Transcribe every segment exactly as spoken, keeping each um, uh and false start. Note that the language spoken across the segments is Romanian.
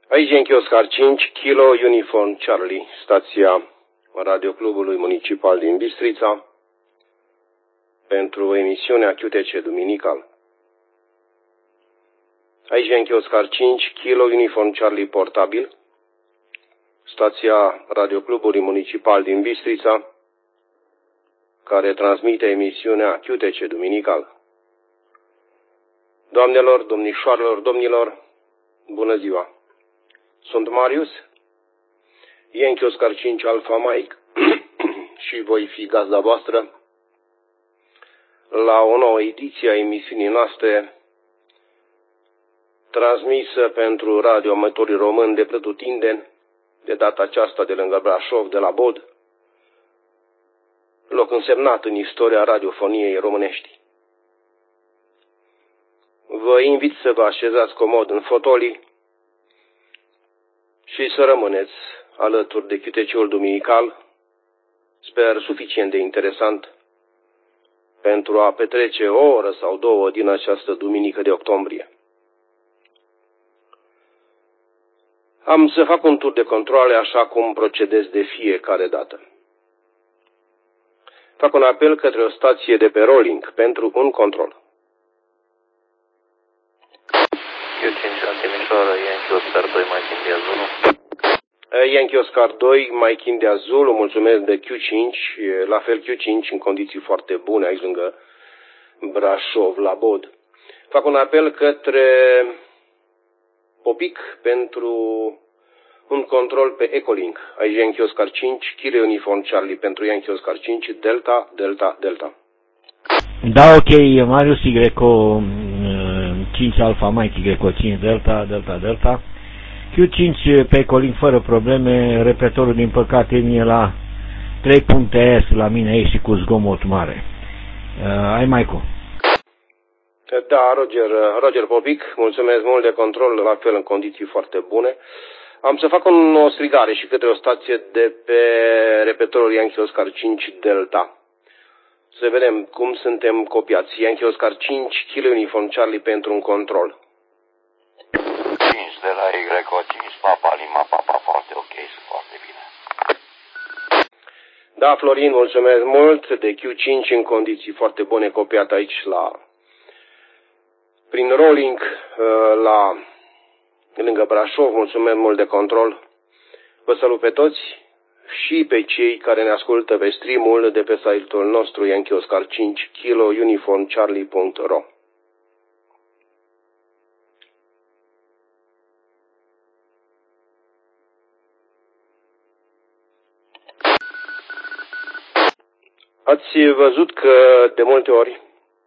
Aici Yankee Oscar cinci, Kilo Uniform Charlie, stația Radioclubului Municipal din Bistrița, pentru emisiunea Q T C Duminical. Aici Yankee Oscar cinci, Kilo Uniform Charlie portabil, stația Radioclubului Municipal din Bistrița, care transmite emisiunea Q T C Duminical. Doamnelor, domnișoarelor, domnilor, bună ziua! Sunt Marius, Yankee Oscar cinci Alpha Mike și voi fi gazda voastră la o nouă ediție a emisiunii noastre transmisă pentru radioamatorii români de pretutindeni, de data aceasta de lângă Brașov, de la Bod, loc însemnat în istoria radiofoniei românești. Vă invit să vă așezați comod în fotolii și să rămâneți alături de Q T C-ul duminical, sper suficient de interesant, pentru a petrece o oră sau două din această duminică de octombrie. Am să fac un tur de controle așa cum procedez de fiecare dată. Fac un apel către o stație de pe rolling pentru un control. Q cinci, Timișoara, Yankee Oscar doi, Mike India Zulu. Yankee Oscar doi, Mike India Zulu, mulțumesc de Q cinci, la fel Q cinci în condiții foarte bune aici lângă Brașov, la Bod. Fac un apel către Popic pentru un control pe Ecolink. Aici Yankee Oscar cinci, Kilo Uniform Charlie pentru Yankee Oscar cinci, Delta, Delta, Delta. Da, ok, Marius Y cinci Alpha Mike Y cinci Delta, Delta, Delta. Q cinci pe Ecolink fără probleme, repetorul din păcate e la trei puncte S la mine aici și cu zgomot mare. Uh, ai Maicu? Da, Roger, Roger Popic, mulțumesc mult de control, la fel în condiții foarte bune. Am să fac un, o strigare și către o stație de pe repetorul Yankee Oscar cinci Delta. Să vedem cum suntem copiați. Yankee Oscar cinci, Kilo Uniform Charlie pentru un control. cinci de la Y cinci, Papa Lima, Papa, foarte ok, sunt foarte bine. Da, Florin, mulțumesc mult de Q cinci în condiții foarte bune, copiat aici la prin rolling la lângă Brașov, mulțumesc mult de control. Vă salut pe toți și pe cei care ne ascultă pe streamul de pe site-ul nostru Yankee Oscar cinci, Kilo Uniform Charlie punct ro. Ați văzut că de multe ori,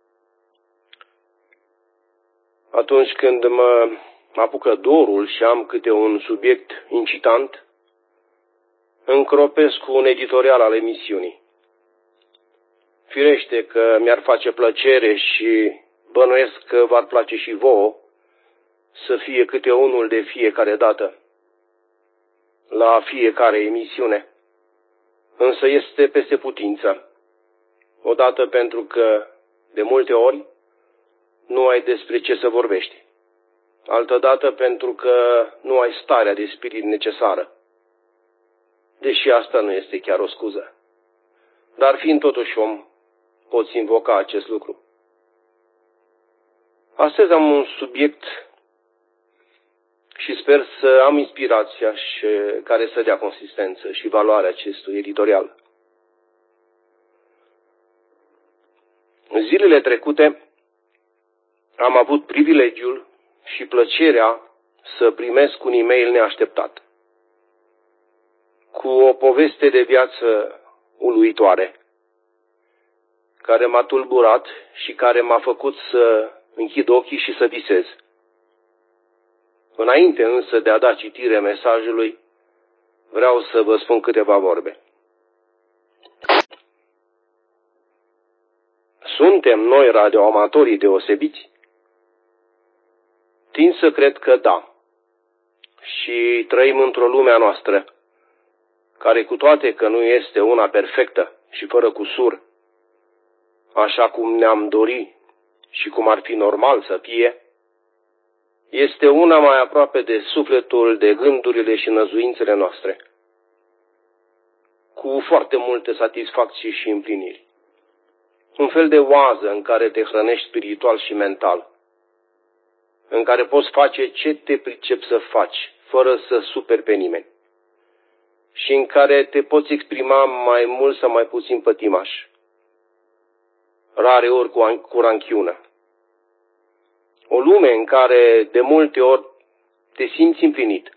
atunci când mă apucă dorul și am câte un subiect incitant, încropesc cu un editorial al emisiunii. Firește că mi-ar face plăcere și bănuiesc că v-ar place și vouă să fie câte unul de fiecare dată, la fiecare emisiune. Însă este peste putință. Odată pentru că, de multe ori, nu ai despre ce să vorbești. Altădată pentru că nu ai starea de spirit necesară. Deși asta nu este chiar o scuză. Dar fiind totuși om, poți invoca acest lucru. Astăzi am un subiect și sper să am inspirația și care să dea consistență și valoare acestui editorial. În zilele trecute am avut privilegiul și plăcerea să primesc un e-mail neașteptat cu o poveste de viață uluitoare, care m-a tulburat și care m-a făcut să închid ochii și să visez. Înainte însă de a da citire mesajului, vreau să vă spun câteva vorbe. Suntem noi radioamatorii deosebiți? Tind să cred că da. Și trăim într-o lume a noastră, care cu toate că nu este una perfectă și fără cusur, așa cum ne-am dori și cum ar fi normal să fie, este una mai aproape de sufletul, de gândurile și năzuințele noastre, cu foarte multe satisfacții și împliniri. Un fel de oază în care te hrănești spiritual și mental, în care poți face ce te pricepi să faci, fără să superi pe nimeni, și în care te poți exprima mai mult sau mai puțin pătimaș, rare ori cu, cu ranchiună. O lume în care de multe ori te simți împlinit.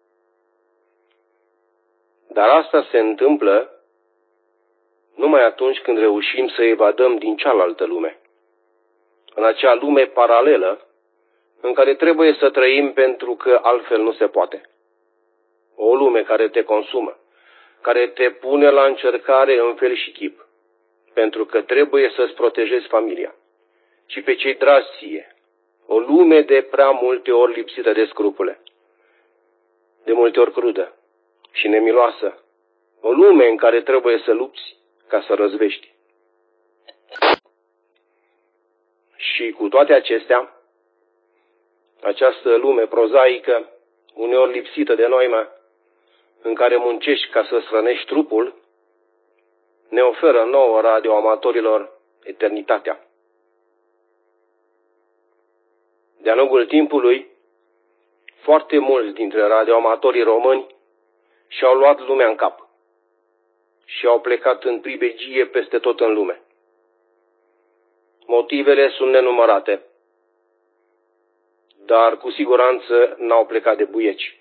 Dar asta se întâmplă numai atunci când reușim să evadăm din cealaltă lume, în acea lume paralelă în care trebuie să trăim pentru că altfel nu se poate. O lume care te consumă, care te pune la încercare în fel și chip, pentru că trebuie să-ți protejezi familia și pe cei dragi ție. O lume de prea multe ori lipsită de scrupule, de multe ori crudă și nemiloasă. O lume în care trebuie să lupți ca să răzvești. Și cu toate acestea, această lume prozaică, uneori lipsită de noimă, în care muncești ca să-ți hrănești trupul, ne oferă nouă radioamatorilor eternitatea. De-a lungul timpului, foarte mulți dintre radioamatorii români și-au luat lumea în cap și au plecat în pribegie peste tot în lume. Motivele sunt nenumărate, dar cu siguranță n-au plecat de buieci.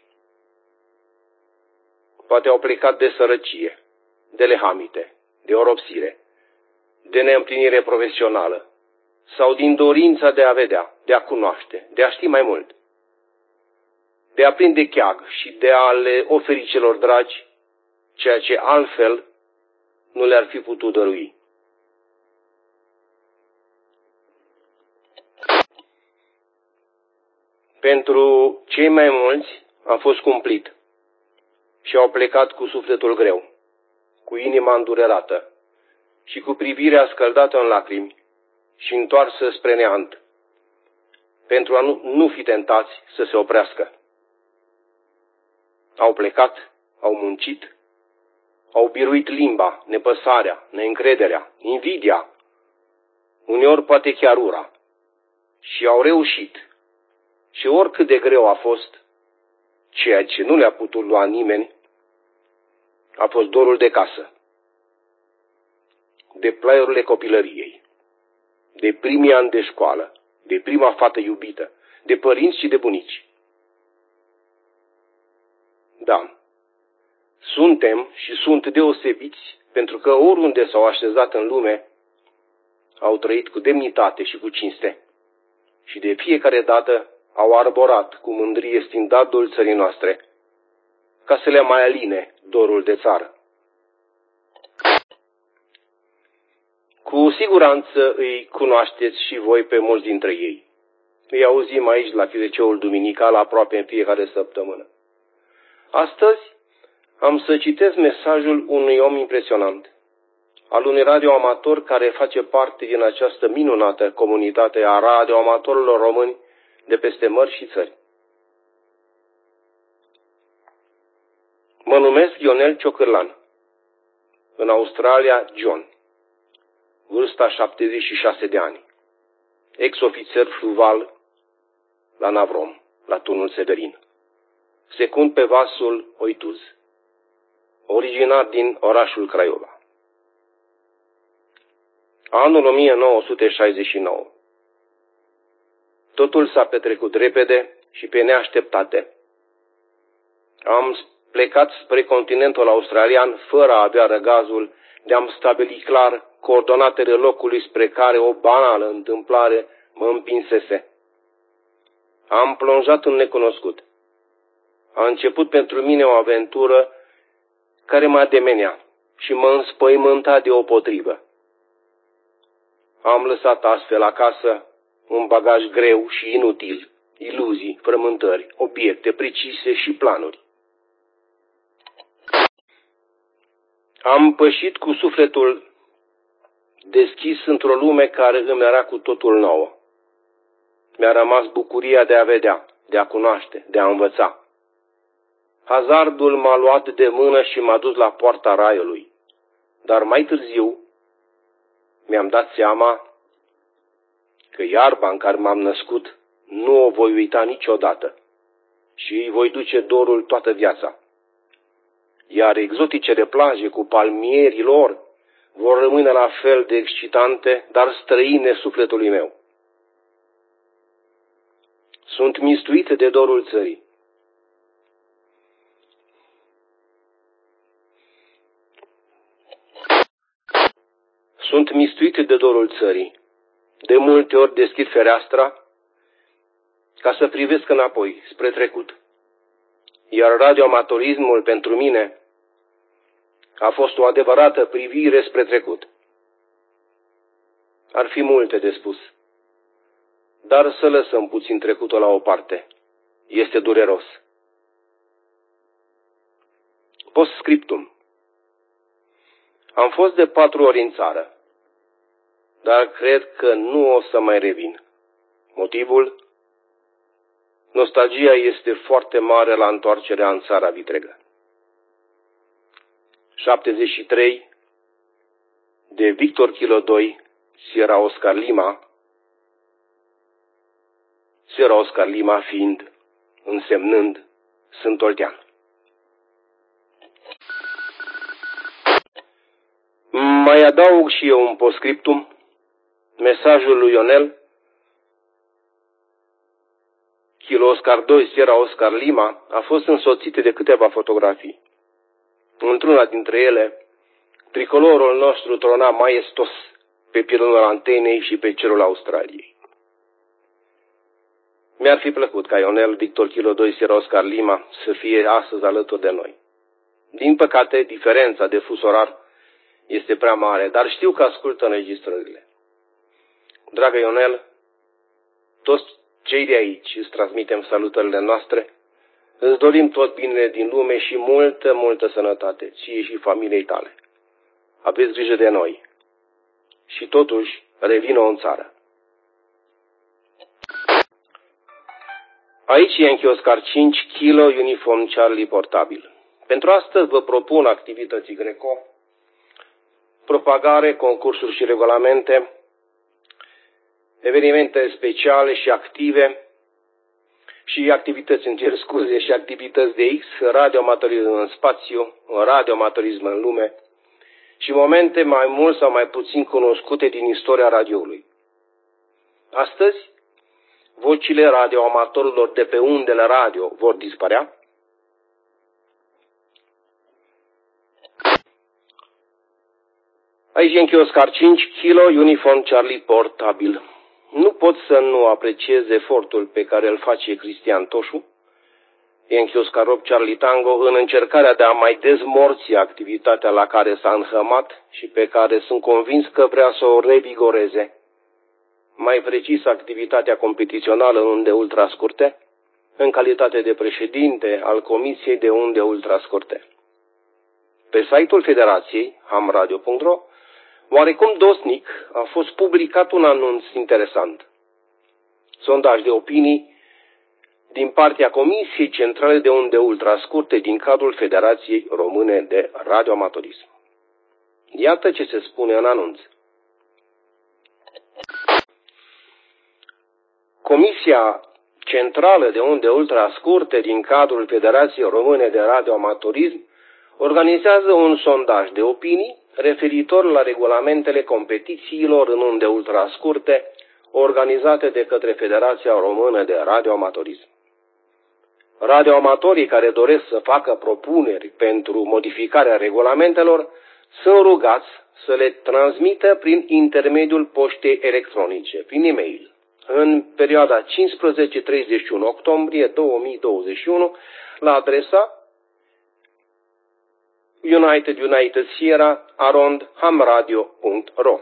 Poate au plecat de sărăcie, de lehamite, de oropsire, de neîmplinire profesională sau din dorința de a vedea, de a cunoaște, de a ști mai mult, de a prinde cheag și de a le oferi celor dragi ceea ce altfel nu le-ar fi putut dărui. Pentru cei mai mulți a fost cumplit și au plecat cu sufletul greu, cu inima îndurerată și cu privirea scăldată în lacrimi și întoarsă spre neant, pentru a nu, nu fi tentați să se oprească. Au plecat, au muncit, au biruit limba, nepăsarea, neîncrederea, invidia, uneori poate chiar ura, și au reușit. Și oricât de greu a fost, ceea ce nu le-a putut lua nimeni, a fost dorul de casă, de plaiurile copilăriei, de primii ani de școală, de prima fată iubită, de părinți și de bunici. Da, suntem și sunt deosebiți pentru că oriunde s-au așezat în lume, au trăit cu demnitate și cu cinste și de fiecare dată au arborat cu mândrie standardul țării noastre, ca să le mai aline dorul de țară. Cu siguranță îi cunoașteți și voi pe mulți dintre ei. Îi auzim aici la Chireceul Duminical aproape în fiecare săptămână. Astăzi am să citesc mesajul unui om impresionant, al unui radioamator care face parte din această minunată comunitate a radioamatorilor români de peste mări și țări. Mă numesc Ionel Ciocârlan. În Australia, John. Vârsta șaptezeci și șase de ani. Ex-ofițer fluval la Navrom, la turnul Severin. Secund pe vasul Oituz. Originar din orașul Craiova. Anul o mie nouă sute șaizeci și nouă. Totul s-a petrecut repede și pe neașteptate. Am plecat spre continentul australian fără a avea răgazul de a-mi stabili clar coordonatele locului spre care o banală întâmplare mă împinsese. Am plonjat în necunoscut. A început pentru mine o aventură care mă ademenea și mă înspăimânta deopotrivă. Am lăsat astfel acasă un bagaj greu și inutil, iluzii, frământări, obiecte precise și planuri. Am pășit cu sufletul deschis într-o lume care îmi era cu totul nouă. Mi-a rămas bucuria de a vedea, de a cunoaște, de a învăța. Hazardul m-a luat de mână și m-a dus la poarta raiului. Dar mai târziu mi-am dat seama că iarba în care m-am născut nu o voi uita niciodată și îi voi duce dorul toată viața. Iar exoticele plaje cu palmierii lor vor rămâne la fel de excitante, dar străine sufletului meu. Sunt mistuit de dorul țării. Sunt mistuit de dorul țării. De multe ori deschid fereastra ca să privesc înapoi, spre trecut. Iar radioamatorismul pentru mine a fost o adevărată privire spre trecut. Ar fi multe de spus, dar să lăsăm puțin trecutul la o parte. Este dureros. Postscriptum. Am fost de patru ori în țară, dar cred că nu o să mai revin. Motivul? Nostalgia este foarte mare la întoarcerea în țara vitregă. șaptezeci și trei de Victor Kilo doi, Sierra Oscar Lima, Sierra Oscar Lima fiind, însemnând, sunt oltean. Mai adaug și eu un postscriptum. Mesajul lui Ionel, Kilo Oscar doi, Sierra Oscar Lima, a fost însoțit de câteva fotografii. Într-una dintre ele, tricolorul nostru trona maestos pe pilonul antenei și pe cerul Australiei. Mi-ar fi plăcut ca Ionel, Victor Kilo doi, Sierra Oscar Lima să fie astăzi alături de noi. Din păcate, diferența de fus orar este prea mare, dar știu că ascultă înregistrările. Dragă Ionel, toți cei de aici îți transmitem salutările noastre, îți dorim tot binele din lume și multă, multă sănătate, ție și familiei tale. Aveți grijă de noi și totuși revină în țară. Aici e Yankee Oscar cinci, Kilo Uniform Charlie portabil. Pentru astăzi vă propun activități Greco, propagare, concursuri și regulamente, evenimente speciale și active și activități, îmi cer scuze, și activități de X, radioamatorism în spațiu, radioamatorism în lume și momente mai mult sau mai puțin cunoscute din istoria radioului. Astăzi, vocile radioamatorilor de pe undele radio vor dispărea. Aici Yankee Oscar cinci, Kilo Uniform Charlie portabil. Nu pot să nu apreciez efortul pe care îl face Cristian Toșu, Yankee Oscar opt Charlie Tango, în încercarea de a mai dezmorți activitatea la care s-a înhămat și pe care sunt convins că vrea să o revigoreze. Mai precis, activitatea competițională în unde ultrascurte, în calitate de președinte al Comisiei de Unde Ultrascurte. Pe site-ul Federației, ham radio punct ro, oarecum dosnic, a fost publicat un anunț interesant. Sondaj de opinii din partea Comisiei Centrale de Unde Ultrascurte din cadrul Federației Române de Radioamatorism. Iată ce se spune în anunț. Comisia Centrală de Unde Ultrascurte din cadrul Federației Române de Radioamatorism organizează un sondaj de opinii referitor la regulamentele competițiilor în unde ultrascurte organizate de către Federația Română de Radioamatorism. Radioamatorii care doresc să facă propuneri pentru modificarea regulamentelor sunt rugați să le transmită prin intermediul poștei electronice, prin e-mail, în perioada cincisprezece treizeci și unu octombrie două mii douăzeci și unu la adresa United United Sierra arond ham radio punct ro.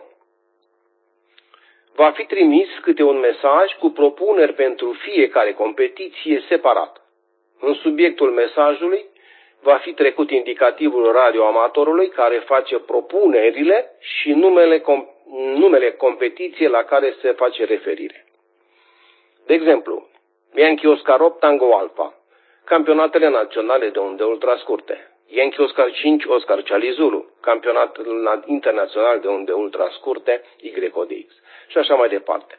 Va fi trimis câte un mesaj cu propuneri pentru fiecare competiție separat. În subiectul mesajului va fi trecut indicativul radioamatorului care face propunerile și numele, com numele competiției la care se face referire. De exemplu, Yankee Oscar opt, Tango Alpha. Campionatele naționale de unde ultrascurte. Yankee Oscar cinci, Oscar Charlie Zulu. Campionatul internațional de unde ultrascurte, Y O D X. Și așa mai departe.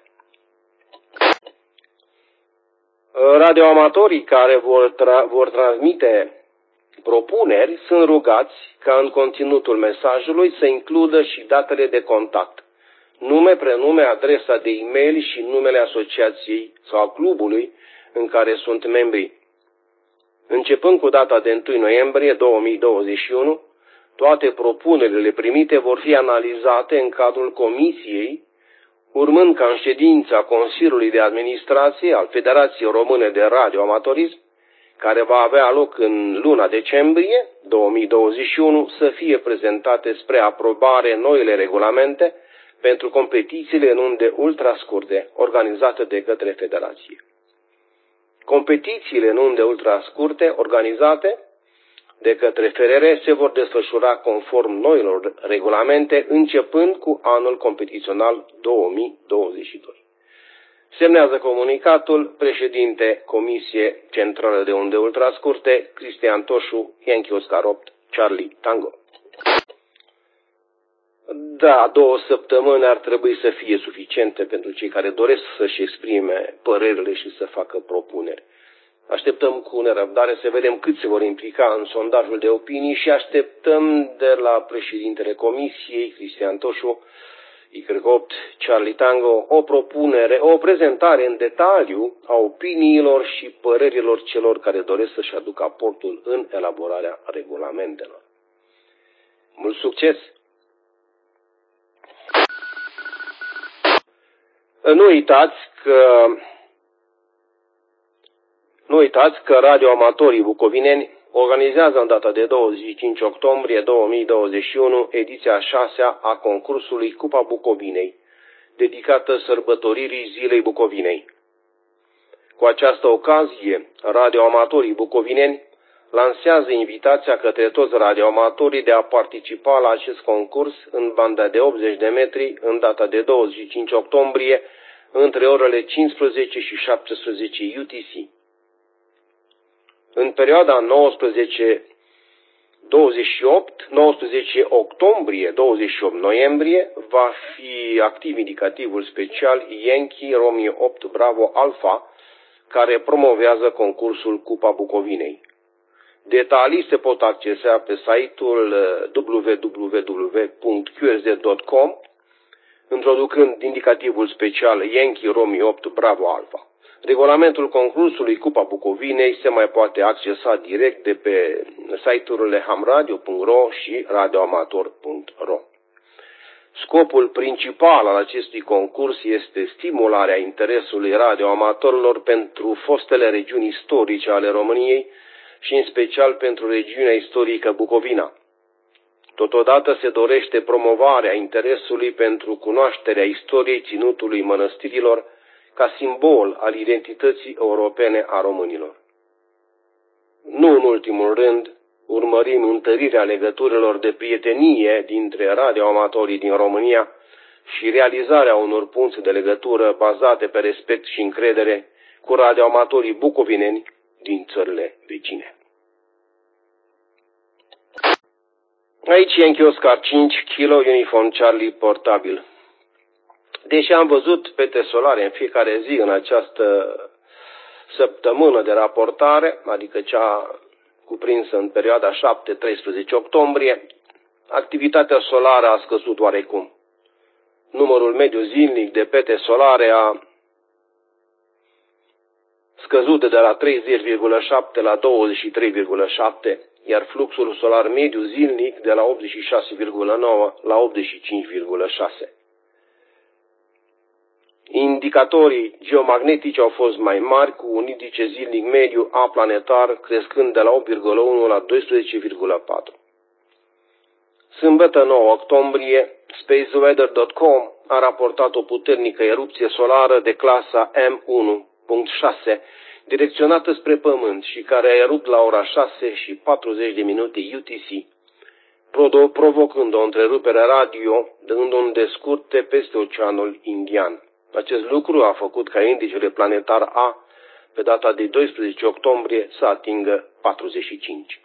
Radioamatorii care vor, tra vor transmite propuneri sunt rugați ca în conținutul mesajului să includă și datele de contact. Nume, prenume, adresa de e-mail și numele asociației sau a clubului în care sunt membri. Începând cu data de întâi noiembrie două mii douăzeci și unu, toate propunerile primite vor fi analizate în cadrul comisiei, urmând ca în ședința Consiliului de Administrație al Federației Române de Radioamatorism, care va avea loc în luna decembrie două mii douăzeci și unu, să fie prezentate spre aprobare noile regulamente pentru competițiile în unde ultrascurte organizate de către Federație. Competițiile în unde ultrascurte organizate de către F R R se vor desfășura conform noilor regulamente începând cu anul competițional două mii douăzeci și doi. Semnează comunicatul președinte Comisie Centrală de Unde Ultrascurte, Cristian Toșu, Yankee Oscar opt, Charlie Tango. Da, două săptămâni ar trebui să fie suficiente pentru cei care doresc să-și exprime părerile și să facă propuneri. Așteptăm cu nerăbdare să vedem cât se vor implica în sondajul de opinii și așteptăm de la președintele Comisiei, Cristian Toșu, Y opt, Charlie Tango, o propunere, o prezentare în detaliu a opiniilor și părerilor celor care doresc să-și aducă aportul în elaborarea regulamentelor. Mult succes! Nu uitați că Nu uitați că radioamatorii bucovineni organizează în data de douăzeci și cinci octombrie două mii douăzeci și unu ediția a șasea a concursului Cupa Bucovinei, dedicată sărbătoririi Zilei Bucovinei. Cu această ocazie, radioamatorii bucovineni lansează invitația către toți radioamatorii de a participa la acest concurs în banda de optzeci de metri în data de douăzeci și cinci octombrie între orele cincisprezece și șaptesprezece U T C. În perioada nouăsprezece douăzeci și opt, nouăsprezece octombrie, douăzeci și opt noiembrie va fi activ indicativul special Yankee Romeo opt Bravo Alpha, care promovează concursul Cupa Bucovinei. Detalii se pot accesa pe site-ul w w w punct q s d punct com, introducând indicativul special Yankee Romeo opt Bravo Alpha. Regulamentul concursului Cupa Bucovinei se mai poate accesa direct de pe site-urile ham radio punct ro și radioamator punct ro. Scopul principal al acestui concurs este stimularea interesului radioamatorilor pentru fostele regiuni istorice ale României și în special pentru regiunea istorică Bucovina. Totodată se dorește promovarea interesului pentru cunoașterea istoriei ținutului mănăstirilor ca simbol al identității europene a românilor. Nu în ultimul rând, urmărim întărirea legăturilor de prietenie dintre radioamatorii din România și realizarea unor punți de legătură bazate pe respect și încredere cu radioamatorii bucovineni din țările vecine. Aici Yankee Oscar cinci, Kilo Uniform Charlie portabil. Deși am văzut pete solare în fiecare zi în această săptămână de raportare, adică cea cuprinsă în perioada șapte treisprezece octombrie, activitatea solară a scăzut oarecum. Numărul mediu zilnic de pete solare a scăzut de la treizeci virgulă șapte la douăzeci și trei virgulă șapte, iar fluxul solar mediu zilnic de la optzeci și șase virgulă nouă la optzeci și cinci virgulă șase. Indicatorii geomagnetici au fost mai mari, cu un indice zilnic mediu A planetar crescând de la opt virgulă unu la doisprezece virgulă patru. Sâmbătă nouă octombrie, spaceweather punct com a raportat o puternică erupție solară de clasa M unu punct șase, direcționată spre Pământ și care a erupt la ora șase și patruzeci de minute U T C, provocând o întrerupere radio în unde scurte peste Oceanul Indian. Acest lucru a făcut ca indicele planetar A pe data de doisprezece octombrie să atingă patruzeci și cinci.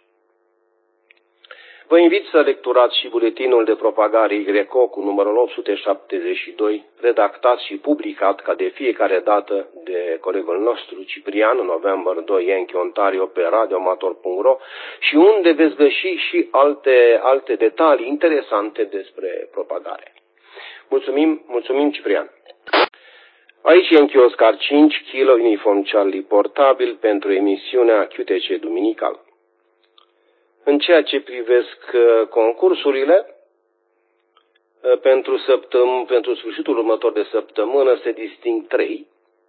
Vă invit să lecturați și buletinul de propagare Y R E C O cu numărul opt sute șaptezeci și doi, redactat și publicat ca de fiecare dată de colegul nostru Ciprian, în November doi, Yankee, Ontario, pe radioamator punct ro, și unde veți găsi și alte, alte detalii interesante despre propagare. Mulțumim, mulțumim Ciprian. Aici Yankee Oscar cinci, Kilo Uniform Charlie portabil pentru emisiunea Q T C Duminical. În ceea ce privesc concursurile, pentru, săptăm- pentru sfârșitul următor de săptămână se disting trei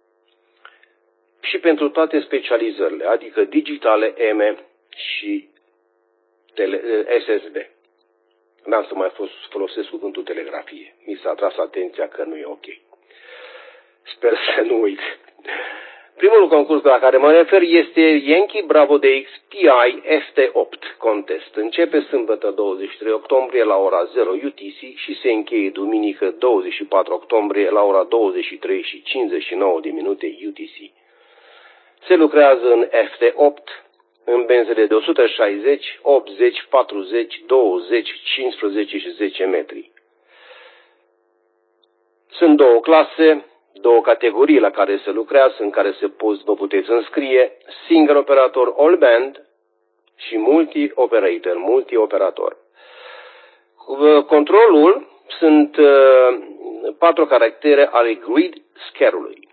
și pentru toate specializările, adică digitale, M și tele, S S B. N-am să mai folosesc cuvântul telegrafie. Mi s-a tras atenția că nu e ok. Sper să nu uit. Primul concurs la care mă refer este Yankee Bravo D X P I F T opt Contest. Începe sâmbătă douăzeci și trei octombrie la ora zero U T C și se încheie duminică douăzeci și patru octombrie la ora douăzeci și trei și cincizeci și nouă de minute U T C. Se lucrează în F T opt, în benzele de o sută șaizeci, optzeci, patruzeci, douăzeci, cincisprezece și zece metri. Sunt două clase, două categorii la care se lucrează, în care se poți, vă puteți înscrie, single operator all band și multi-operator, multi-operator. Controlul sunt uh, patru caractere ale grid scare-ului.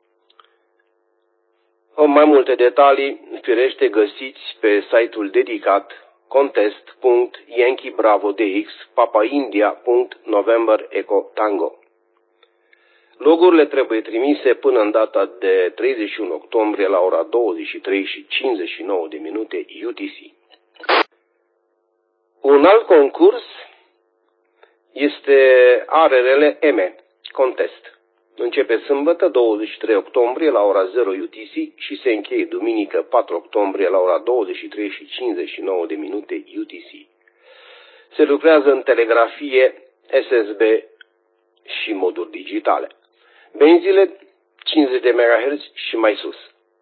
Mai multe detalii, firește, găsiți pe site-ul dedicat contest punct yankee bravo d x papa india punct november echo tango. Logurile trebuie trimise până în data de treizeci și unu octombrie la ora douăzeci și trei și cincizeci și nouă de minute U T C. Un alt concurs este A R R L M Contest. Începe sâmbătă douăzeci și trei octombrie la ora zero U T C și se încheie duminică patru octombrie la ora douăzeci și trei și cincizeci și nouă de minute U T C. Se lucrează în telegrafie, S S B și moduri digitale. Benzile cincizeci de megahertz și mai sus.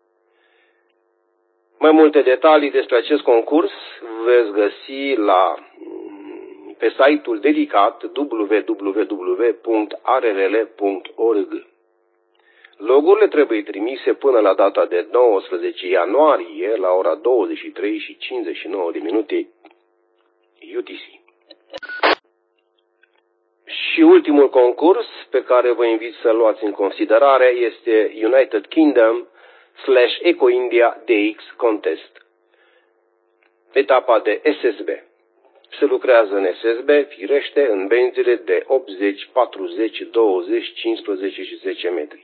Mai multe detalii despre acest concurs veți găsi la, pe site-ul dedicat w w w punct a r r l punct org. Logurile trebuie trimise până la data de nouăsprezece ianuarie la ora douăzeci și trei și cincizeci și nouă de minute U T C. Și ultimul concurs pe care vă invit să-l luați în considerare este United Kingdom slash Eco India D X Contest. Etapa de S S B. Se lucrează în S S B, firește, în benzile de optzeci, patruzeci, douăzeci, cincisprezece și zece metri.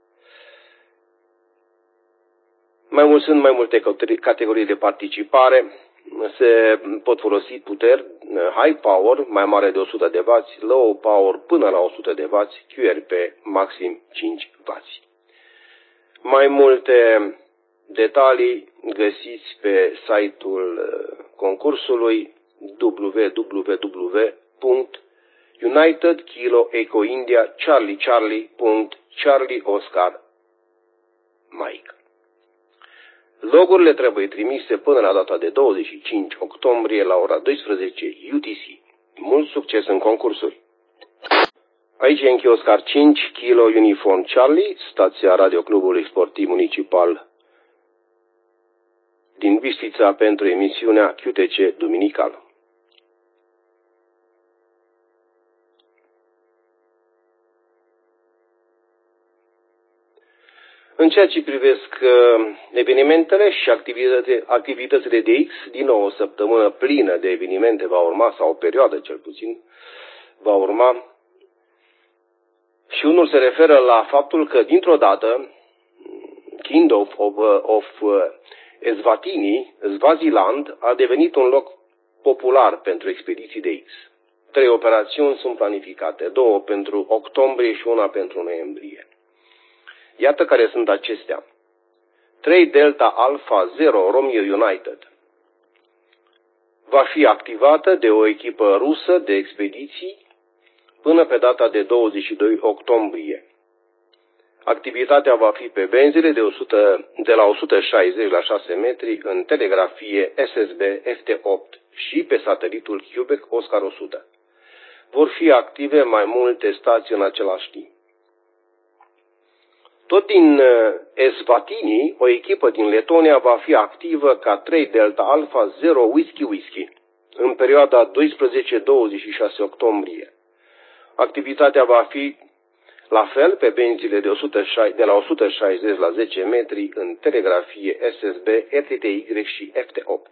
Mai mult sunt mai multe categorii de participare. Se pot folosi puteri high power, mai mare de o sută de wați, low power până la o sută de wați, Q R P maxim cinci wați. Mai multe detalii găsiți pe site-ul concursului w w w punct united kilo eco india charlie charlie punct charlie oscar mike. Logurile trebuie trimise până la data de douăzeci și cinci octombrie la ora doisprezece U T C. Mult succes în concursuri! Aici e Yankee Oscar cinci, Kilo Uniform Charlie, stația Radioclubului Sportiv Municipal din Bistrița pentru emisiunea Q T C Duminical. În ceea ce privesc evenimentele și activitățile de X, din nou o săptămână plină de evenimente va urma, sau o perioadă cel puțin va urma. Și unul se referă la faptul că dintr-o dată King of, of, of Eswatini, Swaziland, a devenit un loc popular pentru expediții de X. Trei operațiuni sunt planificate, două pentru octombrie și una pentru noiembrie. Iată care sunt acestea. trei Delta Alpha zero Romeo United va fi activată de o echipă rusă de expediții până pe data de douăzeci și doi octombrie. Activitatea va fi pe benzile de, o sută, de la o sută șaizeci la șase metri în telegrafie S S B F T opt și pe satelitul Quebec Oscar o sută. Vor fi active mai multe stații în același timp. Tot din Eswatini, o echipă din Letonia va fi activă ca trei Delta Alpha zero Whisky Whisky în perioada doisprezece douăzeci și șase octombrie. Activitatea va fi la fel pe benzile de, o sută șaizeci, de la o sută șaizeci la zece metri în telegrafie S S B, R T T Y și F T opt.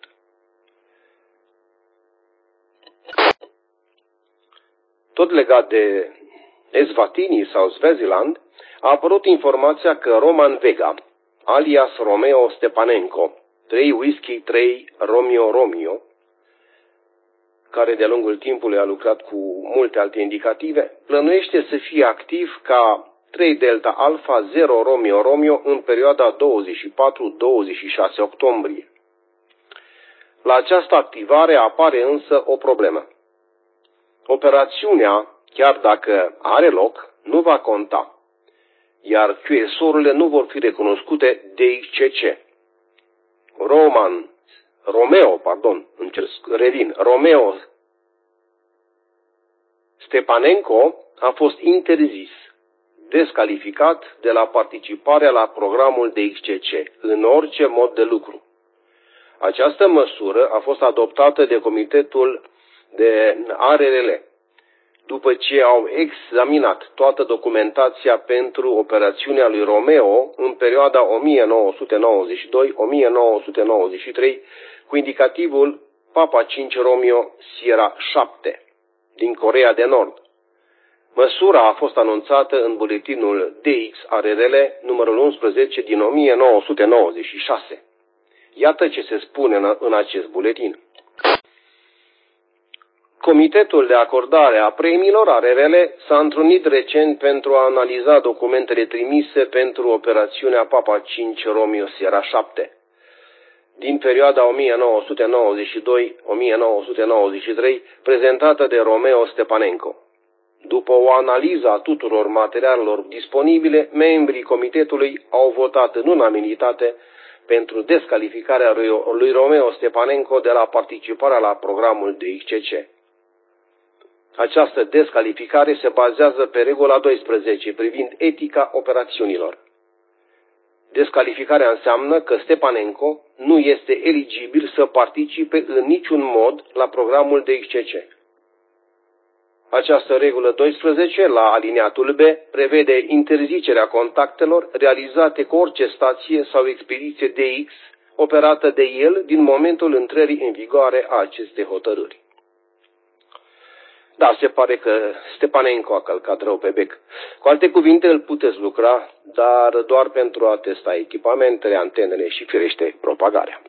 Tot legat de Eswatini sau Swaziland, a apărut informația că Roman Vega, alias Romeo Stepanenko, trei Whisky trei Romeo Romeo, care de-a lungul timpului a lucrat cu multe alte indicative, plănuiește să fie activ ca trei Delta Alpha zero Romeo Romeo în perioada douăzeci și patru douăzeci și șase octombrie. La această activare apare însă o problemă. Operațiunea, chiar dacă are loc, nu va conta, iar Q S O-urile nu vor fi recunoscute D X C C. Roman, Romeo, pardon, revin, Romeo Stepanenko a fost interzis, descalificat de la participarea la programul D X C C în orice mod de lucru. Această măsură a fost adoptată de Comitetul de A R R L, după ce au examinat toată documentația pentru operațiunea lui Romeo în perioada o mie nouă sute nouăzeci și doi - o mie nouă sute nouăzeci și trei cu indicativul Papa cinci Romeo Sierra șapte din Coreea de Nord. Măsura a fost anunțată în buletinul D X A R R L numărul unsprezece din o mie nouă sute nouăzeci și șase. Iată ce se spune în acest buletin. Comitetul de acordare a premiilor A R R L s-a întrunit recent pentru a analiza documentele trimise pentru operațiunea Papa cinci Romeo Sierra șapte din perioada o mie nouă sute nouăzeci și doi - o mie nouă sute nouăzeci și trei, prezentată de Romeo Stepanenko. După o analiză a tuturor materialelor disponibile, membrii comitetului au votat în unanimitate pentru descalificarea lui Romeo Stepanenko de la participarea la programul D X C C. Această descalificare se bazează pe regula doisprezece privind etica operațiunilor. Descalificarea înseamnă că Stepanenko nu este eligibil să participe în niciun mod la programul D X C C. Această regulă doisprezece, la aliniatul B, prevede interzicerea contactelor realizate cu orice stație sau expediție D X operată de el din momentul intrării în vigoare a acestei hotărâri. Da, se pare că Stepanenko a călcat rău pe bec. Cu alte cuvinte, îl puteți lucra, dar doar pentru a testa echipamentele, antenele și, firește, propagarea.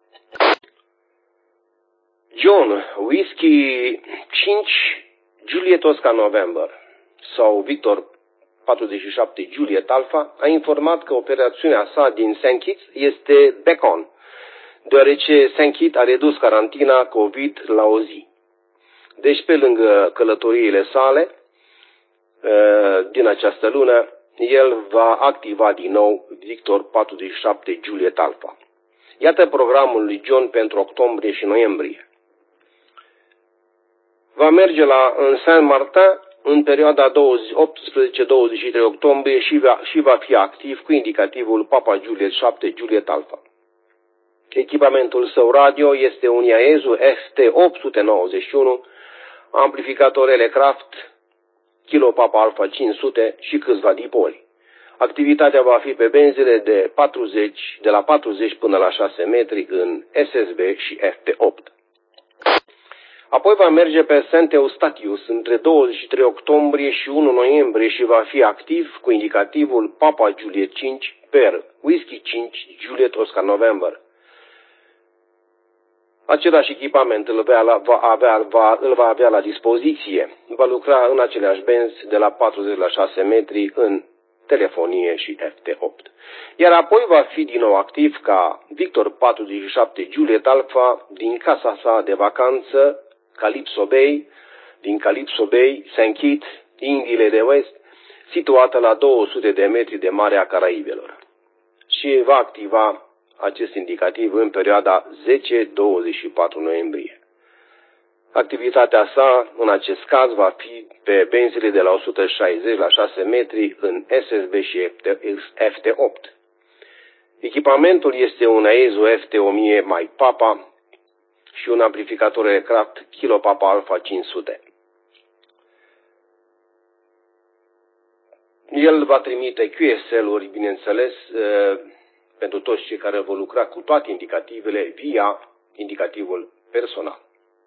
John, Whisky cinci Juliet Oscar November sau Victor patruzeci și șapte Juliet Alpha a informat că operațiunea sa din Saint Kitts este back on, deoarece Saint Kitts a redus carantina COVID la o zi. Deci, pe lângă călătoriile sale din această lună, el va activa din nou Victor patruzeci și șapte Juliet Alpha. Iată programul lui John pentru octombrie și noiembrie. Va merge la în Saint-Martin în perioada optsprezece douăzeci și trei octombrie și va, și va fi activ cu indicativul Papa Juliet șapte Juliet Alpha. Echipamentul său radio este un Yaesu F T opt sute nouăzeci și unu, amplificator Elecraft, Kilo Papa Alpha cinci sute și câțiva dipoli. Activitatea va fi pe benzile de, patruzeci, de la patruzeci până la șase metri în S S B și F T opt. Apoi va merge pe Saint Eustatius între douăzeci și trei octombrie și unu noiembrie și va fi activ cu indicativul Papa Juliet cinci per Whisky cinci Juliet Oscar November. Același echipament îl va, va avea, va, îl va avea la dispoziție. Va lucra în aceleași benzi de la patruzeci la șase metri în telefonie și F T opt. Iar apoi va fi din nou activ ca Victor patruzeci și șapte Juliet Alpha din casa sa de vacanță Calypso Bay, din Calypso Bay, Saint Kitts, Indiile de West, situată la două sute de metri de Marea Caraibelor, și va activa acest indicativ în perioada zece douăzeci și patru noiembrie. Activitatea sa, în acest caz, va fi pe benzile de la o sută șaizeci la șase metri în S S B și F T opt. Echipamentul este un Aizu F T o mie mai Papa și un amplificator aircraft Kilo Papa Alpha cinci sute. El va trimite Q S L-uri, bineînțeles, pentru toți cei care vor lucra cu toate indicativele via indicativul personal.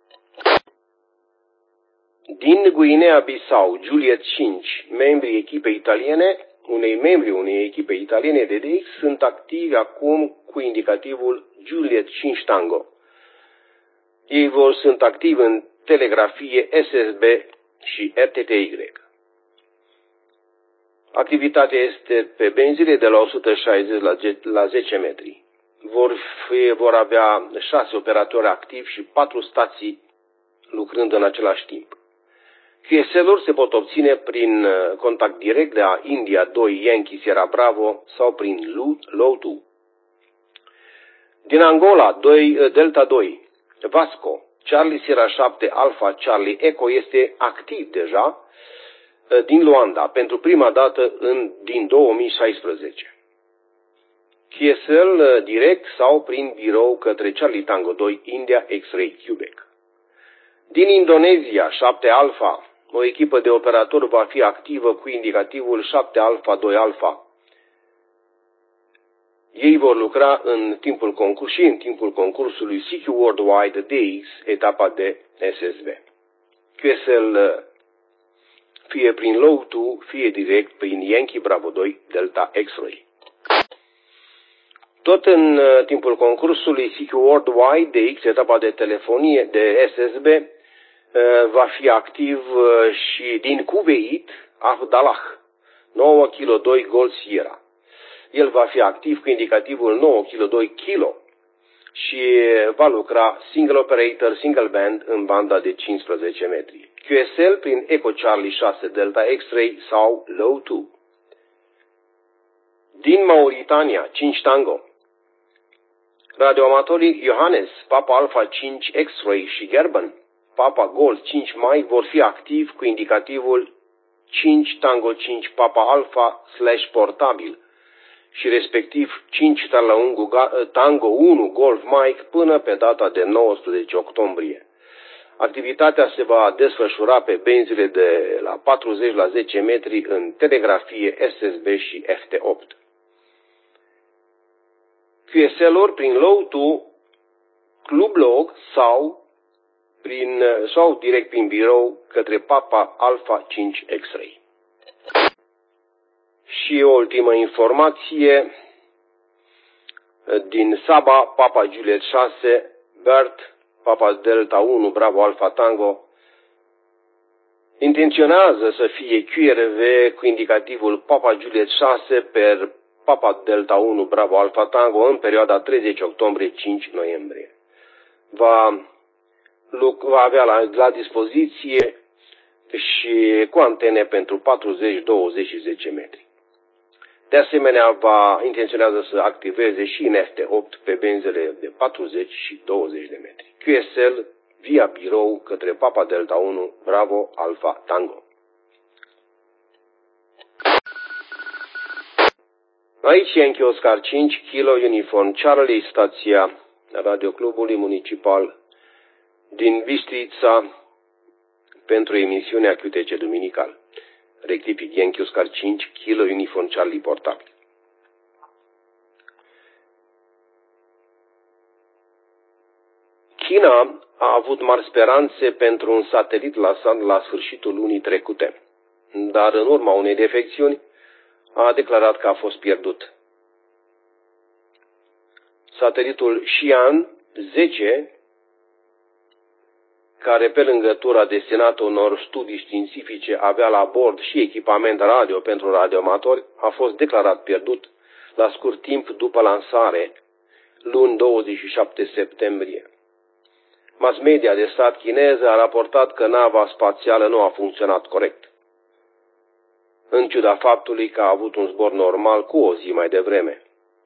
Din Guinea-Bissau, Juliet cinci, membrii echipei italiene, unei membri unei echipe italiene de D X, sunt activi acum cu indicativul Juliet cinci Tango. Ei vor sunt activi în telegrafie S S B și R T T Y. Activitatea este pe benzile de la o sută șaizeci la zece metri. Vor, fi, vor avea șase operatori activi și patru stații lucrând în același timp. Q S L-uri se pot obține prin contact direct de la India doi Yankee Sierra Bravo sau prin L O doi. Din Angola, doi, Delta doi, Vasco, Charlie Sierra șapte Alpha Charlie Echo este activ deja din Luanda pentru prima dată în, din două mii șaisprezece. Q S L direct sau prin birou către Charlie Tango doi India X-Ray Quebec. Din Indonezia, șapte Alpha, o echipă de operatori va fi activă cu indicativul șapte Alpha doi Alpha. Ei vor lucra în timpul concurs și în timpul concursului C Q Worldwide D X, etapa de S S B. Q S L fie prin L O doi, fie direct prin Yankee Bravo doi Delta X-Ray. Tot în timpul concursului C Q Worldwide D X, etapa de telefonie de S S B, va fi activ și din Kuwait, Abdallah, nouă Kilo doi Gold Sierra. El va fi activ cu indicativul nouă Kilo doi Kilo și va lucra single operator, single band în banda de cincisprezece metri. Q S L prin Echo Charlie șase Delta X-Ray sau L O doi. Din Mauritania, cinci Tango. Radioamatorii Johannes, Papa Alpha cinci X-Ray și Gerben, Papa Gold cinci Mai vor fi activi cu indicativul cinci Tango cinci Papa Alpha slash portabil și respectiv cinci Tango unu Golf Mike până pe data de nouăsprezece octombrie. Activitatea se va desfășura pe benzile de la patruzeci la zece metri în telegrafie S S B și F T opt. Q S L-uri prin L O doi, Club Log sau, prin, sau direct prin birou către Papa Alpha cinci X-Ray. Și o ultimă informație din Saba, Papa Juliet șase, Bert, Papa Delta unu, Bravo Alpha Tango, intenționează să fie Q R V cu indicativul Papa Juliet șase per Papa Delta unu, Bravo Alpha Tango în perioada treizeci octombrie cinci noiembrie. Va, va avea la, la dispoziție și cu antene pentru patruzeci, douăzeci și zece metri. De asemenea, va intenționează să activeze și în F T opt pe benzele de patruzeci și douăzeci de metri. Q S L via birou către Papa Delta unu, Bravo Alpha Tango. Aici Yankee Oscar cinci, Kilo Uniform Charlie, stația radioclubului municipal din Bistrița pentru emisiunea Q T C Duminical. Rectific Yankee Oscar cinci, Kilo Uniform Charlie portabil. China a avut mari speranțe pentru un satelit lansat la sfârșitul lunii trecute, dar în urma unei defecțiuni a declarat că a fost pierdut. Satelitul Xi'an zece, care pe lângă tura destinată unor studii științifice avea la bord și echipament radio pentru radioamatori, a fost declarat pierdut la scurt timp după lansare, luni douăzeci și șapte septembrie. Mass media de stat chineză a raportat că nava spațială nu a funcționat corect. în ciuda faptului că a avut un zbor normal cu o zi mai devreme.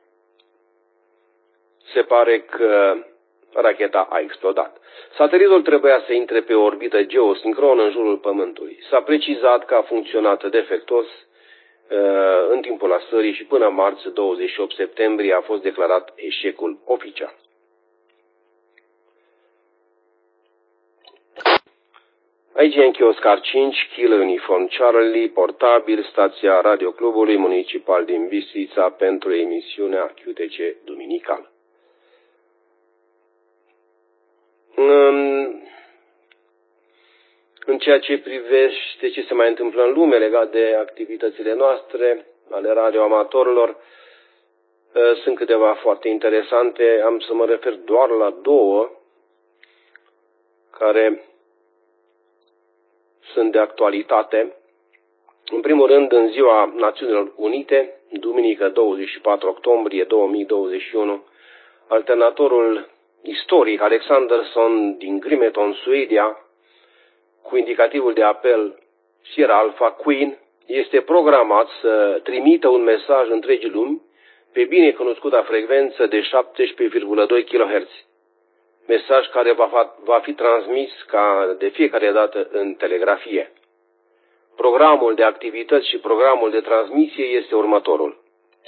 Se pare că racheta a explodat. Satelitul trebuia să intre pe orbită geosincronă în jurul Pământului. S-a precizat că a funcționat defectos în timpul lansării și până marți douăzeci și opt septembrie a fost declarat eșecul oficial. Aici e în Chioscar cinci, Kilo Uniform Charlie, portabil, stația Radioclubului Municipal din Bistrița pentru emisiunea Q T C Duminical. În, în ceea ce privește ce se mai întâmplă în lume legat de activitățile noastre, ale radioamatorilor, sunt câteva foarte interesante. Am să mă refer doar la două care sunt de actualitate. În primul rând, în ziua Națiunilor Unite, duminică douăzeci și patru octombrie două mii douăzeci și unu, alternatorul istoric Alexanderson din Grimeton, Suedia, cu indicativul de apel Sierra Alpha Queen, este programat să trimită un mesaj întregii lumi pe bine cunoscuta frecvență de șaptesprezece virgulă doi kilohertz. Mesaj care va, va fi transmis ca de fiecare dată în telegrafie. Programul de activități și programul de transmisie este următorul.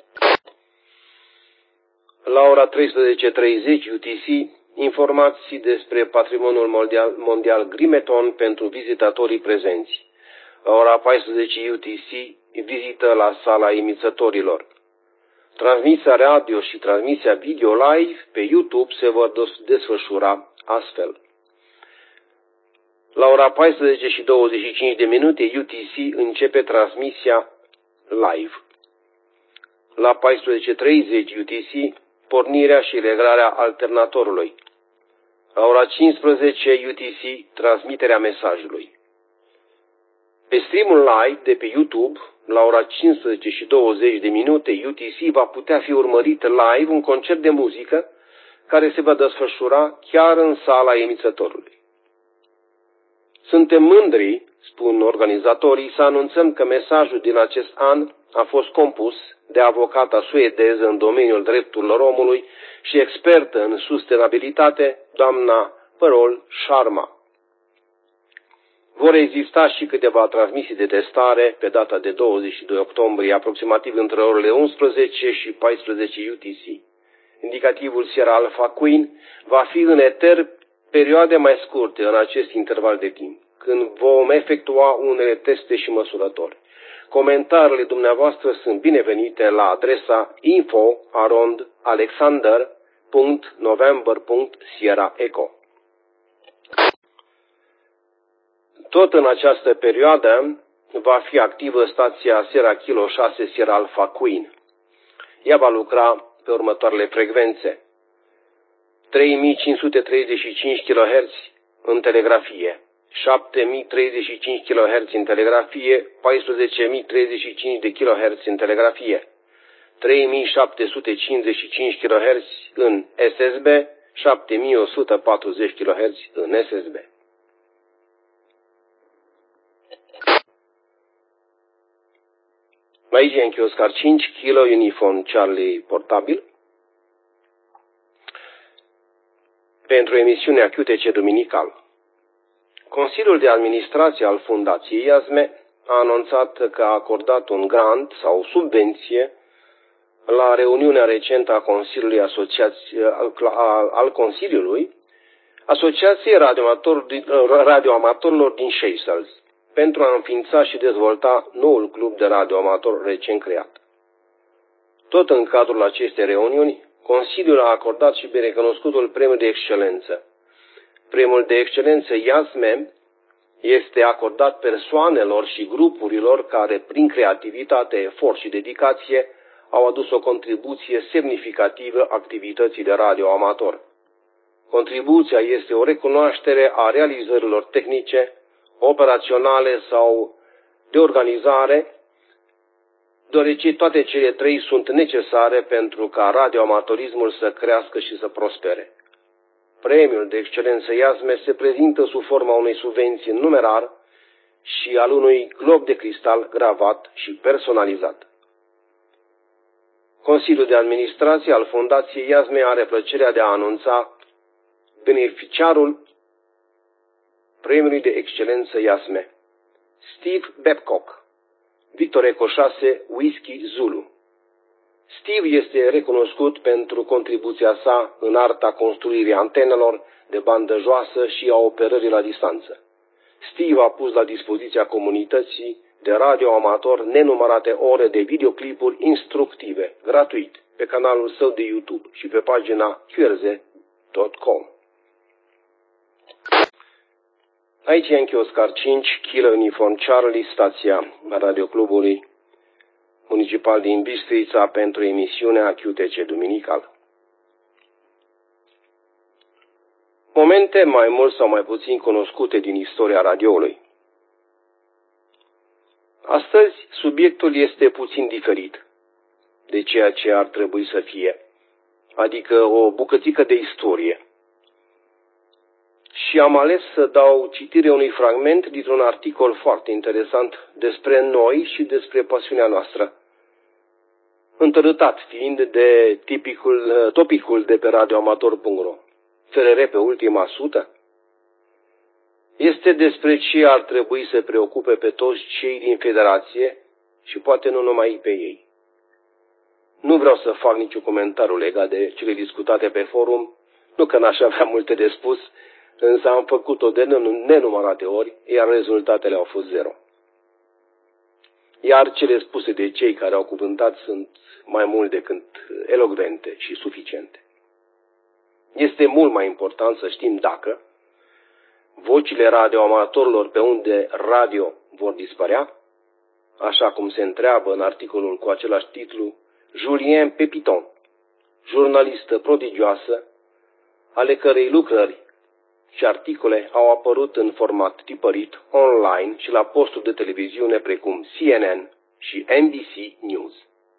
La ora treisprezece treizeci U T C, informații despre patrimoniul mondial, mondial Grimeton pentru vizitatorii prezenți. La ora paisprezece U T C, vizită la sala emițătorilor. Transmisia radio și transmisia video live pe YouTube se vor desfășura astfel. La ora paisprezece și douăzeci și cinci de minute U T C începe transmisia live. La paisprezece treizeci U T C pornirea și reglarea alternatorului. La ora cincisprezece U T C transmiterea mesajului. Pe streamul live de pe YouTube, la ora cincisprezece și douăzeci de minute U T C va putea fi urmărit live un concert de muzică care se va desfășura chiar în sala emițătorului. Suntem mândri, spun organizatorii, să anunțăm că mesajul din acest an a fost compus de avocata suedeză în domeniul drepturilor omului și expertă în sustenabilitate, doamna Parol Sharma. Vor exista și câteva transmisii de testare pe data de douăzeci și doi octombrie, aproximativ între orele unsprezece și paisprezece U T C. Indicativul Sierra Alpha Queen va fi în eter perioade mai scurte în acest interval de timp, când vom efectua unele teste și măsurători. Comentariile dumneavoastră sunt binevenite la adresa info arond alexander punct november punct sierra echo. Tot în această perioadă va fi activă stația Sierra Kilo șase Sierra Alpha Queen. Ea va lucra pe următoarele frecvențe: trei mii cinci sute treizeci și cinci kilohertz în telegrafie, șapte mii treizeci și cinci kilohertz în telegrafie, paisprezece mii treizeci și cinci de kilohertz în telegrafie, trei mii șapte sute cincizeci și cinci kilohertz în S S B, șapte mii o sută patruzeci kilohertz în S S B. Aici e în Chioscar cinci, Kilo Uniform Charlie portabil. Pentru emisiunea Q T C Duminical. Consiliul de Administrație al Fundației IASME a anunțat că a acordat un grant sau subvenție la reuniunea recentă a Consiliului Asociației, al, al Consiliului Asociației Radioamatorilor din Seychelles pentru a înființa și dezvolta noul club de radioamatori recent creat. Tot în cadrul acestei reuniuni, Consiliul a acordat și binecunoscutul premiu de excelență. Premiul de excelență IASME este acordat persoanelor și grupurilor care, prin creativitate, efort și dedicație, au adus o contribuție semnificativă activității de radioamator. Contribuția este o recunoaștere a realizărilor tehnice, operaționale sau de organizare, deoarece toate cele trei sunt necesare pentru ca radioamatorismul să crească și să prospere. Premiul de excelență IASME se prezintă sub forma unei subvenții în numerar și al unui glob de cristal gravat și personalizat. Consiliul de Administrație al Fundației Iasme are plăcerea de a anunța beneficiarul Premiului de Excelență Iasme, Steve Babcock, Victor Eco șase, Whisky Zulu. Steve este recunoscut pentru contribuția sa în arta construirii antenelor de bandă joasă și a operării la distanță. Steve a pus la dispoziția comunității de radioamator nenumărate ore de videoclipuri instructive, gratuit, pe canalul său de YouTube și pe pagina huerze punct com. Aici e în Chioscar cinci, Kilo Uniform Charlie, stația radioclubului municipal din Bistrița pentru emisiunea Q T C Duminical. Momente mai mult sau mai puțin cunoscute din istoria radioului. Astăzi, subiectul este puțin diferit de ceea ce ar trebui să fie, adică o bucățică de istorie. Și am ales să dau citire unui fragment dintr-un articol foarte interesant despre noi și despre pasiunea noastră, întărâtat fiind de tipicul, topicul de pe radioamator punct ro. F R R pe ultima sută? Este despre ce ar trebui să preocupe pe toți cei din federație și poate nu numai pe ei. Nu vreau să fac niciun comentariu legat de cele discutate pe forum, nu că n-aș avea multe de spus, însă am făcut-o de nenumărate ori, iar rezultatele au fost zero. Iar cele spuse de cei care au cuvântat sunt mai mult decât elocvente și suficiente. Este mult mai important să știm dacă vocile radioamatorilor pe unde radio vor dispărea, așa cum se întreabă în articolul cu același titlu Julien Pépiton, jurnalistă prodigioasă, ale cărei lucrări și articole au apărut în format tipărit online și la posturi de televiziune precum C N N și N B C News.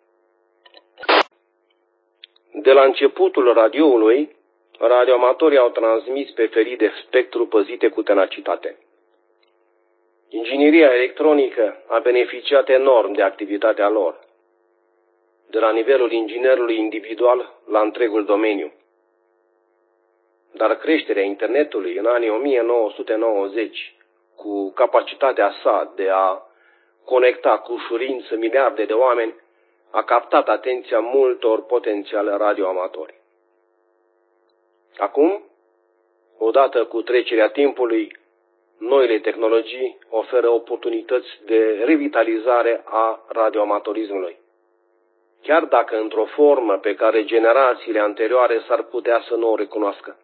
De la începutul radioului, radioamatorii au transmis pe ferii de spectru păzite cu tenacitate. Ingineria electronică a beneficiat enorm de activitatea lor, de la nivelul inginerului individual la întregul domeniu. Dar creșterea internetului în anii o mie nouă sute nouăzeci, cu capacitatea sa de a conecta cu ușurință miliarde de oameni, a captat atenția multor potențiali radioamatori. Acum, odată cu trecerea timpului, noile tehnologii oferă oportunități de revitalizare a radioamatorismului, chiar dacă într-o formă pe care generațiile anterioare s-ar putea să nu o recunoască.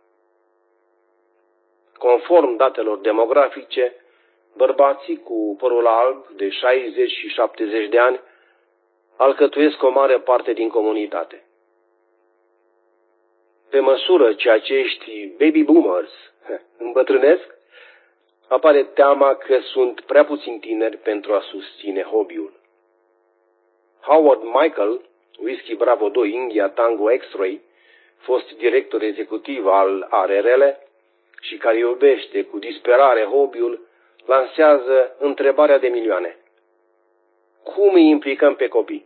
Conform datelor demografice, bărbații cu părul alb de șaizeci și șaptezeci de ani alcătuiesc o mare parte din comunitate. Pe măsură ce acești baby boomers îmbătrânesc, apare teama că sunt prea puțini tineri pentru a susține hobby-ul. Howard Michael, Whisky Bravo doi India Tango X-Ray, fost director executiv al A R R L și care iubește cu disperare hobby-ul, lansează întrebarea de milioane. Cum îi implicăm pe copii?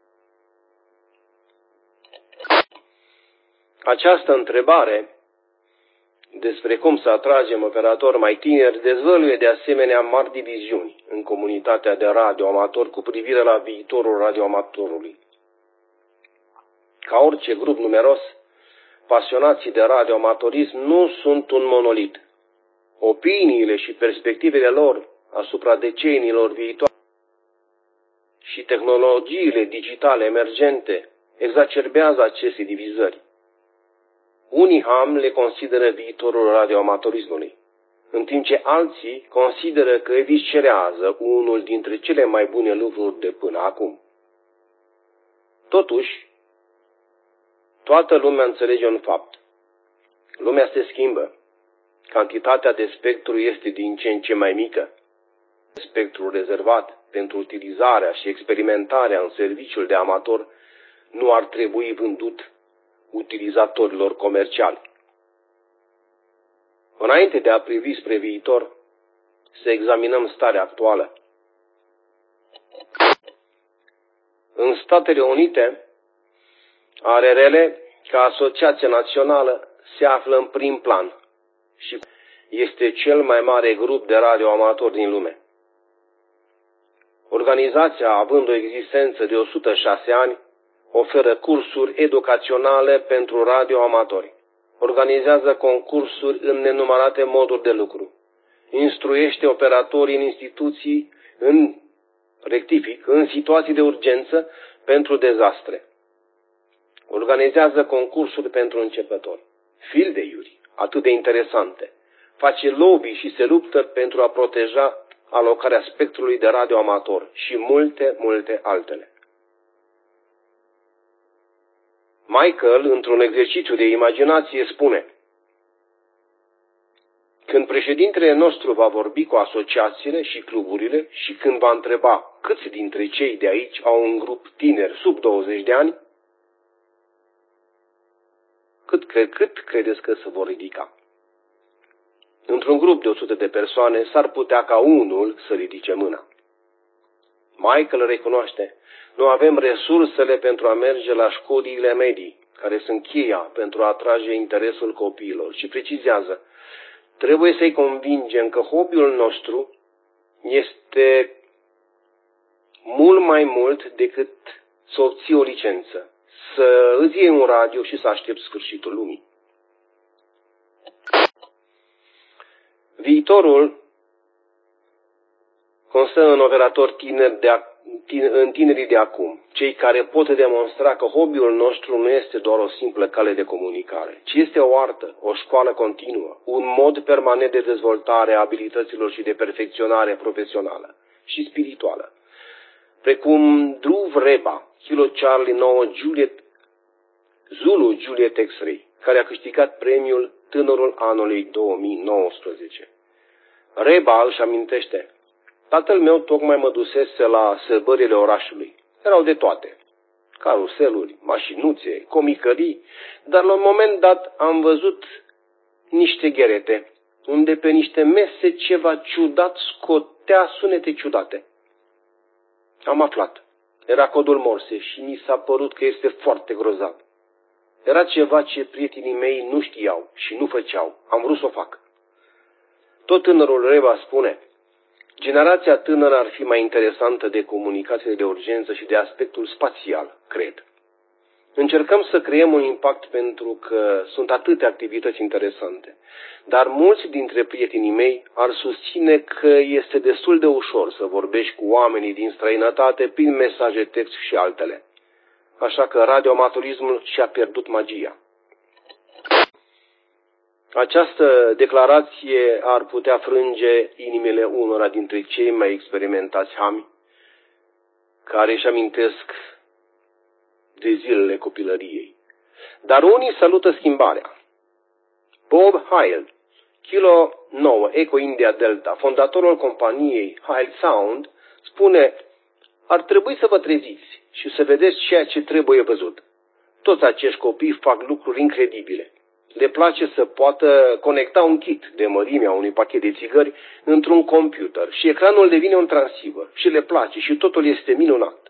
Această întrebare despre cum să atragem operatori mai tineri dezvăluie de asemenea mari diviziuni în comunitatea de radioamatori cu privire la viitorul radioamatorului. Ca orice grup numeros, pasionații de radioamatorism nu sunt un monolit. Opiniile și perspectivele lor asupra deceniilor viitoare și tehnologiile digitale emergente exacerbează aceste divizări. Unii ham le consideră viitorul radioamatorismului, în timp ce alții consideră că eviscerează unul dintre cele mai bune lucruri de până acum. Totuși, toată lumea înțelege un fapt. Lumea se schimbă. Cantitatea de spectru este din ce în ce mai mică. Spectrul rezervat pentru utilizarea și experimentarea în serviciul de amator nu ar trebui vândut utilizatorilor comerciali. Înainte de a privi spre viitor, să examinăm starea actuală. În Statele Unite, A R R L, ca asociație națională, se află în prim plan și este cel mai mare grup de radioamatori din lume. Organizația, având o existență de o sută șase ani, oferă cursuri educaționale pentru radioamatori, organizează concursuri în nenumărate moduri de lucru, instruiește operatorii în instituții, în rectific, în situații de urgență pentru dezastre. Organizează concursuri pentru începători, field-day-uri atât de interesante, face lobby și se luptă pentru a proteja alocarea spectrului de radioamator și multe, multe altele. Michael, într-un exercițiu de imaginație, spune: când președintele nostru va vorbi cu asociațiile și cluburile și când va întreba câți dintre cei de aici au un grup tineri sub douăzeci de ani, cât, cât, cât credeți că se vor ridica? Într-un grup de o sută de persoane s-ar putea ca unul să ridice mâna. Michael recunoaște: nu avem resursele pentru a merge la școlile medii, care sunt cheia pentru a atrage interesul copiilor, și precizează: trebuie să-i convingem că hobby-ul nostru este mult mai mult decât să obții o licență, să îți iei un radio și să aștepți sfârșitul lumii. Viitorul constă în operatori tineri de a, în tinerii de acum, cei care pot demonstra că hobby-ul nostru nu este doar o simplă cale de comunicare, ci este o artă, o școală continuă, un mod permanent de dezvoltare a abilităților și de perfecționare profesională și spirituală. Precum Dhruv Reba, Kilo Charlie nouă Juliet, Zulu Juliet X-Ray, care a câștigat premiul Tânărul anului două mii nouăsprezece. Reba își amintește: tatăl meu tocmai mă dusese la sărbările orașului. Erau de toate: caruseluri, mașinuțe, comicării, dar la un moment dat am văzut niște gherete, unde pe niște mese ceva ciudat scotea sunete ciudate. Am aflat. Era codul Morse și mi s-a părut că este foarte grozav. Era ceva ce prietenii mei nu știau și nu făceau. Am vrut să o fac. Tot tânărul Reba spune: generația tânără ar fi mai interesantă de comunicațiile de urgență și de aspectul spațial, cred. Încercăm să creăm un impact pentru că sunt atâtea activități interesante, dar mulți dintre prietenii mei ar susține că este destul de ușor să vorbești cu oamenii din străinătate prin mesaje text și altele. Așa că radioamatorismul și-a pierdut magia. Această declarație ar putea frânge inimile unora dintre cei mai experimentați hami, care își amintesc de zilele copilăriei. Dar unii salută schimbarea. Bob Heil, Kilo nouă Echo India Delta, fondatorul companiei Heil Sound, spune: ar trebui să vă treziți și să vedeți ceea ce trebuie văzut. Toți acești copii fac lucruri incredibile. Le place să poată conecta un kit de mărimea unui pachet de țigări într-un computer și ecranul devine un transceiver și le place și totul este minunat.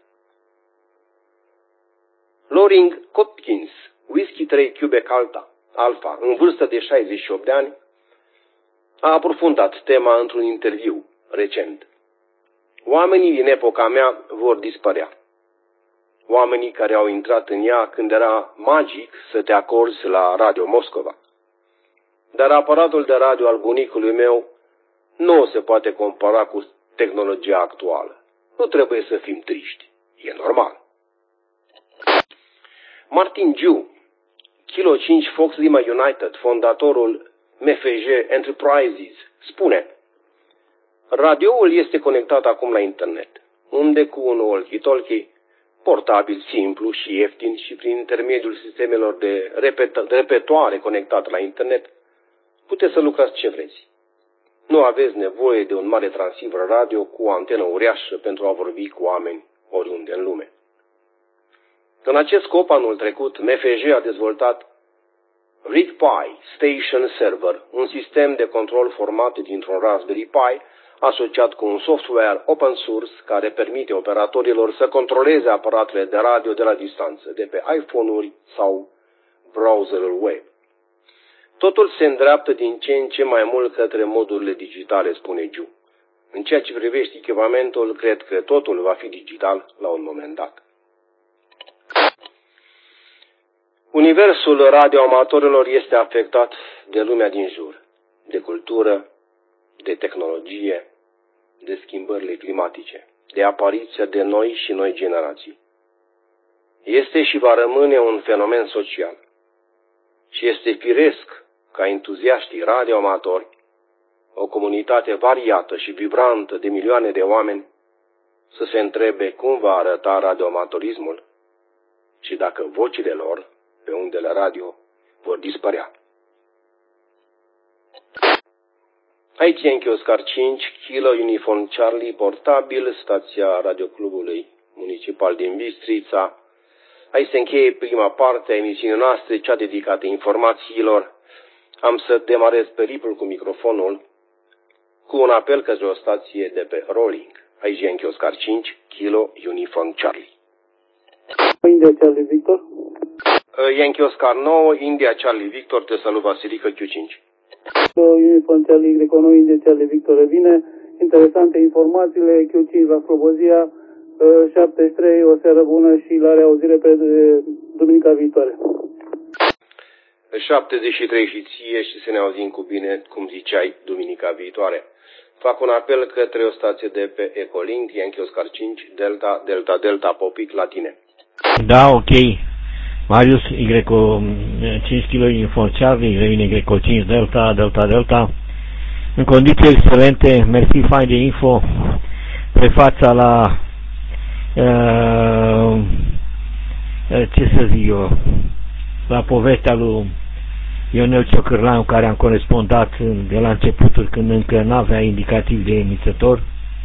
Loring Hopkins, Whiskey trei Quebec Alta, Alpha, în vârstă de șaizeci și opt de ani, a aprofundat tema într-un interviu recent. Oamenii din epoca mea vor dispărea. Oamenii care au intrat în ea când era magic să te acorzi la Radio Moscova. Dar aparatul de radio al bunicului meu nu se poate compara cu tehnologia actuală. Nu trebuie să fim triști. E normal. Martin Giu, Kilo cinci Fox Lima United, fondatorul M F G Enterprises, spune: radioul este conectat acum la internet, unde cu un walkie-talkie portabil, simplu și ieftin și prin intermediul sistemelor de repetoare conectate la internet, puteți să lucrați ce vreți. Nu aveți nevoie de un mare transceiver radio cu o antenă uriașă pentru a vorbi cu oameni oriunde în lume. În acest scop, anul trecut, M F G a dezvoltat RigPi Station Server, un sistem de control format dintr-un Raspberry Pi, asociat cu un software open source care permite operatorilor să controleze aparatele de radio de la distanță, de pe iPhone-uri sau browserul web. Totul se îndreaptă din ce în ce mai mult către modurile digitale, spune Giu. În ceea ce privește echipamentul, cred că totul va fi digital la un moment dat. Universul radioamatorilor este afectat de lumea din jur, de cultură, de tehnologie, de schimbările climatice, de apariția de noi și noi generații. Este și va rămâne un fenomen social. Și este firesc ca entuziaștii radioamatori, o comunitate variată și vibrantă de milioane de oameni, să se întrebe cum va arăta radioamatorismul și dacă vocile lor pe undele radio vor dispărea. Aici Yankee Oscar cinci, Kilo Uniform Charlie, portabil, stația radioclubului municipal din Bistrița. Aici se încheie prima parte a emisiunii noastre, cea dedicată informațiilor. Am să demarez peripul cu microfonul cu un apel către o stație de pe Rolling. Aici Yankee Oscar cinci, Kilo Uniform Charlie. India Charlie Victor. Yankee Oscar nouă, India Charlie Victor, te salut Vasilică Q cinci. Uniform Charlie Greco nouă, India Charlie Victor revine. Interesante informațiile, Q cinci la Slobozia, șaptezeci și trei, o seară bună și la reauzire pe duminica viitoare. șaptezeci și trei și ție și să ne auzim cu bine, cum ziceai, duminica viitoare. Fac un apel către o stație de pe Ecolink, Yankee Oscar cinci, Delta, Delta, Delta, Popic, la tine. Da, ok. Marius, Y cinci kilo Uniform Charlie, revine Y cinci, Delta, Delta, Delta. În condiții excelente, mersi fain de info. Prefața la uh, ce să zic eu, la povestea lui Ionel Ciocârlanu, care am corespondat de la începuturi când încă n-avea indicativ de emițător.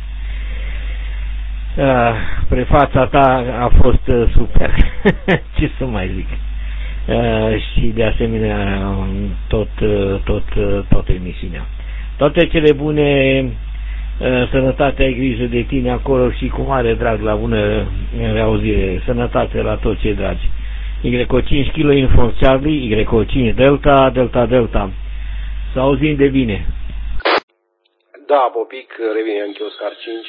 Uh, prefața ta a fost uh, super. Ce să mai zic. Uh, și de asemenea tot, uh, tot, uh, tot emisiunea. Toate cele bune, uh, sănătatea, ai grijă de tine acolo și cu mare drag la bună reauzire. Sănătate la toți cei dragi. Y cinci Kilo Uniform Charlie, Y cinci Delta, Delta, Delta. Să auzim de bine. Da, Popic, revine Yankee Oscar cinci.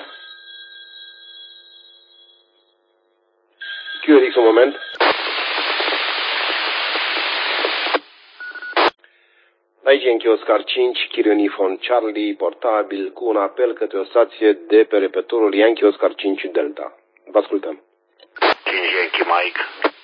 Q X un moment. Aici Yankee Oscar cinci, Kilo Uniform Charlie, portabil, cu un apel către o stație de pe repetorul Yankee Oscar cinci Delta. Vă ascultăm. cinci Yankee Mike.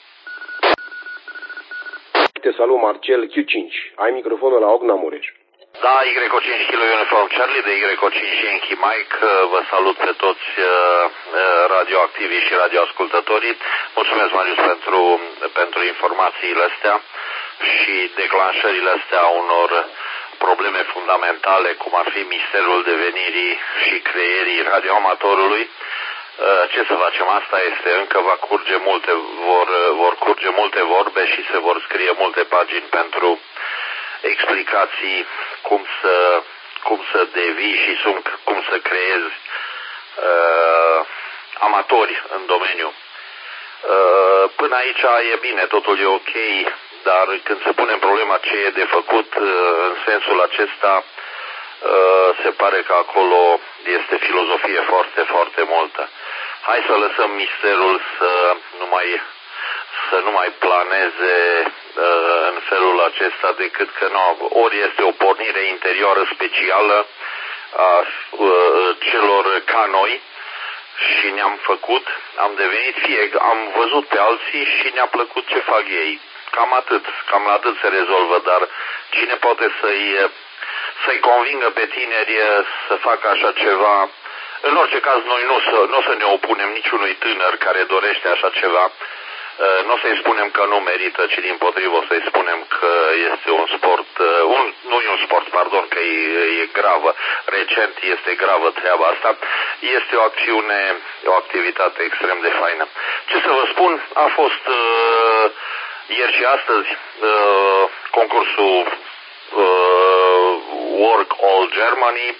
Te salut, Marcel Q cinci. Ai microfonul la Ogna Mureș. Da, Y cinci Kilo Uniform Charlie de Y cinci Yankee Mike. Vă salut pe toți radioactivii și radioascultătorii. Mulțumesc, Marius, pentru, pentru informațiile astea și declanșările astea unor probleme fundamentale, cum ar fi misterul devenirii și creierii radioamatorului. Ce să facem? Asta este, încă va curge multe, vor, vor curge multe vorbe și se vor scrie multe pagini pentru explicații cum să, cum să devii și cum să creezi uh, amatori în domeniu. Uh, până aici e bine, totul e ok, dar când se pune problema ce e de făcut uh, în sensul acesta, uh, se pare că acolo este filozofie foarte, foarte multă. Hai să lăsăm misterul să nu mai, să nu mai planeze uh, în felul acesta, decât că nu, ori este o pornire interioară specială a uh, celor ca noi și ne-am făcut, am devenit fie, am văzut pe alții și ne-a plăcut ce fac ei. Cam atât, cam la atât se rezolvă, dar cine poate să-i, să-i convingă pe tineri să facă așa ceva? În orice caz, noi nu o să, nu o să ne opunem niciunui tânăr care dorește așa ceva. Nu o să-i spunem că nu merită, ci dimpotrivă o să-i spunem că este un sport, un, nu e un sport, pardon, că e, e gravă. Recent este gravă treaba asta. Este o acțiune, o activitate extrem de faină. Ce să vă spun, a fost uh, ieri și astăzi uh, concursul uh, Work All Germany.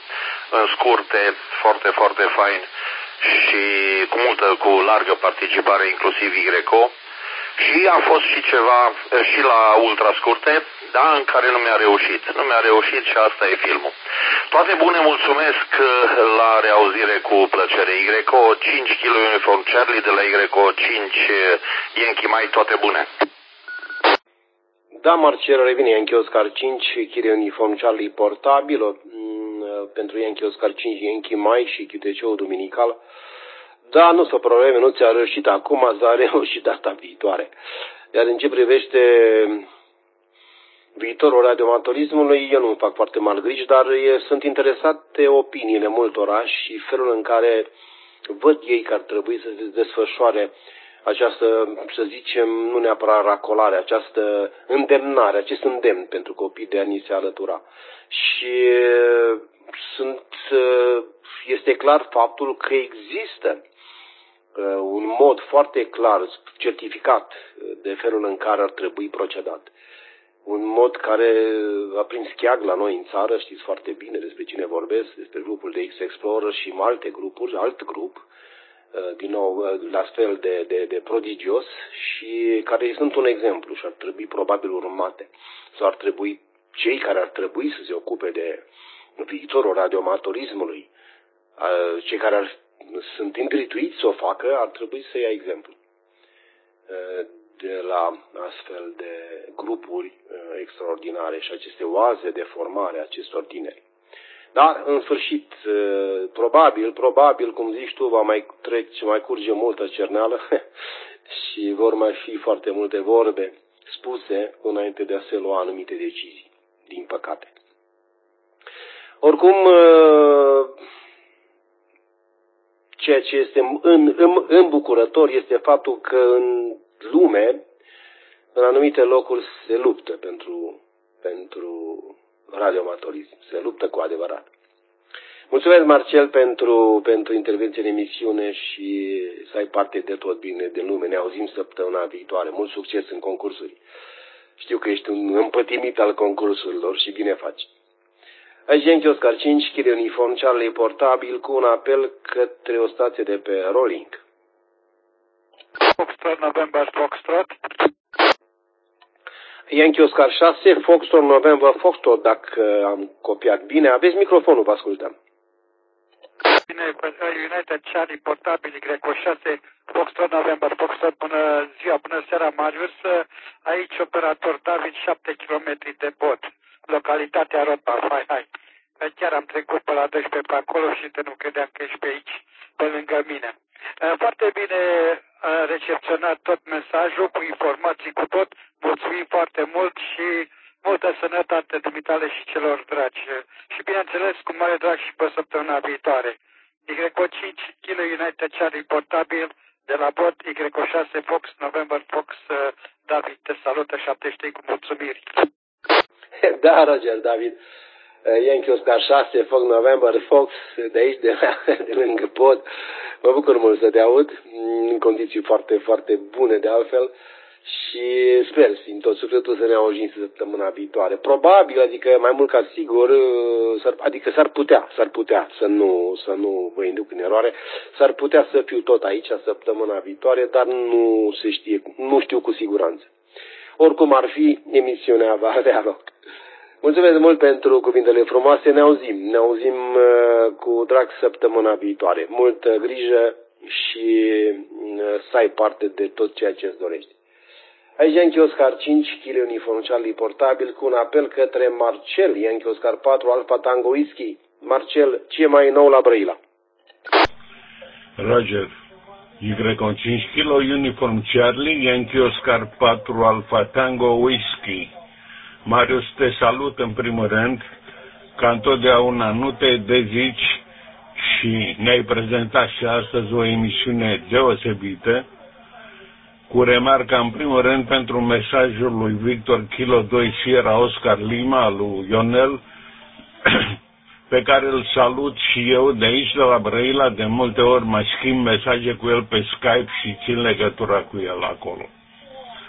în scurte, foarte, foarte fain și cu multă, cu largă participare, inclusiv Greco. Și a fost și ceva și la ultrascurte, da, în care nu mi-a reușit. Nu mi-a reușit și asta e filmul. Toate bune, mulțumesc, la reauzire cu plăcere. Greco cinci kilo Uniform Charlie de la Greco cinci Yankee Mike, toate bune. Da, Marcel, revine Yankee Oscar cinci, Kilo Uniform Charlie portabil, pentru Yankee Oscar cinci, Yankee Mike și Q T C-ul duminical. Da, nu sunt probleme, nu ți-a reușit acum, dar a reușit data viitoare. Iar în ce privește viitorul radioamatorismului, eu nu fac foarte mari griji, dar e, sunt interesate opiniile multora și felul în care văd ei că ar trebui să se desfășoare această, să zicem, nu neapărat racolare, această îndemnare, acest îndemn pentru copii de a ni se alătura. Și sunt, este clar faptul că există un mod foarte clar, certificat de felul în care ar trebui procedat. Un mod care a prins cheag la noi în țară, știți foarte bine despre cine vorbesc, despre grupul de X-Explorer și alte grupuri, alt grup, din nou, la fel de, de, de prodigios și care sunt un exemplu și ar trebui probabil urmate. Sau ar trebui, cei care ar trebui să se ocupe de viitorul radioamatorismului, cei care ar, sunt îndrituiți să o facă, ar trebui să ia exemplu de la astfel de grupuri extraordinare și aceste oaze de formare a acestor tineri. Dar, în sfârșit, probabil, probabil, cum zici tu, va mai trece, mai curge multă cerneală și vor mai fi foarte multe vorbe spuse înainte de a se lua anumite decizii, din păcate. Oricum, ceea ce este în, în, îmbucurător este faptul că în lume, în anumite locuri, se luptă pentru, pentru radioamatorism. Se luptă cu adevărat. Mulțumesc, Marcel, pentru, pentru intervenție în emisiune și să ai parte de tot bine din lume. Ne auzim săptămâna viitoare. Mult succes în concursuri. Știu că ești un împătimit al concursurilor și bine faci. Aici Yankee Oscar cinci, Kilo Uniform Charlie portabil cu un apel către o stație de pe Rolling. Foxtrot November Foxtrot. Yankee Oscar șase, Foxtrot November Foxtrot, dacă am copiat bine. Aveți microfonul, vă ascultăm. Bine, United Charlie portabil Greco șase, Foxtrot November Foxtrot, bună ziua, bună seara, Marius. Aici operator David, șapte kilometri de bot, localitatea Ropa, hai, hai. Chiar am trecut pe la doisprezece pe acolo și te nu credeam că ești pe aici, pe lângă mine. Foarte bine recepționat tot mesajul, cu informații, cu tot. Mulțumim foarte mult și multă sănătate dumitale și celor dragi. Și bineînțeles, cu mare drag și pe săptămâna viitoare. Greco cinci, Kilo United Charlie portabil, de la bot Greco șase, Fox, November Fox, David, te salută, șaptezeci și trei cu mulțumiri. Da, Roger, David. Yankee Oscar șase, Fox November Fox, de aici, de, de lângă pod. Mă bucur mult să te aud, în condiții foarte, foarte bune de altfel și sper din tot sufletul să ne auzim săptămâna viitoare. Probabil, adică mai mult ca sigur, adică s-ar putea, s-ar putea să nu, să nu vă induc în eroare, s-ar putea să fiu tot aici săptămâna viitoare, dar nu se știe, nu știu cu siguranță. Oricum ar fi, emisiunea va avea loc. Mulțumesc mult pentru cuvintele frumoase, ne auzim, ne auzim uh, cu drag săptămâna viitoare. Multă grijă și uh, să ai parte de tot ceea ce îți dorești. Aici Yankee Oscar cinci, Kilo Uniform Charlie portabil cu un apel către Marcel, Yankee Oscar patru, Alfa Tango Whisky. Marcel, ce mai nou la Brăila? Roger, Y cinci Kilo Uniform Charlie, Yankee Oscar patru, Alfa Tango Whisky. Marius, te salut în primul rând, ca întotdeauna nu te dezici și ne-ai prezentat și astăzi o emisiune deosebită, cu remarca în primul rând pentru mesajul lui Victor Kilo doi Sierra Oscar Lima, lui Ionel, pe care îl salut și eu de aici, de la Brăila. De multe ori mai schimb mesaje cu el pe Skype și țin legătura cu el acolo.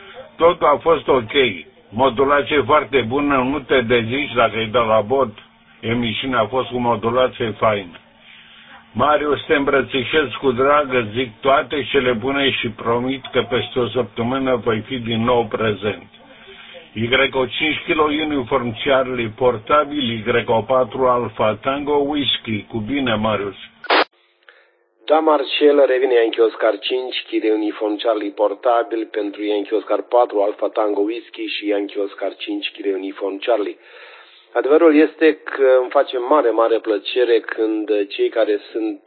Totul a fost ok. Modulație foarte bună, nu te dezici dacă e de la bot, emisiunea a fost cu modulație faină. Marius, te îmbrățișez cu drag, îți zic toate cele bune și promit că peste o săptămână voi fi din nou prezent. Y O cinci kilo Uniform Charlie portabil, Y O patru Alpha Tango Whisky. Cu bine, Marius. Da, Marcel, revine Yankee Oscar cinci, Kilo Uniform Charlie portabil pentru Yankee Oscar patru Alpha Tango Whisky și Yankee Oscar cinci, Kilo Uniform Charlie. Adevărul este că îmi face mare, mare plăcere când cei care sunt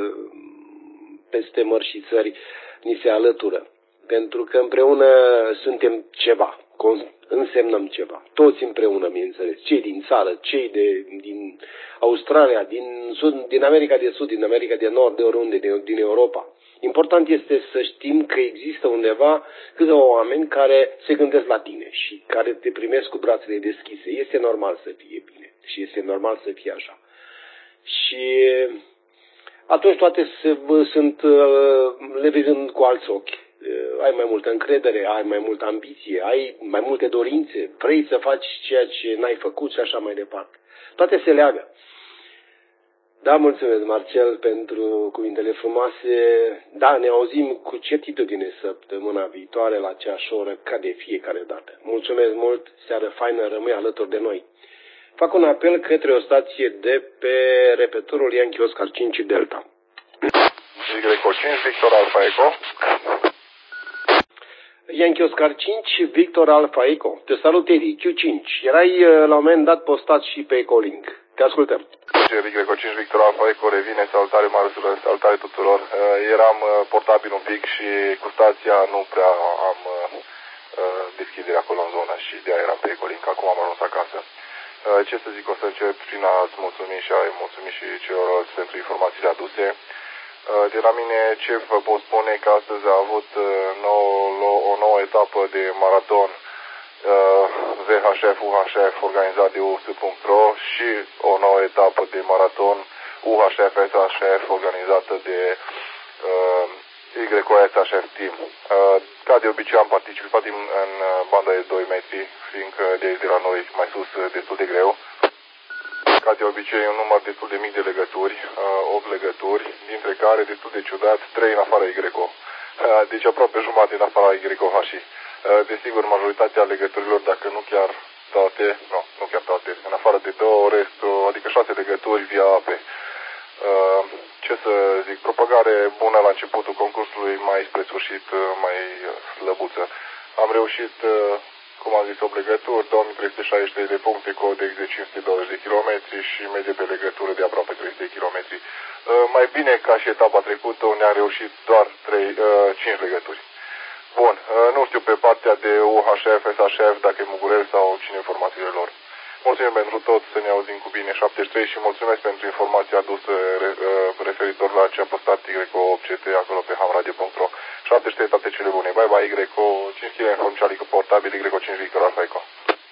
peste mări și țări ni se alătură. Pentru că împreună suntem ceva, însemnăm ceva. Toți împreună, bineînțeles. Cei din țară, cei de, din Australia, din, Sud, din America de Sud, din America de Nord, de oriunde, din, din Europa. Important este să știm că există undeva câțiva oameni care se gândesc la tine și care te primesc cu brațele deschise. Este normal să fie bine și este normal să fie așa. Și atunci toate se, sunt, le vezi cu alți ochi. Ai mai multă încredere, ai mai multă ambiție, ai mai multe dorințe, vrei să faci ceea ce n-ai făcut și așa mai departe. Toate se leagă. Da, mulțumesc, Marcel, pentru cuvintele frumoase. Da, ne auzim cu certitudine săptămâna viitoare la aceeași oră, ca de fiecare dată. Mulțumesc mult, seară faină, rămâi alături de noi. Fac un apel către o stație de pe repetorul Yankee Oscar cinci Delta. Y O cinci, Victor Alpha Echo. Yankee Oscar cinci, Victor Alpha Echo. Te salut, Eddie, Q cinci. Erai la un moment dat postat și pe Ecolink. Te ascultăm. Y O cinci, Victor Alpha Echo revine, salutare Marius, salutare tuturor. Eram portabil un pic și cu stația nu prea am deschidere acolo în zonă și de-aia eram pe Ecolink. Acum am ajuns acasă. Ce să zic, o să încep prin a-ți mulțumi și a-i mulțumi și celorlalți pentru informațiile aduse. De la mine ce vă pot spune că astăzi a avut nou, o nouă etapă de maraton V H F U H F organizat de U S punct R O și o nouă etapă de maraton U H F S H F organizată de uh, Y O S H F Team. Uh, ca de obicei am participat în, în banda de doi metri, fiindcă de aici de la noi mai sus destul de greu. Ca de obicei un număr destul de mic de legături, opt legături, dintre care destul de ciudat trei în afara Y O. Deci aproape jumătate în afara Y O H I. Desigur, majoritatea legăturilor, dacă nu chiar toate, nu, nu chiar toate, în afară de două, restul, adică șase legături via ape. Ce să zic, propagare bună la începutul concursului, mai spre sfârșit mai slăbuță. Am reușit, cum am zis, opt legături, două mii trei sute șaizeci și trei de puncte, cod de cinci sute douăzeci de kilometri și medie pe legătură de aproape trei sute de kilometri. Mai bine ca și etapa trecută, unde am reușit doar cinci legături. Bun, nu știu pe partea de U H F, S H F, dacă e Mugurel sau cine informațiile lor. Mulțumim pentru tot, să ne auzim cu bine șaptezeci și trei și mulțumesc pentru informația adusă referitor la ce a postat Y O opt C T acolo pe hamradio punct ro. șaptezeci și trei, toate cele bune. Bye bye, Y O cinci kilo Uniform Charlie cu portabil, Y O cinci Victor Alpha Echo.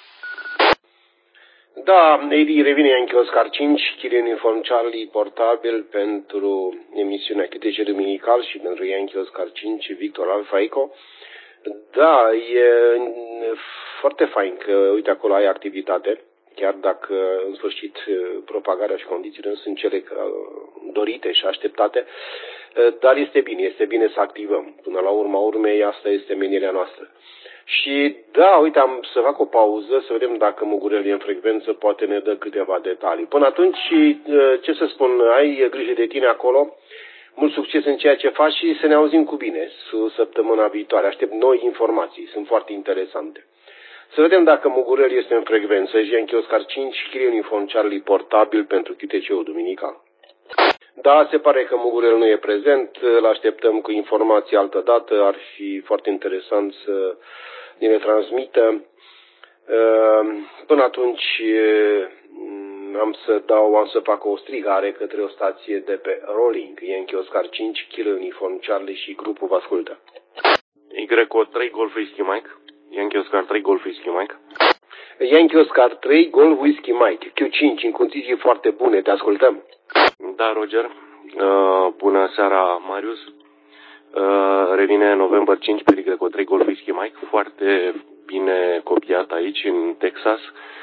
Da, Edi, revine Yankee Oscar cinci, Kilo Uniform Charlie portabil pentru emisiunea Câtece Duminical și pentru Yankee Oscar cinci, Victor Alpha Echo. Da, e foarte fain că, uite, acolo ai activitate, chiar dacă, în sfârșit, propagarea și condițiile nu sunt cele dorite și așteptate, dar este bine, este bine să activăm. Până la urma urmei, asta este menirea noastră. Și da, uite, am să fac o pauză, să vedem dacă Mugurel e în frecvență, poate ne dă câteva detalii. Până atunci, ce să spun, ai grijă de tine acolo, mult succes în ceea ce faci și să ne auzim cu bine săptămâna viitoare. Aștept noi informații, sunt foarte interesante. Să vedem dacă Mugurel este în frecvență. Yankee Oscar cinci, Kilo Uniform Charlie portabil pentru Q T C-ul duminical. Da, se pare că Mugurel nu e prezent, îl așteptăm cu informații altă dată, ar fi foarte interesant să ne le transmită. Până atunci am să dau, am să fac o strigare către o stație de pe Rolling, Yankee Oscar cinci, Kilo Uniform Charlie și grupul vă ascultă. Y O trei Golf Whisky Mike, Yankee Oscar trei Golf Whisky Mike. Yankee Oscar trei Golf Whisky Mike, Q cinci, în condiții foarte bune, te ascultăm. Da, Roger. Uh, bună seara, Marius. Uh, revine November cinci pe Y O trei Golf Whisky Mike, foarte bine copiat aici, în Texas,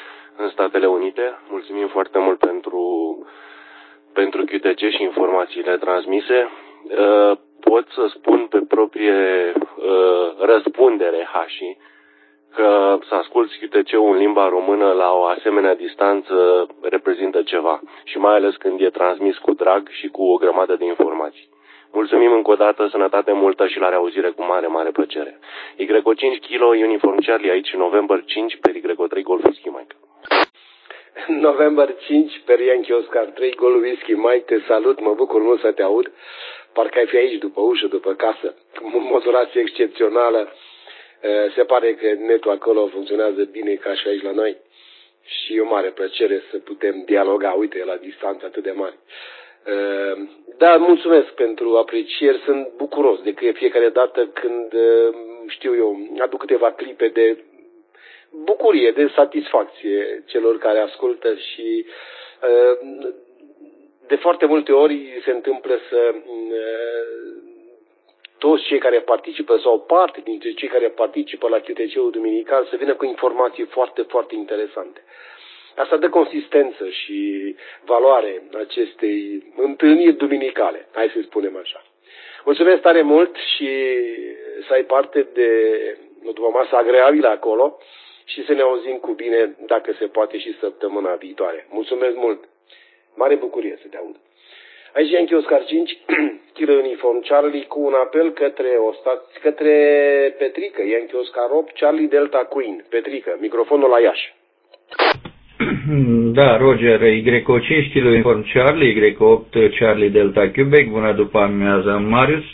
în Statele Unite. Mulțumim foarte mult pentru, pentru Q T C și informațiile transmise. Pot să spun pe proprie răspundere, Hași, că să asculți Q T C-ul în limba română la o asemenea distanță reprezintă ceva. Și mai ales când e transmis cu drag și cu o grămadă de informații. Mulțumim încă o dată, sănătate multă și la reauzire cu mare, mare plăcere. Y O cinci kilo, Uniform Charlie aici, November cinci, pe Y O trei Golf Whisky Mike. November cinci, pe Yankee Oscar trei Golf Whisky Mike, te salut, mă bucur mult să te aud. Parcă ai fi aici după ușă, după casă. Motorație excepțională. Se pare că netul acolo funcționează bine ca și aici la noi. Și e o mare plăcere să putem dialoga, uite, la distanță atât de mare. Da, mulțumesc pentru aprecieri, sunt bucuros de că fiecare dată când, știu eu, aduc câteva clipe de bucurie, de satisfacție celor care ascultă și de foarte multe ori se întâmplă să toți cei care participă sau parte dintre cei care participă la Q T C-ul duminical să vină cu informații foarte, foarte interesante. Asta dă consistență și valoare acestei întâlniri duminicale, hai să spunem așa. Mulțumesc tare mult și să ai parte de o după masă agreabilă acolo și să ne auzim cu bine, dacă se poate, și săptămâna viitoare. Mulțumesc mult! Mare bucurie să te aud! Aici Yankee Oscar cinci, Kilo Uniform Charlie, cu un apel către, Ostat, către Petrică, Yankee Oscar opt, Charlie Delta Queen. Petrică, microfonul la Iași. Da, Roger, Y O cinci, Kilo Uniform Charlie, Y O opt, Charlie Delta Quebec, bună după amiază, Marius.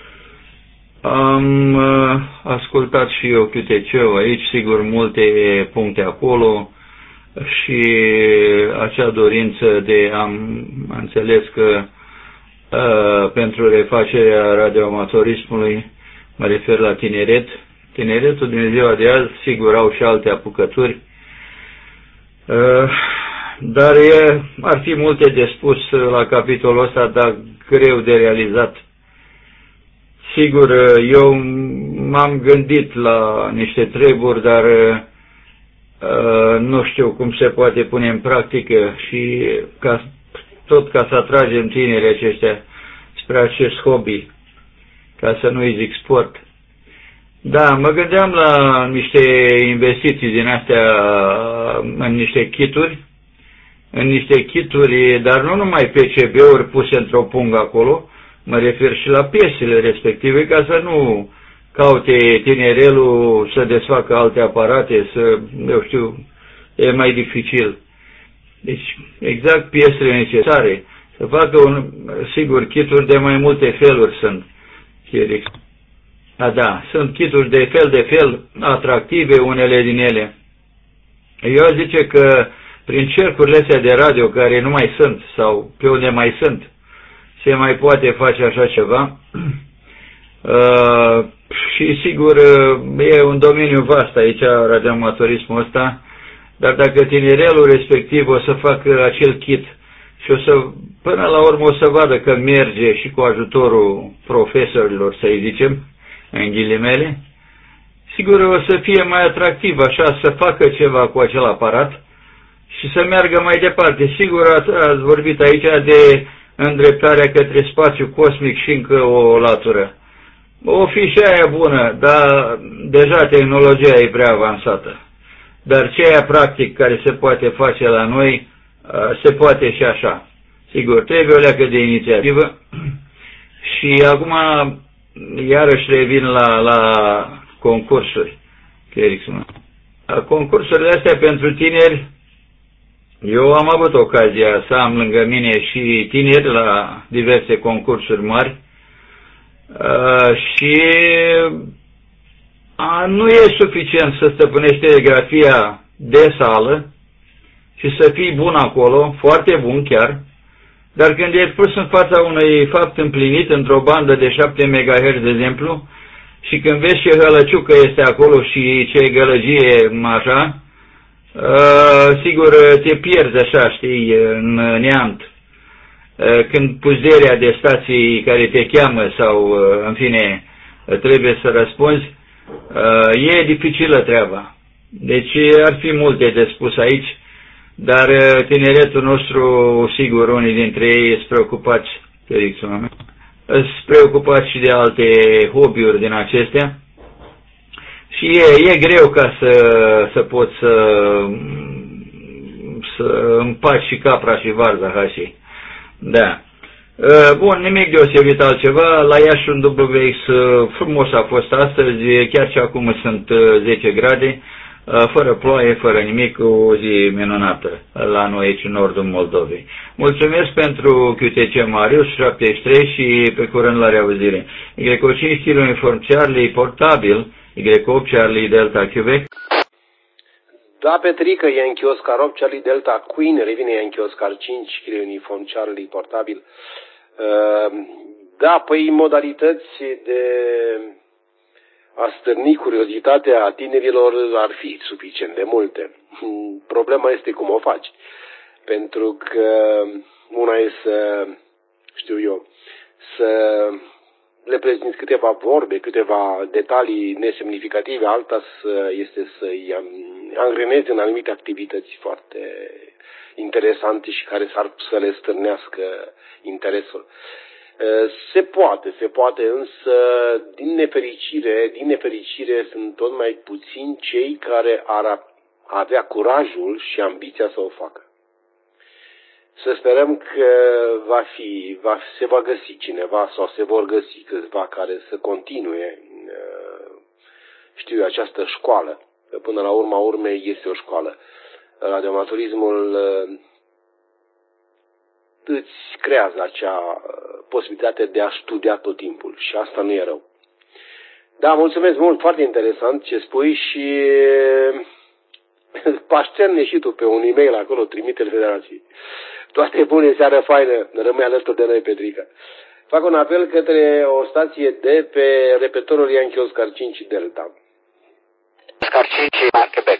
Am uh, ascultat și eu Q T C-ul aici, sigur, multe puncte acolo și acea dorință de am înțeles că uh, pentru refacerea radioamatorismului, mă refer la tineret, tineretul din ziua de azi, sigur, au și alte apucături, uh, dar e, ar fi multe de spus la capitolul ăsta, dar greu de realizat. Sigur, eu m-am gândit la niște treburi, dar uh, nu știu cum se poate pune în practică și ca, tot ca să atragem tinerii aceștia spre acest hobby, ca să nu-i zic sport. Da, mă gândeam la niște investiții din astea în niște kituri, în niște kituri, dar nu numai P C B-uri puse într-o pungă acolo, mă refer și la piesele respective, ca să nu caute tinerelul să desfacă alte aparate, să, eu știu, e mai dificil. Deci, exact piesele necesare, să facă, un, sigur, kituri de mai multe feluri sunt. A, da, sunt kituri de fel de fel, atractive, unele din ele. Eu zice că prin cercurile astea de radio, care nu mai sunt, sau pe unde mai sunt, se mai poate face așa ceva. Uh, și sigur, e un domeniu vast aici, radioamatorismul ăsta, dar dacă tinerelul respectiv o să facă acel kit și o să, până la urmă o să vadă că merge și cu ajutorul profesorilor, să-i zicem, în ghilimele, sigur o să fie mai atractiv așa, să facă ceva cu acel aparat și să meargă mai departe. Sigur, ați, ați vorbit aici de îndreptarea către spațiu cosmic și încă o latură. O fi și aia bună, dar deja tehnologia e prea avansată. Dar ceea practic care se poate face la noi, se poate și așa. Sigur, trebuie o leacă de inițiativă. Și acum, iarăși revin la, la concursuri. Concursurile astea pentru tineri, eu am avut ocazia să am lângă mine și tineri la diverse concursuri mari uh, și uh, nu e suficient să stăpânești telegrafia de sală și să fii bun acolo, foarte bun chiar, dar când ești pus în fața unui fapt împlinit într-o bandă de șapte megahertz, de exemplu, și când vezi ce hălăciucă este acolo și ce gălăgie așa, Uh, sigur, te pierzi așa, știi, în neant. Uh, când pușderea de stații care te cheamă sau, uh, în fine, trebuie să răspunzi, uh, e dificilă treaba. Deci ar fi multe de spus aici, dar tineretul nostru, sigur, unii dintre ei sunt preocupați, sunt preocupați și de alte hobby-uri din acestea și e, e greu ca să, să poți să, să împaci și capra și varza, hașii. Da. Bun, nimic deosebit altceva. La Iași un W X frumos a fost astăzi, chiar și acum sunt zece grade, fără ploaie, fără nimic, o zi minunată la noi aici în nordul Moldovei. Mulțumesc pentru Q T C Marius șaptezeci și trei și pe curând la reauzire. Y cinci kilo uniform Charlie portabil, Y opt Charlie Delta Quebec. Da, Petrică, Yankee Oscar opt Charlie Delta Queen, revine Yankee Oscar cinci kilo uniform Charlie portabil. Da, păi modalități de a stârni curiozitatea tinerilor ar fi suficient de multe. Problema este cum o faci. Pentru că una e să, știu eu, să le prezinți câteva vorbe, câteva detalii nesemnificative, alta să, este să-i angrenezi în anumite activități foarte interesante și care s-ar să le stârnească interesul. Se poate, se poate, însă din nefericire, din nefericire sunt tot mai puțini cei care ar avea curajul și ambiția să o facă. Să sperăm că va fi, va, se va găsi cineva sau se vor găsi câțiva care să continue, știu eu, această școală. Până la urma urmei este o școală. Radioamatorismul îți creează acea posibilitate de a studia tot timpul și asta nu e rău. Da, mulțumesc mult, foarte interesant ce spui și pașterne și tu pe un e-mail acolo, trimite-l Federației. Toate bune, seară faină, rămâi alături de noi, Petrica. Fac un apel către o stație de pe repetorul Yankee Oscar cinci Delta. Oscar cinci, Quebec.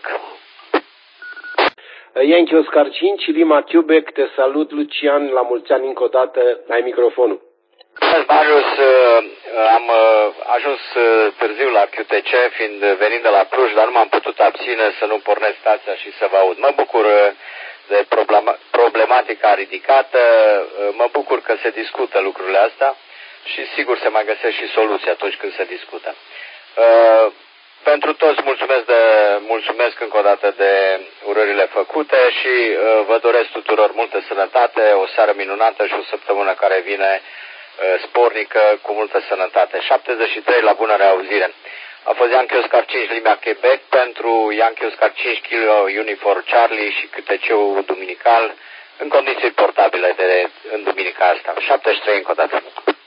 Yankee Oscar cinci, Lima Quebec, te salut, Lucian, la mulți ani încă o dată, ai microfonul. Marius, am ajuns târziu la Q T C, fiind venind de la Cluj, dar nu m-am putut abține să nu pornesc stația și să vă aud. Mă bucur de problematica ridicată, mă bucur că se discută lucrurile astea și sigur se mai găsesc și soluții atunci când se discută. Pentru toți mulțumesc, de, mulțumesc încă o dată de urările făcute și vă doresc tuturor multă sănătate, o seară minunată și o săptămână care vine spornică cu multă sănătate. șaptezeci și trei la bună reauzire. A fost Yankee Oscar cinci Lima Quebec pentru Yankee Oscar cinci kilo Uniform Charlie și Q T C-ul duminical în condiții portabile de, în duminica asta. șaptezeci și trei încă o dată.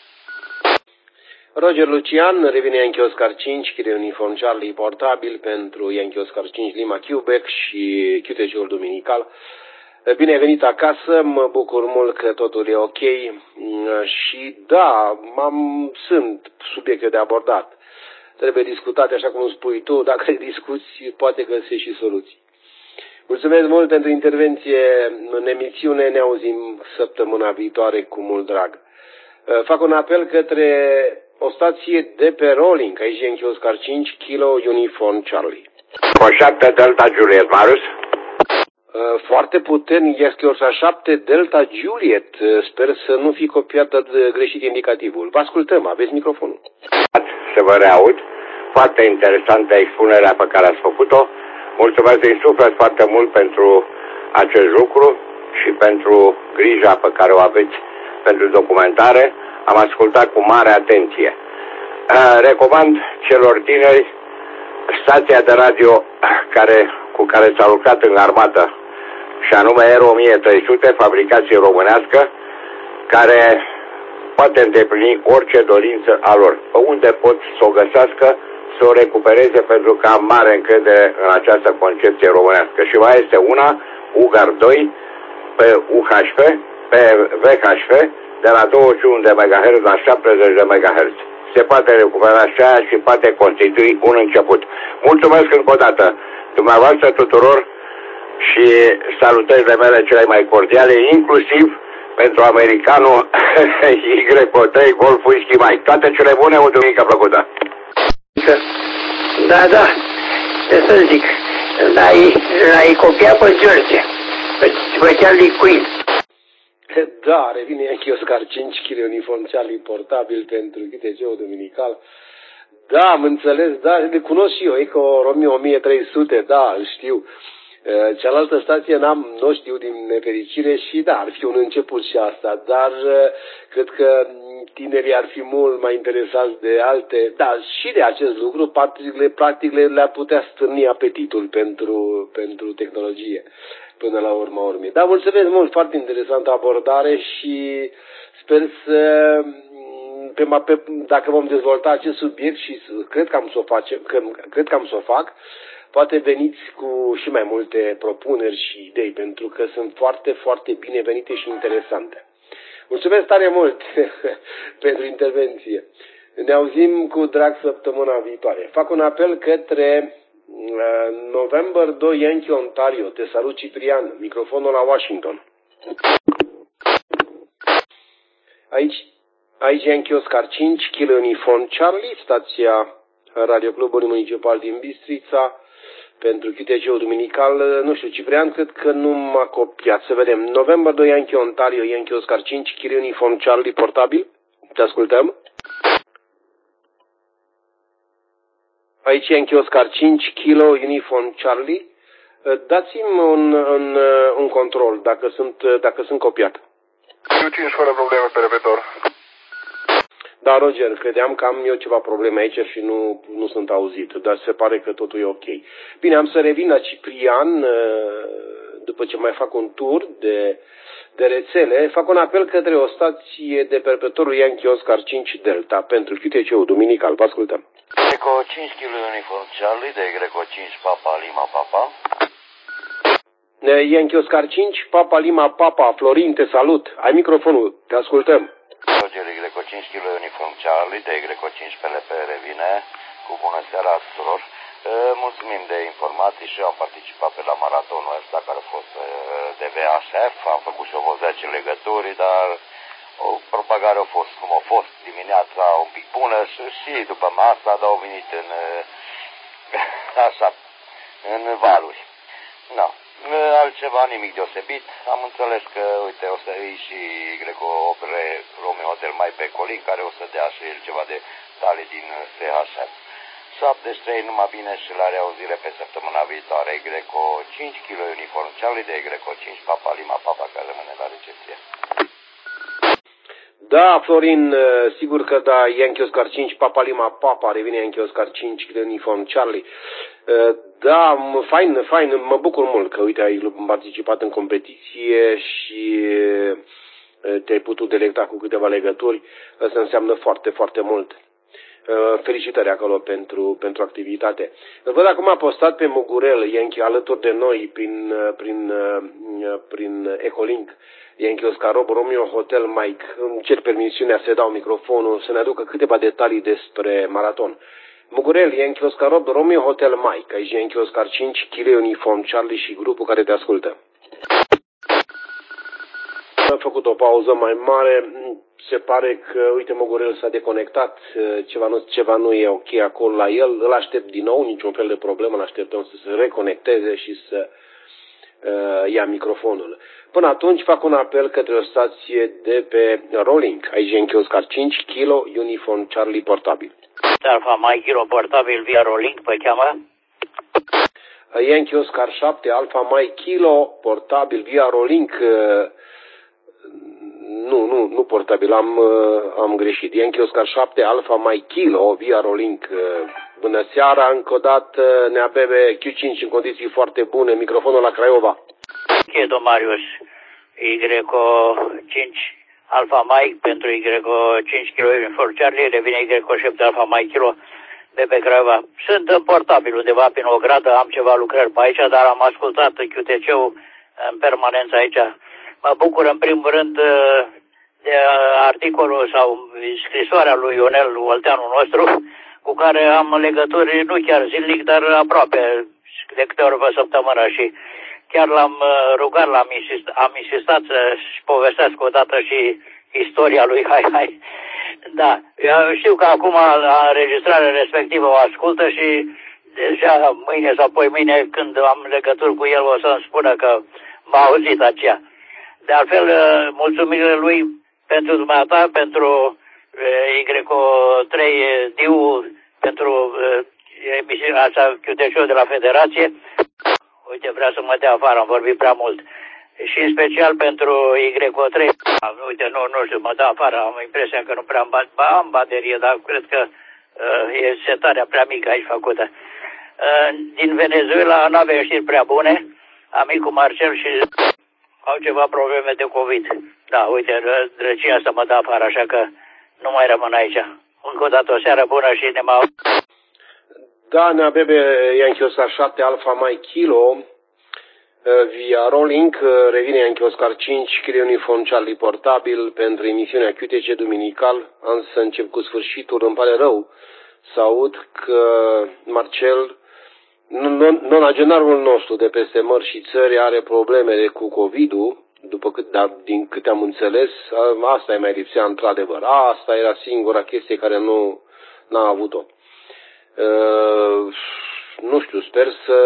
Roger Lucian, revine Yankee Oscar cinci kilo Uniform Charlie portabil pentru Yankee Oscar cinci Lima Quebec și Q T C-ul duminical. Bine ai venit acasă, mă bucur mult că totul e ok și da, am, sunt subiecte de abordat. Trebuie discutate așa cum spui tu, dacă discuți poate găsești și soluții. Mulțumesc mult pentru intervenție în emisiune, ne auzim săptămâna viitoare cu mult drag. Fac un apel către o stație de pe Rolling, aici Yankee Oscar cinci kilo Uniform Charlie. O șapte Delta Juliet, Marius. Foarte puternic, Yankee Oscar șapte Delta Juliet. Sper să nu fi copiat greșit indicativul. Vă ascultăm, aveți microfonul. Să vă reaud. Foarte interesantă expunerea pe care ați făcut-o. Mulțumesc din suflet foarte mult pentru acest lucru și pentru grija pe care o aveți pentru documentare. Am ascultat cu mare atenție. Recomand celor tineri stația de radio care, cu care s-a lucrat în armată, și anume R o mie trei sute, fabricație românească, care poate îndeplini orice dorință a lor. Pe unde pot să o găsească, să o recupereze, pentru că am mare încredere în această concepție românească. Și mai este una, Ugar doi, pe U H F, pe V H F, de la douăzeci și unu de megahertz la șaptezeci de megahertz. Se poate recupera și aia și poate constitui un început. Mulțumesc încă o dată dumneavoastră tuturor și salutările mele cele mai cordiale, inclusiv pentru americanul Y trei Golf Whisky Mike. Toate cele bune, o duminică plăcută. Da, da, ce să zic, l-ai, l-ai copiat pe George. Specially quiz. Da, revine Yankee Oscar cinci kilograme uniform Charlie portabil pentru Q T C-ul duminical. Da, am înțeles, da, le cunosc și eu, Eco Romeo o mie trei sute, da, îl știu. Cealaltă stație n-am, nu știu din nefericire și da, ar fi un început și asta, dar cred că tinerii ar fi mult mai interesați de alte, da, și de acest lucru, practic, practic le-ar putea stârni apetitul pentru, pentru tehnologie până la urma urmei. Da, mulțumesc mult, foarte interesantă abordare și sper să, pe, pe, dacă vom dezvolta acest subiect și cred că am să o facem, că, cred că am să o fac, poate veniți cu și mai multe propuneri și idei, pentru că sunt foarte, foarte binevenite și interesante. Mulțumesc tare mult pentru intervenție. Ne auzim cu drag săptămâna viitoare. Fac un apel către uh, November doi Yankee Ontario. Te salut, Ciprian. Microfonul la Washington. Aici, aici Yankee Oscar cinci, Kilo Uniform Charlie, stația Radioclubului Municipal din Bistrița, pentru Q T C-ul duminical. Nu știu, Ciprian, cred că nu m-a copiat. Să vedem. November doi Yankee Ontario, Yankee Oscar cinci, Kilo Uniform Charlie, portabil. Te ascultăm. Aici Yankee Oscar cinci, Kilo Uniform Charlie. Dați-mi un, un, un control, dacă sunt, dacă sunt copiat. Q cinci fără probleme pe repetor. Da, Roger, credeam că am eu ceva probleme aici și nu, nu sunt auzit, dar se pare că totul e ok. Bine, am să revin la Ciprian, după ce mai fac un tur de, de rețele, fac un apel către o stație de perpetuarul Yankee Oscar cinci Delta pentru Q T C-ul duminical. Vă ascultăm. Greco cinci Kilo Uniform Charlie de Greco cinci Papa Lima Papa. Yankee Oscar cinci, Papa Lima Papa. Florin, te salut. Ai microfonul, te ascultăm. Roger Greco cinci Kilo Uniform Charlie de Greco cinci P L P revine cu bună seara tuturor. Mulțumim de informații și am participat pe la maratonul ăsta care a fost de V H F, am făcut și o zece legături, dar o propagare a fost cum a fost, dimineața un pic bună și, și după masa, dar au venit în așa, în valuri. No. Altceva, nimic deosebit. Am înțeles că, uite, o să îi și Greco opere Romeo Hotel mai pe Colin, care o să dea și el ceva de tale din V H F. șaptezeci și trei, numai bine și la reauzire pe săptămâna viitoare. Greco cinci Kilo Uniform Charlie de Greco cinci Papa Lima Papa, care rămâne la recepție. Da, Florin, sigur că da, Yankee Oscar cinci, Papa Lima Papa, revine Yankee Oscar cinci, Uniform Charlie. Da, fain, fain, mă bucur mult că, uite, ai participat în competiție și te-ai putut delecta cu câteva legături. Asta înseamnă foarte, foarte mult. Felicitări acolo pentru, pentru activitate. Îl văd acum postat pe Mugurel, Yankee, alături de noi prin, prin, prin Ecolink. Yankee Oscar Rob, Romeo Hotel Mike. Îmi cer permisiunea să dau microfonul să ne aducă câteva detalii despre maraton. Mugurel, Yankee Oscar Rob, Romeo Hotel Mike. Aici Yankee Oscar cinci, Kilo Uniform Charlie și grupul care te ascultă. Am făcut o pauză mai mare. Se pare că, uite, Mugurel s-a deconectat. Ceva nu, ceva nu e ok acolo la el. Îl aștept din nou, niciun fel de problemă. Îl așteptăm să se reconecteze și să uh, ia microfonul. Până atunci fac un apel către o stație de pe Rolling. Aici Yankee Oscar cinci, Kilo Uniform Charlie portabil. Alfa mai Kilo portabil via Rolling, pe cheamă? Yankee Oscar șapte, Alfa mai Kilo portabil via Rolling. Nu, nu, nu portabil, am, am greșit. Yankee Oscar șapte, Alfa mai Kilo via Rolling. Bună seara, încă o dată ne abebe Q cinci în condiții foarte bune. Microfonul la Craiova. Chedo Marius, Y cinci Alfa Mike pentru Y cinci Kilo Uniform Charlie, revine Y șapte Alfa Mike Kilo de pe Craiova. Sunt în portabil undeva prin o gradă, am ceva lucrări pe aici, dar am ascultat Q T C-ul în permanență aici. Mă bucur în primul rând de articolul sau scrisoarea lui Ionel Olteanul nostru, cu care am legături nu chiar zilnic, dar aproape de câte ori pe săptămână și chiar l-am rugat, l-am insist, am insistat să-și povestească odată și istoria lui Hai Hai. Da, eu știu că acum la înregistrarea respectivă o ascultă și deja mâine sau poi mâine când am legături cu el o să-mi spună că m-a auzit aceea. De altfel, mulțumirile lui pentru dumneata, pentru Y trei D U, pentru emisiunea asta Q T C de la Federație. Uite, vrea să mă dea afară, am vorbit prea mult. Și în special pentru Y trei. Uite, nu, nu știu, mă dă afară, am impresia că nu prea am, ba, am baterie, dar cred că uh, e setarea prea mică aici făcută. Uh, din Venezuela nu avem știri prea bune. Amicul Marcel și au ceva probleme de COVID. Da, uite, drăcia asta mă dă afară, așa că nu mai rămân aici. Încă o dată o seară bună și ne mai... Da, Nea Bebe, Yankee Oscar șapte Alpha Mike Kilo, via Rolling, revine Yankee Oscar cinci, Kilo Uniform Charlie portabil pentru emisiunea Q T C duminical. Am să încep cu sfârșitul, îmi pare rău să aud că Marcel, nonagenarul nostru de peste mări și țări, are probleme cu COVID-ul, după cât, dar din câte am înțeles, asta îi mai lipsea într-adevăr. Asta era singura chestie care nu n-a avut-o. Uh, nu știu, sper să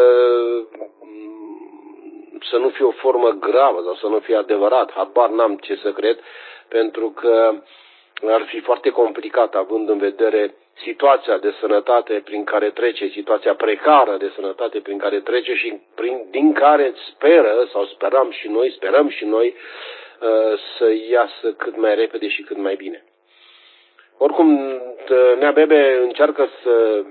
să nu fie o formă gravă sau să nu fie adevărat. Habar n-am ce să cred, pentru că ar fi foarte complicat având în vedere situația de sănătate prin care trece, situația precară de sănătate prin care trece și prin, din care speră, sau sperăm și noi, sperăm și noi uh, să iasă cât mai repede și cât mai bine. Oricum, Nea Bebe încearcă să,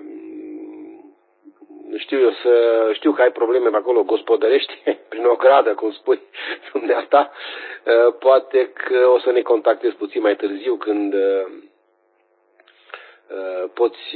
știu eu, să știu că ai probleme pe acolo gospodărești, prin o gradă, cum spui dumneata. Poate că o să ne contactezi puțin mai târziu când poți,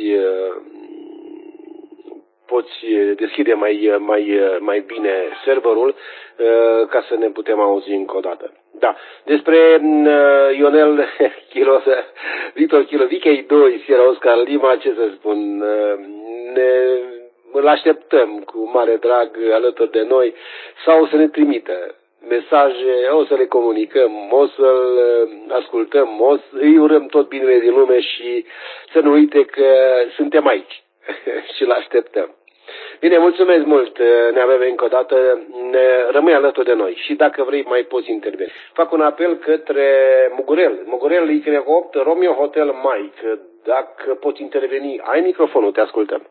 poți deschide mai, mai, mai bine serverul ca să ne putem auzi încă o dată. Da, despre uh, Ionel Kilo, Victor Kilo, V K doi, Sierra Oscar Lima, ce să spun, uh, ne, îl așteptăm cu mare drag alături de noi sau să ne trimită mesaje, o să le comunicăm, o să-l ascultăm, o să îi urăm tot binele din lume și să nu uite că suntem aici și îl așteptăm. Bine, mulțumesc mult, ne avem încă o dată, rămâi alături de noi și dacă vrei mai poți interveni. Fac un apel către Mugurel, Mugurel Y opt, Romeo Hotel Mike, dacă poți interveni, ai microfonul, te ascultăm.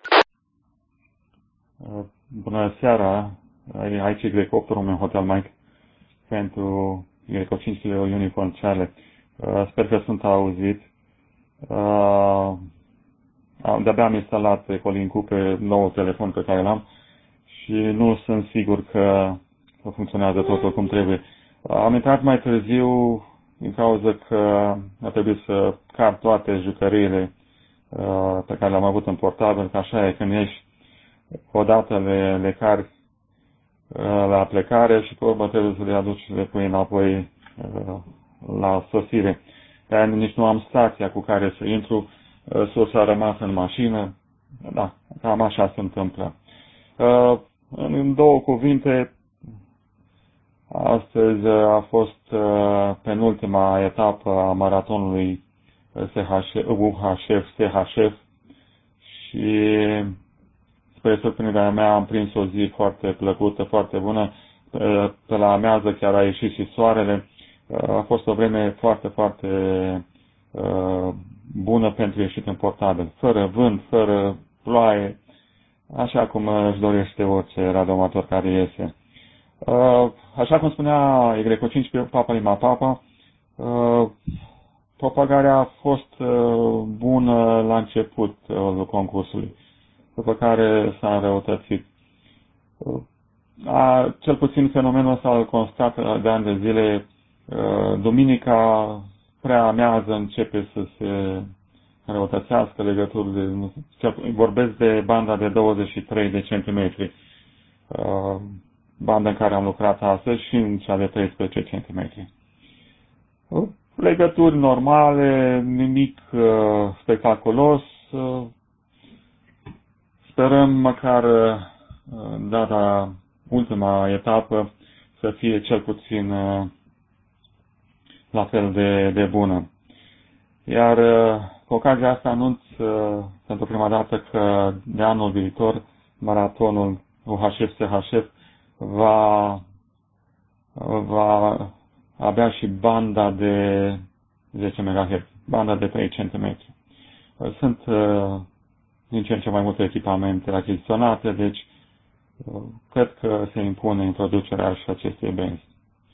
Bună seara, aici Y opt, Romeo Hotel Mike, pentru Y cinci Uniform Charlie. Sper că sunt auzit. De-abia am instalat Colin-Cu pe nou telefon pe care l-am și nu sunt sigur că funcționează totul cum trebuie. Am intrat mai târziu din cauza că a trebuit să car toate jucăriile pe care le-am avut în portabil, că așa e când ești, odată le, le cari la plecare și pe urmă trebuie să le aduci și le pui înapoi la sosire. Dar nici nu am stația cu care să intru, sursa a rămas în mașină, da, cam așa se întâmplă. În două cuvinte, astăzi a fost penultima etapă a maratonului U H F S H F și spre surprinderea mea am prins o zi foarte plăcută, foarte bună. Pe la amiază chiar a ieșit și soarele. A fost o vreme foarte, foarte bună pentru ieșit în portabil, fără vânt, fără ploaie, așa cum își dorește orice radioamator care iese. Așa cum spunea Y cinci Papa Lima Papa, propagarea a fost bună la început concursului, după care s-a înrăutățit. A, cel puțin fenomenul ăsta îl constat de ani de zile. Duminica prea amiază începe să se înrăutățească legăturile. Vorbesc de banda de douăzeci și trei de centimetri, banda în care am lucrat astăzi, și în cea de treisprezece centimetri. Legături normale, nimic spectaculos. Sperăm măcar data, ultima etapă, să fie cel puțin la fel de, de bună. Iar cu ocazia asta anunț pentru prima dată că de anul viitor maratonul U H F S H F va va avea și banda de zece megahertz, banda de trei centimetri. Sunt din ce în ce mai multe echipamente achiziționate, deci cred că se impune introducerea și acestei benzi.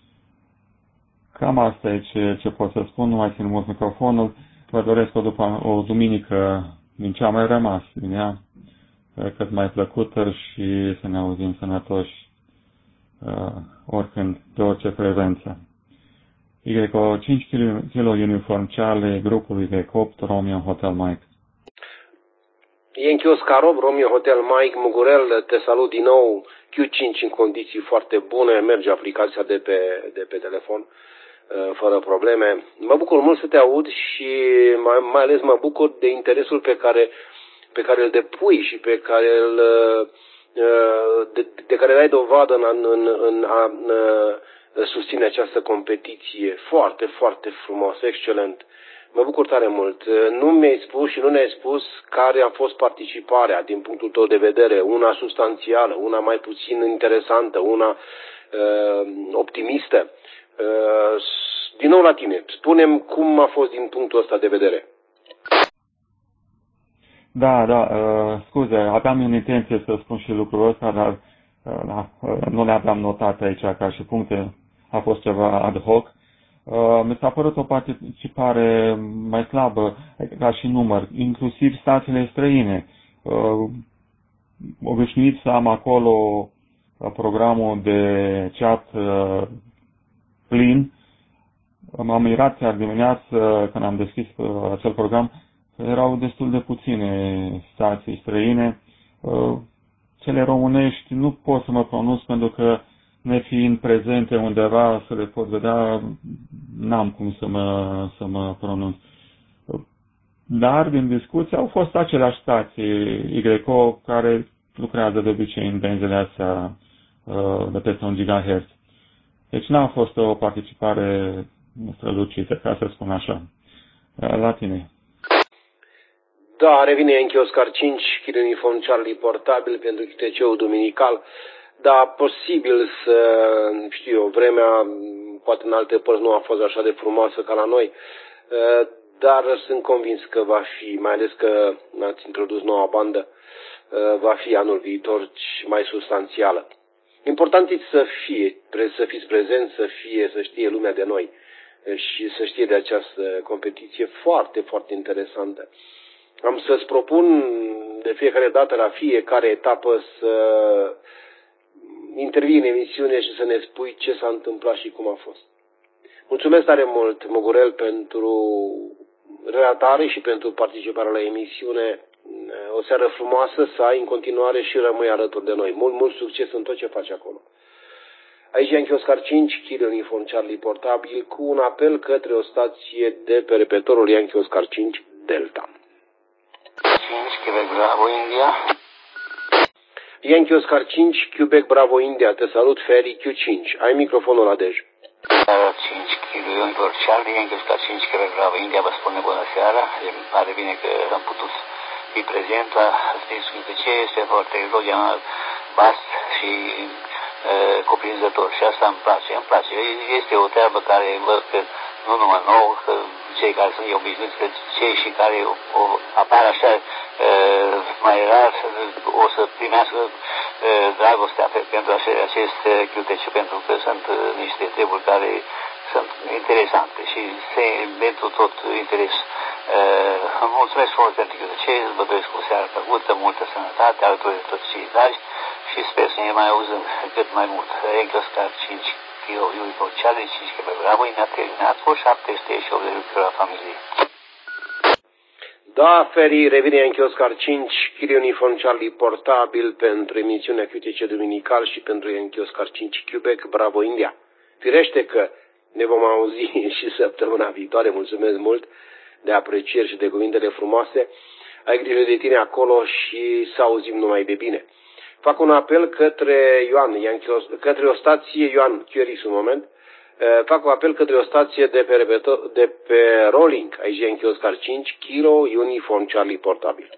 Cam asta e ce, ce pot să spun, nu mai țin mult microfonul. Vă doresc o, după, o duminică din ce a mai rămas din ea, cât mai plăcută și să ne auzim sănătoși uh, oricând, de orice frecvență. Y O cinci kilo uniform Charlie, grupului de copt, Romeo Hotel Mike. Yankee Oscar opt, Romeo Hotel Mike, Mugurel, te salut din nou. Q cinci în condiții foarte bune, merge aplicația de pe, de pe telefon fără probleme. Mă bucur mult să te aud și mai, mai ales mă bucur de interesul pe care, pe care îl depui și pe care îl, de, de care îl ai dovadă în, în, în, în a susține această competiție. Foarte, foarte frumos, excelent. Mă bucur tare mult. Nu mi-ai spus și nu ne-ai spus care a fost participarea din punctul tău de vedere, una substanțială, una mai puțin interesantă, una uh, optimistă. Uh, din nou la tine, spune-mi cum a fost din punctul ăsta de vedere. Da, da, uh, scuze, aveam în intenție să spun și lucrul ăsta, dar uh, da, uh, nu le aveam notat aici ca și puncte, a fost ceva ad hoc. Uh, mi s-a părut o participare mai slabă ca și număr, inclusiv statele străine. Uh, obișnuit să am acolo uh, programul de chat uh, plin. M-am mirat chiar dimineață când am deschis uh, acel program, că erau destul de puține stații străine. Uh, cele românești nu pot să mă pronunț pentru că nefiind prezente undeva să le pot vedea, n-am cum să mă, să mă pronunț. Dar din discuție au fost aceleași stații Y O care lucrează de obicei în benzile astea de peste un gigahertz. Deci n-a fost o participare strălucită, ca să spun așa. La tine. Da, revine Yankee Oscar cinci, kilo uniform Charlie portabil pentru Q T C-ul duminical. Da, posibil să, știu eu, vremea, poate în alte părți nu a fost așa de frumoasă ca la noi, dar sunt convins că va fi, mai ales că ați introdus noua bandă, va fi anul viitor mai substanțială. Important e să fie, să fiți prezenți, să fie, să știe lumea de noi și să știe de această competiție foarte, foarte interesantă. Am să-ți propun de fiecare dată, la fiecare etapă, să intervii în emisiune și să ne spui ce s-a întâmplat și cum a fost. Mulțumesc tare mult, Mugurel, pentru relatare și pentru participarea la emisiune. O seară frumoasă să ai în continuare și rămâi alături de noi. Mult, mult succes în tot ce faci acolo. Aici Yankee Oscar cinci, kilo uniform Charlie portabil, cu un apel către o stație de pe repetorul Yankee Oscar cinci Delta. cinci, Quebec Bravo India. Yankee Oscar cinci, Quebec Bravo India. Te salut, Ferry Q cinci. Ai microfonul la dej. cinci, kilo uniform Charlie, Yankee Oscar cinci, Quebec Bravo India. Vă spune bună seara. Îmi pare bine că am putut fi prezent la discuție ce este foarte elogiabil, vast și uh, cuprinzător. Și asta îmi place, îmi place. Este o treabă care văd că nu numai nou, că cei care sunt obișnuiți, că cei și care o, o apar așa uh, mai rar o să primească uh, dragostea pe, pentru acest Q T C, pentru că sunt uh, niște treburi care sunt interesante și se pentru tot interes. Uh, îmi mulțumesc foarte pentru Q T C, vă doresc o seară plăcută, multă sănătate, alături de toți cei dragi și sper să ne mai auzim cât mai mult. Yankee Oscar cinci, kilo uniform Charlie cinci, că pe Bravo ne-a terminat cu șapte sute optzeci de lucruri la familie. Da, Ferry, revine Yankee Oscar cinci, kilo uniform Charlie portabil pentru emisiunea Q T C duminical și pentru Yankee Oscar cinci Quebec Bravo India. Firește că ne vom auzi și săptămâna viitoare. Mulțumesc mult de aprecieri și de cuvintele frumoase. Ai grijă de tine acolo și să auzim numai de bine. Fac un apel către Ioan, către o stație, Ioan, Chiuris un moment, fac un apel către o stație de pe, repetor, de pe Rolling, aici Yankee Oscar cinci, kilo uniform Charlie portabil.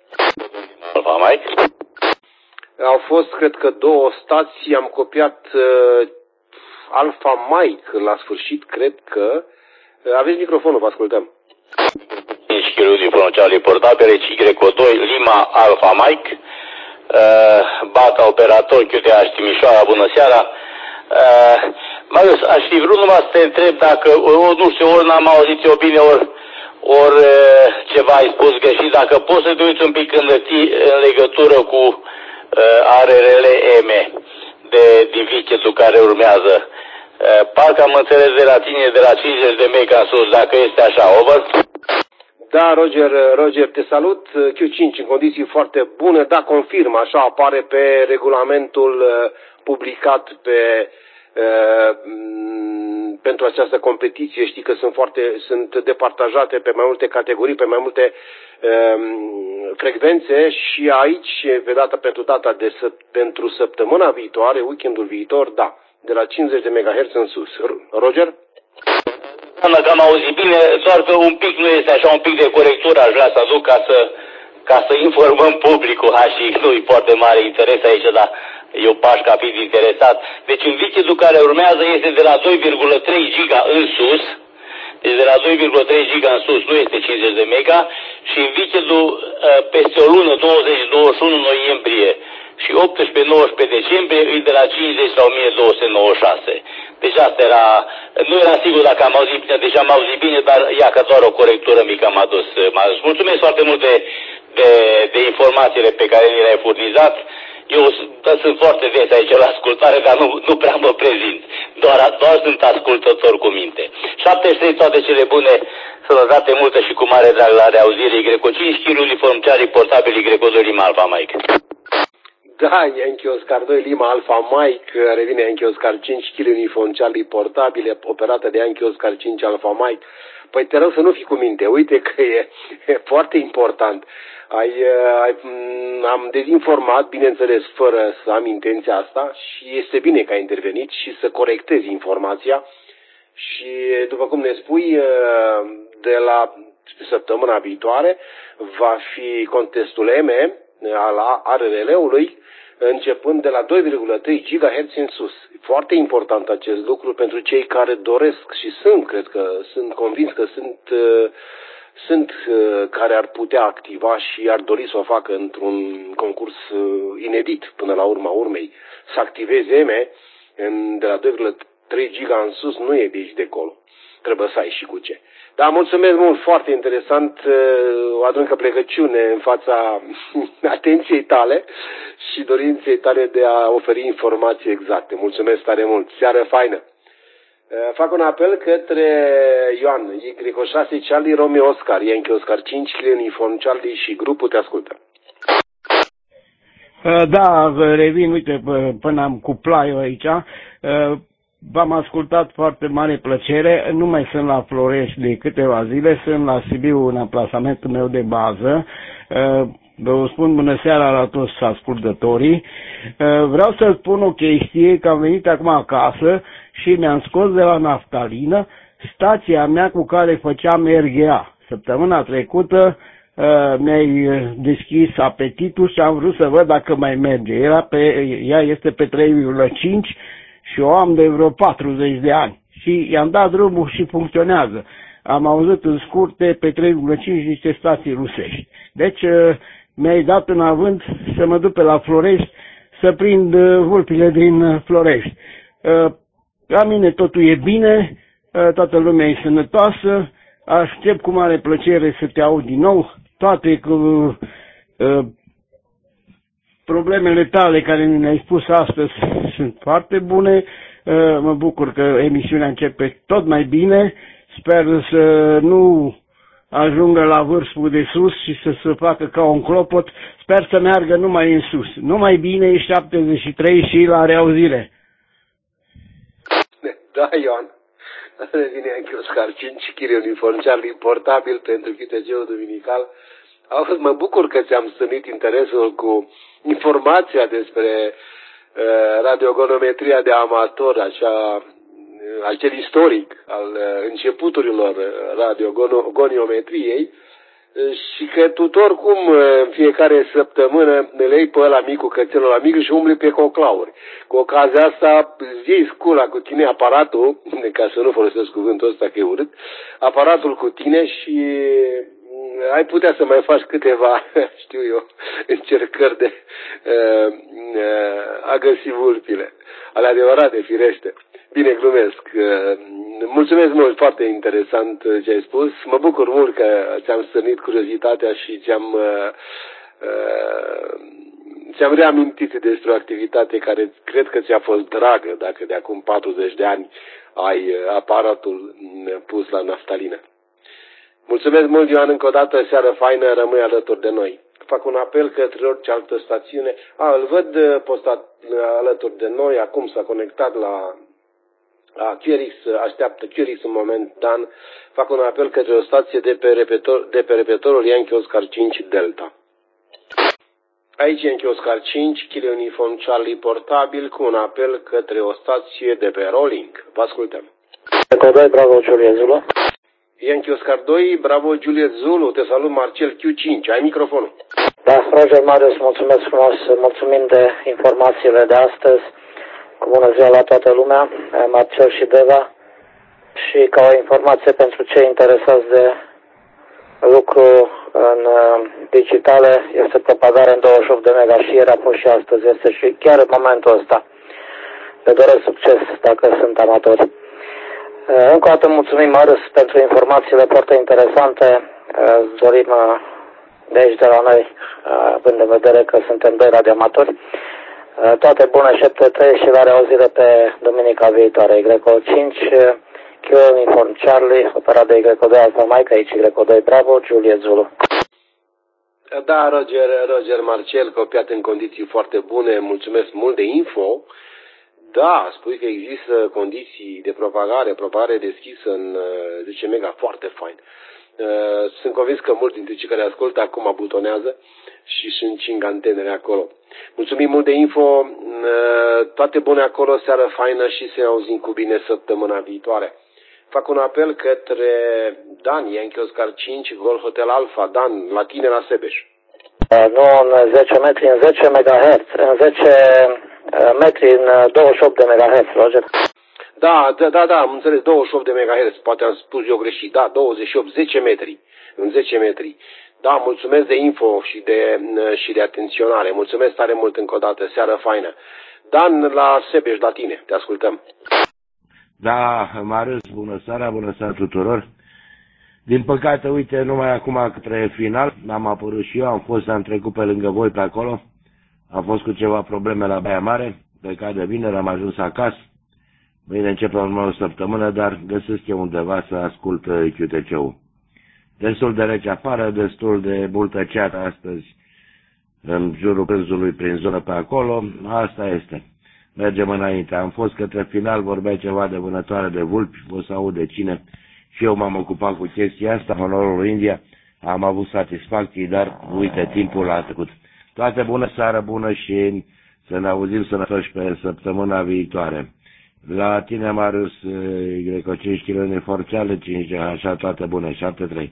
Au fost, cred că, două stații, am copiat Alfa Mike la sfârșit, cred că... Aveți microfonul, vă ascultăm. cinci kg uniform Charlie portabile, Y O doi, Lima Alfa Mike, uh, Bata operator, Q T H Timișoara, bună seara. Uh, Marius, aș fi vrut numai să te întreb dacă, o, nu știu, ori n-am auzit eu bine, ori, ori uh, ceva ai spus greșit, dacă poți să te uiți un pic în, în legătură cu uh, R R L M de, din weekendul care urmează. Uh, parcă am înțeles de la tine de la cincizeci de mega în sus, dacă este așa, over? Da, Roger, Roger, te salut. Q cinci în condiții foarte bune, da, confirm, așa apare pe regulamentul uh, publicat pe, uh, pentru această competiție. Știi că sunt foarte, sunt departajate pe mai multe categorii, pe mai multe uh, frecvențe și aici, pe data, pentru data de pentru săptămâna viitoare, weekendul viitor, da, de la cincizeci de megahertz în sus. Roger? Că am auzit bine, doar că un pic nu este așa, un pic de corectură aș vrea să aduc ca să, ca să informăm publicul, ha, și nu-i foarte mare interes aici, dar eu paș ca fiind interesat. Deci în weekendul care urmează este de la doi virgulă trei giga în sus, deci de la doi virgulă trei giga în sus nu este cincizeci de mega și în weekendul peste o lună, douăzeci douăzeci și unu noiembrie și optsprezece nouăsprezece decembrie, e de la cincizeci la o mie două sute nouăzeci și șase. Deci asta era, nu era sigur dacă am auzit bine, deja am auzit bine, dar ia că doar o corectură mică m-a dus. M-a dus. Mulțumesc foarte mult de, de, de informațiile pe care ni le-ai furnizat. Eu sunt foarte des aici la ascultare, dar nu, nu prea mă prezint. Doar, doar sunt ascultător cu minte. șaptezeci și trei, toate cele bune, sănătate multă și cu mare drag la reauzire. Y cinci kg uniform Charlie portabil, Y doi Lima Alfa Mike. Da, Yankee Oscar doi Lima Alfa Mike, revine Yankee Oscar cinci kg uniform Charlie portabile, operată de Yankee Oscar cinci Alfa Mike. Păi te rog să nu fii cu minte, uite că e, e foarte important. Ai, ai, am dezinformat, bineînțeles, fără să am intenția asta și este bine că ai intervenit și să corectezi informația și, după cum ne spui, de la săptămâna viitoare va fi contestul M al R R L-ului începând de la doi virgulă trei gigahertz în sus. Foarte important acest lucru pentru cei care doresc și sunt, cred că, sunt convins că sunt, sunt care ar putea activa și ar dori să o facă într-un concurs inedit până la urma urmei. Să activeze M de la doi virgulă trei giga în sus nu e de aici de acolo. Trebuie să ai și cu ce. Da, mulțumesc mult, foarte interesant, o adâncă plecăciune în fața atenției tale și dorinței tale de a oferi informații exacte. Mulțumesc tare mult, seară faină. Fac un apel către Ioan, Y șase Charlie Romeo Oscar, Yankee Oscar cinci, uniform Charlie și grupul te ascultă. Da, revin, uite, până am cuplat eu aici. V-am ascultat foarte mare plăcere, nu mai sunt la Florești de câteva zile, sunt la Sibiu în amplasamentul meu de bază. Vă spun bună seara la toți ascultătorii. Vreau să spun o chestie, că am venit acum acasă și mi-am scos de la naftalină stația mea cu care făceam R G A. Săptămâna trecută mi-ai deschis apetitul și am vrut să văd dacă mai merge. Era pe, ea este pe trei virgulă cinci și o am de vreo patruzeci de ani și i-am dat drumul și funcționează. Am auzit în scurte pe trei virgulă cinci niște stații rusești. Deci mi-ai dat în avânt să mă duc pe la Florești să prind vulpile din Florești. La mine totul e bine, toată lumea e sănătoasă, aștept cu mare plăcere să te aud din nou, toate cu problemele tale care mi le-ai spus astăzi sunt foarte bune. Mă bucur că emisiunea începe tot mai bine. Sper să nu ajungă la vârful de sus și să se facă ca un clopot. Sper să meargă numai în sus. Numai bine e șaptezeci și trei și la reauzire. Da, Ioan. Revine Yankee Oscar cinci, Chire uniform Charlie portabil pentru Q T G-ul duminical. Mă bucur că ți-am stârnit interesul cu informația despre uh, radiogonometria de amator, așa, acel istoric al uh, începuturilor radiogoniometriei. și că tu oricum în fiecare săptămână le iei pe ăla mic cu cățelul ăla mic și umbli pe coclauri. Cu ocazia asta iei scula cu tine, aparatul, ca să nu folosesc cuvântul ăsta că e urât, aparatul cu tine și ai putea să mai faci câteva, știu eu, încercări de uh, uh, a găsi vulpile. Ale adevărate, firește. Bine, glumesc. Mulțumesc mult, foarte interesant ce ai spus. Mă bucur mult că ți-am stârnit curiozitatea și ți-am ți-am reamintit despre o activitate care cred că ți-a fost dragă dacă de acum patruzeci de ani ai aparatul pus la naftalină. Mulțumesc mult, Ioan, încă o dată, seară faină, rămâi alături de noi. Fac un apel către orice altă stațiune. A, îl văd postat alături de noi, acum s-a conectat la A, Chierix, așteaptă Chierix un moment, Dan. Fac un apel către o stație de pe, repetor, de pe repetorul Yankee Oscar cinci Delta. Aici Yankee Oscar cinci, Kilo Uniform Charlie portabil, cu un apel către o stație de pe Rolling. Vă ascultăm. doi, Bravo Juliet Zulu. Yankee Oscar doi, Bravo Juliet Zulu, te salut Marcel Q cinci, ai microfonul. Da, Roger Marius, mulțumesc frumos, mulțumim de informațiile de astăzi. Cu bună ziua la toată lumea, Marcel și Deva, și ca o informație pentru cei interesați de lucru în digitale, este propagare în douăzeci și opt de mega și ieri a fost și astăzi, este și chiar în momentul ăsta. Le doresc succes dacă sunt amatori. Încă o dată mulțumim, Marius, pentru informațiile foarte interesante. Dorim de aici, de la noi, având în vedere că suntem doi radioamatori, toate bune, șapte trei și la reauzire pe duminica viitoare. Y cinci, Kilo Uniform Charlie, operat de Y doi Alfa Mike, aici Y doi Bravo, Juliet Zulu. Da, Roger, Roger Marcel, copiat în condiții foarte bune, mulțumesc mult de info. Da, spui că există condiții de propagare, propagare deschisă în zece mega, foarte fain. Sunt convins că mulți dintre cei care ascultă acum butonează și sunt cinci antenele acolo. Mulțumim mult de info, toate bune acolo, seară faină și să ne auzim cu bine săptămâna viitoare. Fac un apel către Dan, Yankee Oscar cinci, Golf Hotel Alpha. Dan, la tine la Sebeș. Nu în zece metri, în zece megahertz, în zece metri, în douăzeci și opt de megahertz, Roger. Da, da, da, da, am înțeles, douăzeci și opt de megahertz, poate am spus eu greșit, da, douăzeci și opt, zece metri, în zece metri. Da, mulțumesc de info și de, și de atenționare, mulțumesc tare mult încă o dată, seară faină. Dan, la Sebeș, la tine, te ascultăm. Da, Marius, bună seara, bună seara tuturor. Din păcate, uite, numai acum către final, am apărut și eu, am fost, am trecut pe lângă voi pe acolo, am fost cu ceva probleme la Baia Mare, plecat de vineri, am ajuns acasă. Mâine începe o nouă săptămână, dar găsesc eu undeva să ascult Q T C-ul. Destul de rece afară, destul de multă ceată astăzi în jurul prânzului prin zonă pe acolo, asta este. Mergem înainte. Am fost către final, vorbea ceva de vânătoare de vulpi, o să aud de cine. Și eu m-am ocupat cu chestia asta, onorul India, am avut satisfacții, dar uite, timpul a trecut. Toate bună seară bună și să ne auzim sănătoși pe săptămâna viitoare. La tine, Marius, Y cinci Kilo Uniform Charlie cinci, așa, toate bune, șapte trei.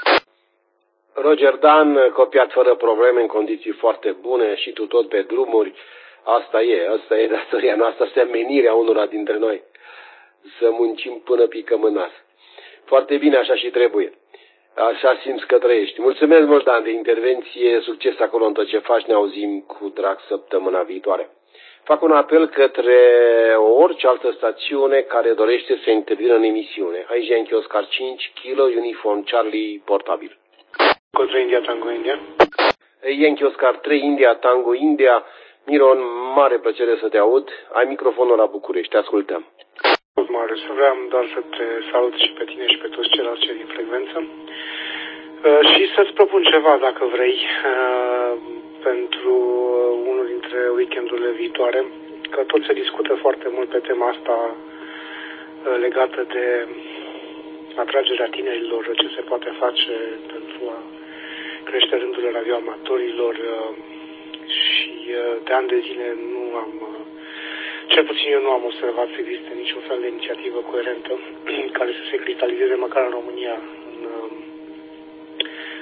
Roger Dan, copiat fără probleme, în condiții foarte bune și tu tot pe drumuri. Asta e, asta e datoria noastră, asta e menirea unora dintre noi. Să muncim până picăm în nas. Foarte bine, așa și trebuie. Așa simți că trăiești. Mulțumesc mult, Dan, de intervenție, succes acolo în tot ce faci, ne auzim cu drag săptămâna viitoare. Fac un apel către orice altă stațiune care dorește să intervină în emisiune. Aici Yankee Oscar cinci, Kilo Uniform Charlie portabil. Contra India, Tango India. Yankee Oscar trei, India, Tango India. Miron, mare plăcere să te aud. Ai microfonul la București, te ascultăm. Marius, vreau doar să te salut și pe tine și pe toți ceilalți cei din frecvență. Uh, și să-ți propun ceva, dacă vrei, uh, pentru unul dintre weekendurile viitoare, că tot se discută foarte mult pe tema asta uh, legată de atragerea tinerilor, ce se poate face pentru a crește rândurile radioamatorilor uh, și uh, de ani de zile nu am, uh, cel puțin eu nu am observat să existe niciun fel de inițiativă coerentă care să se cristalizeze măcar în România în, uh, în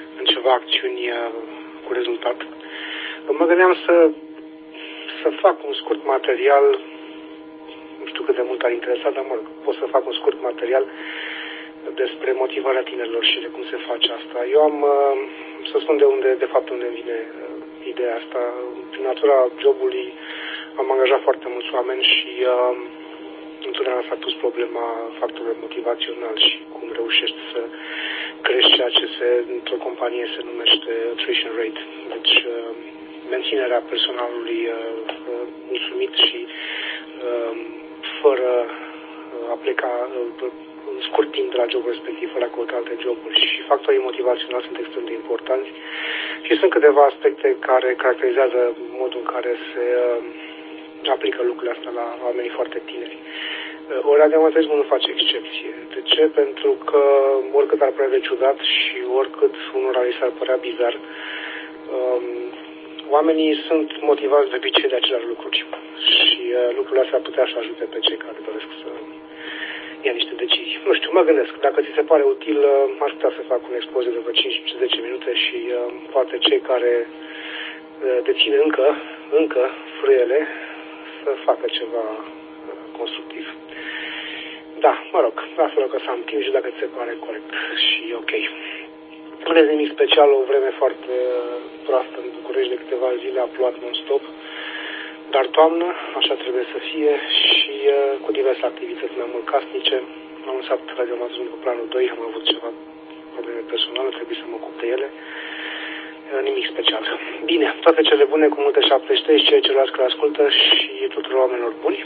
câteva acțiuni cu rezultat. Mă gândeam să, să fac un scurt material, nu știu cât de mult ar interesa, dar mă rog, pot să fac un scurt material despre motivarea tinerilor și de cum se face asta. Eu am, să spun de unde, de fapt, unde vine ideea asta. Prin natura jobului am angajat foarte mulți oameni și uh, întotdeauna s-a pus problema factorului motivațional și cum reușești să crești ceea ce se, într-o companie se numește attrition rate. Deci uh, menținerea personalului uh, uh, mulțumit și uh, fără uh, a pleca uh, în scurt timp de la jobul respectiv, fără a căuta alte joburi. Și factorii motivaționali sunt extrem de importanți și sunt câteva aspecte care caracterizează modul în care se uh, aplică lucrurile astea la oamenii foarte tineri. Ori adiamantismul nu face excepție. De ce? Pentru că oricât ar părea de ciudat și oricât unora li s-ar părea bizar, um, oamenii sunt motivați de obicei de aceleași lucruri. Și uh, lucrurile astea putea să ajute pe cei care doresc să ia niște decizii. Nu știu, mă gândesc. Dacă ți se pare util, uh, aș putea să fac un expoziu de vreo cinci zece minute și uh, poate cei care uh, dețin încă, încă frâiele să facă ceva uh, constructiv. Da, mă rog, lasă-l că să am timp și dacă ți se pare corect și ok. Nu vezi nimic special, o vreme foarte proastă în București, de câteva zile a plouat non-stop, dar toamnă, așa trebuie să fie și uh, cu diverse activități mai mult casnice. Am lăsat radioamatismul cu planul doi, am avut ceva probleme personale, trebuie să mă ocup de ele. Uh, nimic special. Bine, toate cele bune, cu multe șaptezeci și trei și celorlalți care ascultă și tuturor oamenilor buni.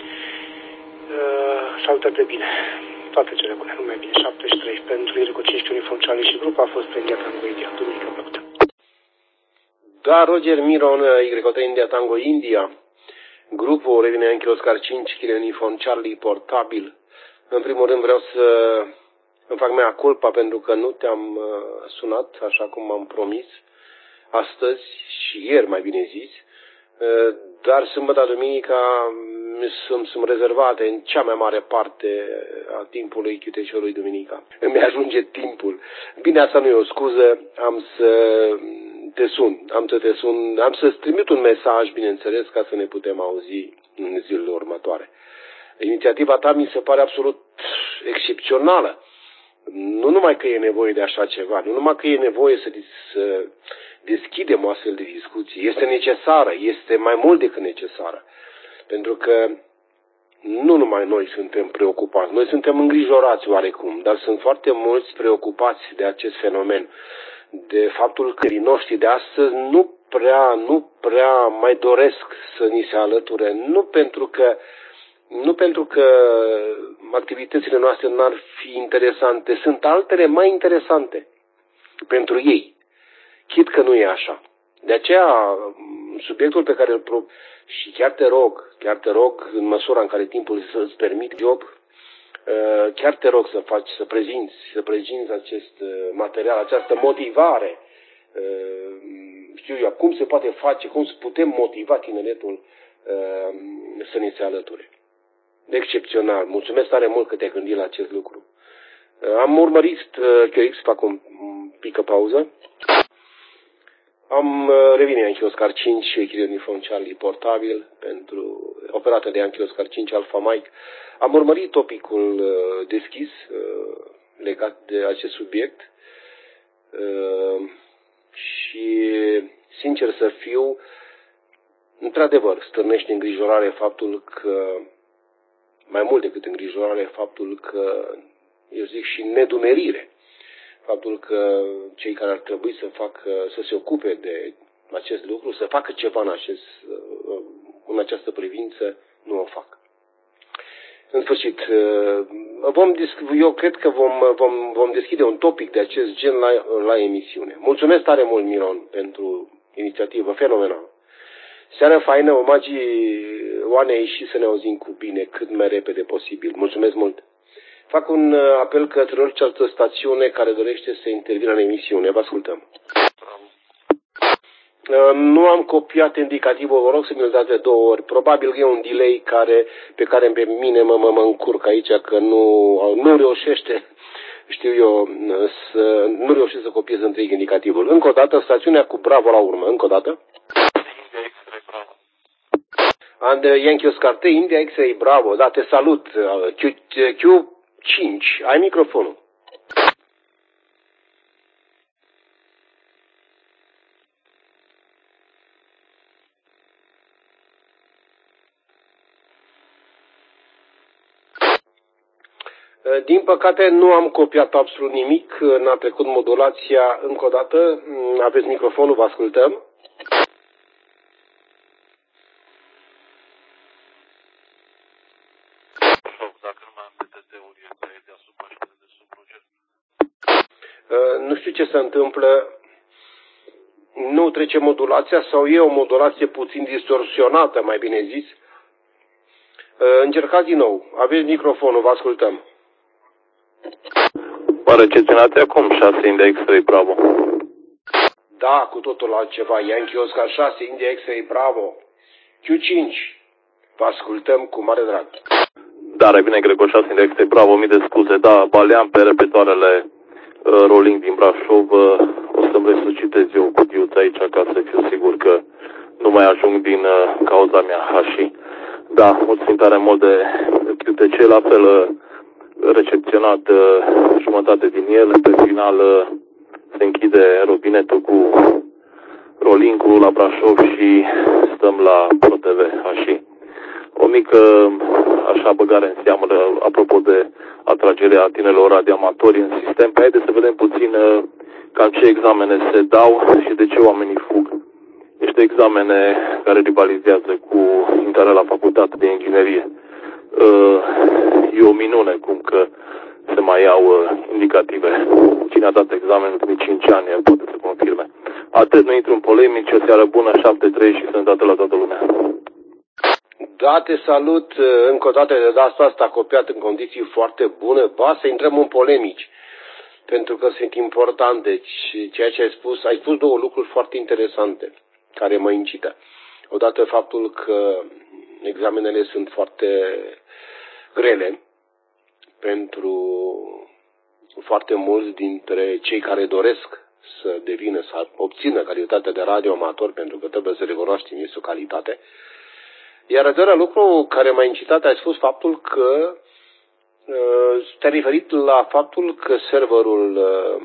Uh, salutări de bine. Toate cele bune, numai bine. șaptezeci și trei pentru Irico cinci Uniform Charlie și grupa a fost pe India Tango India. Duminică plăcută. Da, Roger Miron, Y trei India Tango India. Grupul revine Yankee Oscar cinci Kilo Uniform Charlie portabil. În primul rând vreau să îmi fac mea culpa pentru că nu te-am sunat așa cum am promis astăzi și ieri, mai bine zis. Dar sâmbătă, duminica sunt, sunt rezervate în cea mai mare parte a timpului Q T C-ului duminica. Îmi ajunge timpul. Bine, asta nu e o scuză, am să te sun, am să te sun, am să-ți trimit un mesaj, bineînțeles, ca să ne putem auzi în zilele următoare. Inițiativa ta mi se pare absolut excepțională. Nu numai că e nevoie de așa ceva, nu numai că e nevoie să, să deschidem o astfel de discuție, este necesară, este mai mult decât necesară. Pentru că nu numai noi suntem preocupați, noi suntem îngrijorați oarecum, dar sunt foarte mulți preocupați de acest fenomen, de faptul că copiii noștri de astăzi nu prea, nu prea mai doresc să ni se alăture, nu pentru că Nu pentru că activitățile noastre n-ar fi interesante, sunt altele mai interesante pentru ei. Chit că nu e așa. De aceea, subiectul pe care îl pro... și chiar te rog, chiar te rog, în măsura în care timpul să-ți permit job, chiar te rog să faci, să prezinți, să prezinți acest material, această motivare, știu eu, cum se poate face, cum să putem motiva tineretul să ne se alăture. Excepțional. Mulțumesc tare mult că te-ai gândit la acest lucru. Am urmărit Q X, fac un pică pauză. Am revenit Yankee Oscar cinci, Kilo Uniform Charlie portabil, pentru operată de Yankee Oscar cinci Alpha Mike. Am urmărit topicul deschis legat de acest subiect și, sincer să fiu, într-adevăr, stârnește îngrijorare faptul că, mai mult decât îngrijorare, faptul că, eu zic, și nedumerire, faptul că cei care ar trebui să facă, să se ocupe de acest lucru, să facă ceva în, acest, în această privință, nu o fac. În sfârșit, vom, eu cred că vom, vom, vom deschide un topic de acest gen la, la emisiune. Mulțumesc tare mult, Miron, pentru inițiativă fenomenală. Seară faină, omagii Oanei și să ne auzim cu bine cât mai repede posibil. Mulțumesc mult! Fac un apel către orice altă stațiune care dorește să intervină în emisiune. Vă ascultăm. Nu am copiat indicativul, vă rog să mi-l dați de două ori. Probabil că e un delay care, pe care pe mine mă, mă, mă încurc aici, că nu, nu reușește știu eu, să nu reușesc să copiez întreg indicativul. Încă o dată, stațiunea cu Bravo la urmă. Încă o dată. And Yankee Oscar trei, India X-Ray Bravo. Da, te salut. Q cinci, ai microfonul. Din păcate nu am copiat absolut nimic, n-a trecut modulația. Încă o dată, aveți microfonul, vă ascultăm. Nu știu ce se întâmplă, nu trece modulația sau e o modulație puțin distorsionată, mai bine zis. Încercați din nou, aveți microfonul, vă ascultăm. Mă recepționați acum șase India X-Ray Bravo. Da, cu totul altceva. Yankee Oscar șase, India X-Ray Bravo. Q cinci. Vă ascultăm cu mare drag. Da, revine Greco șase, India X-Ray Bravo, mii de scuze. Da, baleam pe repetoarele uh, rolling din Brașov. Uh, o să-mi resuscitez eu cutiuța aici ca să fiu sigur că nu mai ajung din uh, cauza mea hașii. Da, mulțumim tare mult de Q T C, la fel uh, recepționat uh, jumătate din el. Pe final uh, se închide robinetul cu rolling-ul la Brașov și stăm la ProTV hașii. O mică așa băgare în seamă apropo de atragerea tinerilor radioamatori în sistem. Pe haideți să vedem puțin uh, cam ce examene se dau și de ce oamenii fug. Niște examene care rivalizează cu intrarea la facultate de inginerie. Uh, e o minune cum că se mai iau uh, indicative. Cine a dat examen în ultimii cinci ani poate să confirme. Atât, nu intru în polemici, o seară bună, șapte trei și sănătate la toată lumea. Da, te salut încă o dată, de data asta copiat în condiții foarte bune. Ba, să intrăm în polemici, pentru că sunt importante. Ceea ce ai spus, ai spus două lucruri foarte interesante, care mă incită. Odată faptul că examenele sunt foarte grele pentru foarte mulți dintre cei care doresc să devină, să obțină calitatea de radioamator, pentru că trebuie să recunoaștem, este o calitate. Iar al doilea lucru care m-a incitat, ai spus faptul că uh, te-ai referit la faptul că serverul uh,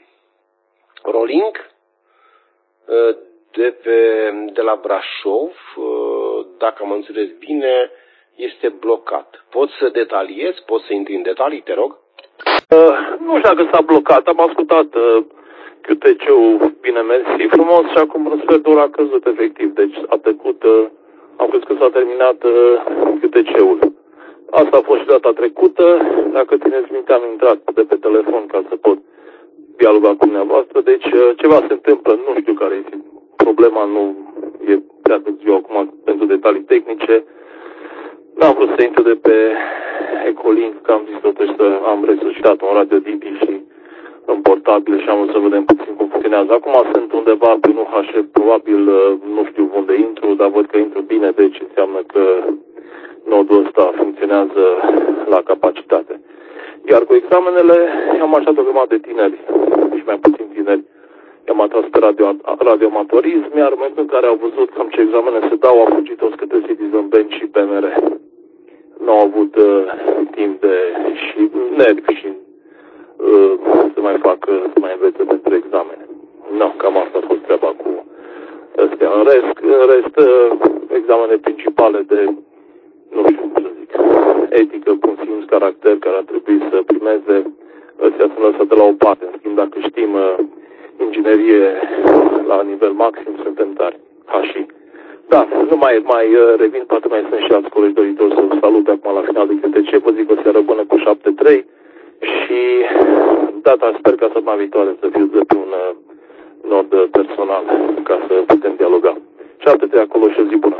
Rolling uh, de, pe, de la Brașov, uh, dacă am înțeles bine, este blocat. Poți să detaliezi? Poți să intri în detalii, te rog? Uh, nu știu dacă s-a blocat. Am ascultat uh, Q T C-ul bine mersi frumos și acum în sfert de oră a căzut efectiv. Deci a trecut... Uh, Am crezut că s-a terminat uh, Q T C-ul. Asta a fost și data trecută. Dacă țineți minte, am intrat de pe telefon ca să pot dialoga cu dumneavoastră. Deci uh, ceva se întâmplă, nu știu care este problema, nu e prea târziu acum pentru detalii tehnice. N-am vrut să intru de pe Ecolink, că am zis totuși să am resuscitat un radio Didi și în portabil și am vrut să vedem puțin cum funcționează. Acum sunt undeva pe un H F, probabil nu știu unde intru, dar văd că intru bine, deci înseamnă că nodul ăsta funcționează la capacitate. Iar cu examenele am așteptat o grămadă de tineri, nici mai puțin tineri, i-am atras pe radio, radioamatorism, iar în momentul în care au văzut cam ce examene se dau, au fugit toți către Citizen Bank și P M R. Nu au avut uh, timp de și nervi și uh, să mai facă, să mai învețe pentru examene. Nu, cam asta a fost treaba cu astea. În rest, în rest uh, examene principale de, nu știu cum să zic, etică, bun simț, caracter, care ar trebui să primeze, ăstea sunt lăsate la o parte. În schimb, dacă știm uh, inginerie la nivel maxim, suntem tari. Ha, și. Da, nu mai, mai uh, revin, poate mai sunt și alți colegi doritori să vă salut acum la final de Q T C. Vă zic o seară bună cu șapte trei și data sper ca săptămâna viitoare să fiu de pe un uh, nord personal ca să putem dialoga. șapte trei acolo și o zi bună.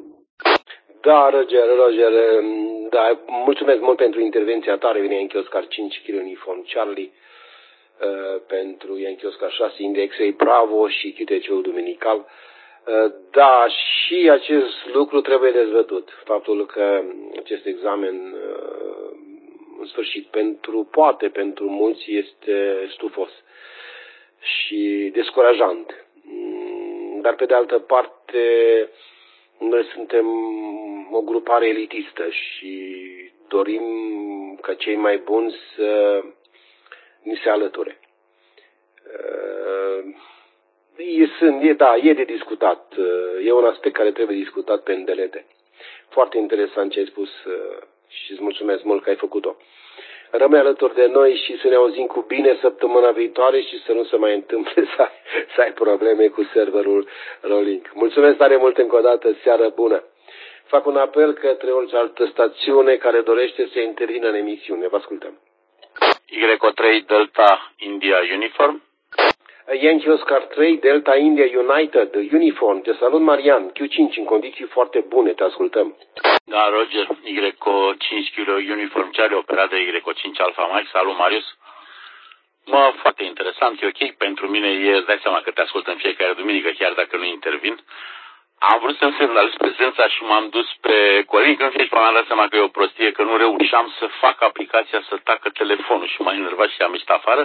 Da, Roger, Roger, da, mulțumesc mult pentru intervenția ta. Revine Yankee Oscar cinci, Kilo Uniform Charlie, uh, pentru Yankee Oscar șase, India X-Ray Bravo și Q T C-ul duminical. Uh, da, și acest lucru trebuie dezbătut. Faptul că acest examen uh, în sfârșit. Pentru, poate pentru mulți este stufos și descurajant. Dar pe de altă parte, noi suntem o grupare elitistă și dorim ca cei mai buni să ni se alăture. E, sunt, e, da, e de discutat. E un aspect care trebuie discutat pe îndelete. Foarte interesant ce ai spus și îți mulțumesc mult că ai făcut-o. Rămâi alături de noi și să ne auzim cu bine săptămâna viitoare și să nu se mai întâmple să ai, să ai probleme cu serverul Rolling. Mulțumesc tare mult încă o dată, seară bună. Fac un apel către orice altă stațiune care dorește să intervină în emisiune. Vă ascultăm. Y O trei Delta India Uniform. Yankee Oscar trei Delta India United Uniform. Te salut, Marian. Q cinci în condiții foarte bune. Te ascultăm. Da, Roger. Y O cinci Kilo Uniform Charlie, operat de Y O cinci Alpha Mike. Salut, Marius. Mă, foarte interesant. E ok. Pentru mine e, îți dai seama că te ascult în fiecare duminică, chiar dacă nu intervin. Am vrut să-mi semnalez prezența și m-am dus pe Călin când fie și m-am dat seama că e o prostie, că nu reușeam să fac aplicația să tacă telefonul și m-a enervat și am ieșit afară.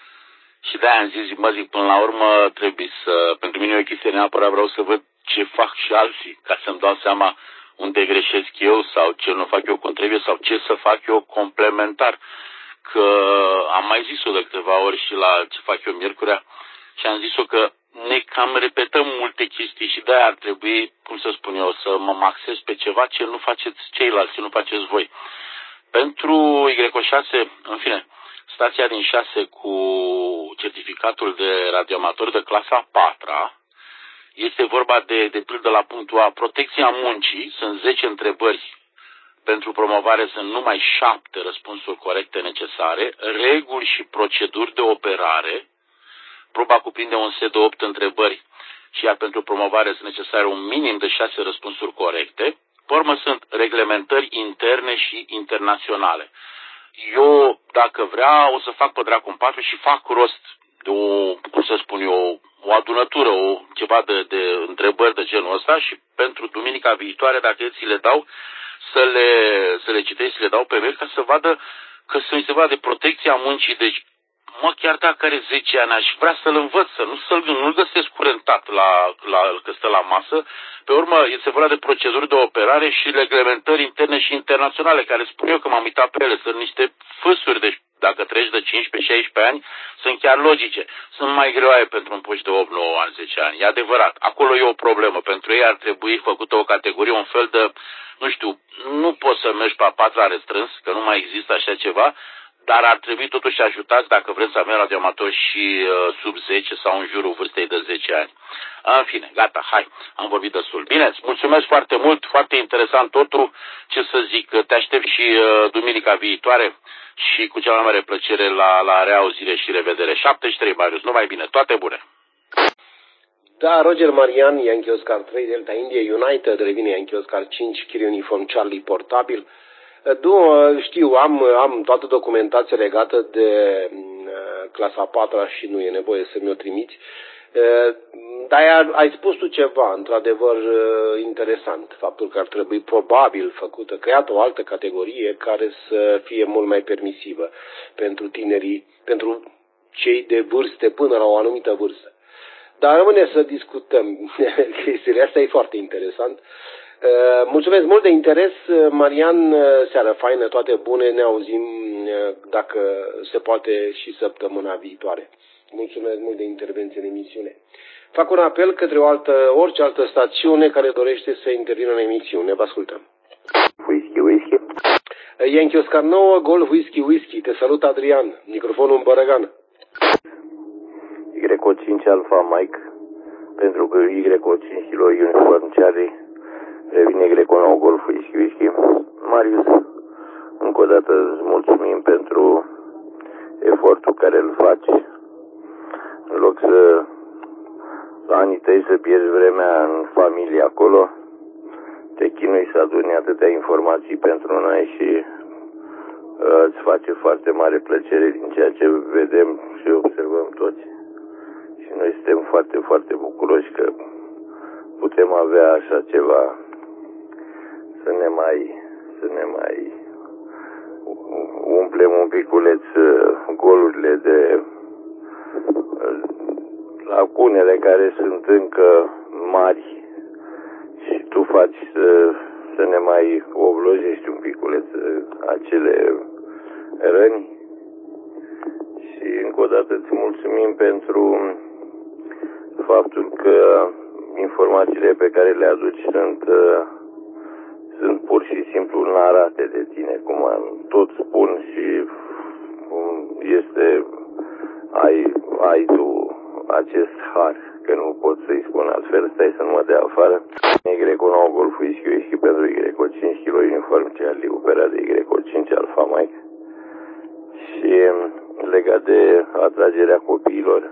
Și de-aia am zis, mă zic, până la urmă trebuie să, pentru mine e o chestie neapărat, vreau să văd ce fac și alții, ca să-mi dau seama unde greșesc eu sau ce nu fac eu cum trebuie sau ce să fac eu complementar. Că am mai zis-o de câteva ori și la ce fac eu miercurea și am zis-o că ne cam repetăm multe chestii și de-aia ar trebui, cum să spun eu, să mă maxez pe ceva ce nu faceți ceilalți, ce nu faceți voi. Pentru Y O șase, în fine, stația din șase cu certificatul de radioamator de clasa a patra, este vorba de, de pildă la punctul A, protecția muncii, sunt zece întrebări, pentru promovare sunt numai șapte răspunsuri corecte necesare, reguli și proceduri de operare, proba cuprinde un set de opt întrebări și iar pentru promovare sunt necesare un minim de șase răspunsuri corecte, pe urmă sunt reglementări interne și internaționale. Eu, dacă vreau, o să fac pe dracu în patru și fac rost de o, cum să spun eu, o adunătură, o, ceva de, de întrebări de genul ăsta și pentru duminica viitoare, dacă eu ți le dau, să le, să le citesc, să le dau pe mail ca să vadă că să se vadă de protecția muncii. Deci, mă, chiar dacă are zece ani, aș vrea să-l învăț, să nu să-l, nu-l găsesc curentat la, la, că stă la masă. Pe urmă, este vorba de proceduri de operare și reglementări interne și internaționale, care spun eu că m-am uitat pe ele. Sunt niște fâsuri, deci dacă treci de cincisprezece șaisprezece ani, sunt chiar logice. Sunt mai greoaie pentru un puș de opt nouă ani, zece ani. E adevărat. Acolo e o problemă. Pentru ei ar trebui făcută o categorie, un fel de, nu știu, nu poți să mergi pe a patra restrâns, că nu mai există așa ceva, dar ar trebui totuși ajutați dacă vrem să avem radioamatori și uh, sub zece sau în jurul vârstei de zece ani. În fine, gata, hai, am vorbit destul. Bine, îți mulțumesc foarte mult, foarte interesant totul. Ce să zic, te aștept și uh, duminica viitoare și cu cea mai mare plăcere la, la reauzire și revedere. șaptezeci și trei, Marius, numai bine, toate bune! Da, Roger Marian, Yankee Oscar trei Delta India United, revine Yankee Oscar cinci Kilo Uniform Charlie portabil. Du, știu, am, am toată documentația legată de uh, clasa a patra și nu e nevoie să mi-o trimiți. Uh, dar ai spus tu ceva, într-adevăr, uh, interesant. Faptul că ar trebui probabil făcută, creată o altă categorie care să fie mult mai permisivă pentru tinerii, pentru cei de vârste până la o anumită vârstă. Dar rămâne să discutăm chestiile astea, e foarte interesant. Mulțumesc mult de interes, Marian, seară faină, toate bune, ne auzim dacă se poate și săptămâna viitoare. Mulțumesc mult de intervenție în emisiune. Fac un apel către o altă, orice altă stațiune care dorește să intervină în emisiune. Vă ascultăm. Whisky, whisky. Yankee Oscar nouă, Golf Whisky, Whisky. Te salut, Adrian. Microfonul în bărăgan. Y O cinci Alpha Mike, pentru că Y O cinci Kilo Uniform Charlie, revine Y O nouă Golf Whisky, Whisky. Marius, încă o dată îți mulțumim pentru efortul care îl faci. În loc să la anii tăi să pierzi vremea în familie acolo, te chinui să aduni atâtea informații pentru noi și uh, îți face foarte mare plăcere din ceea ce vedem și observăm toți. Și noi suntem foarte, foarte bucuroși că putem avea așa ceva, să ne mai, să ne mai umplem un piculeț golurile de lacunele care sunt încă mari și tu faci să, să ne mai oblojești un piculeț acele răni. Și încă o dată îți mulțumim pentru faptul că informațiile pe care le aduci sunt, sunt pur și simplu narate de tine, cum tot spun și este, ai, ai tu acest har, că nu pot să-i spun altfel, stai să nu mă dea afară. Y nouă Golf Whisky Whisky pentru Y cinci kilo uniform Charlie, operat de Y cinci Alpha Mike. Și legat de atragerea copiilor,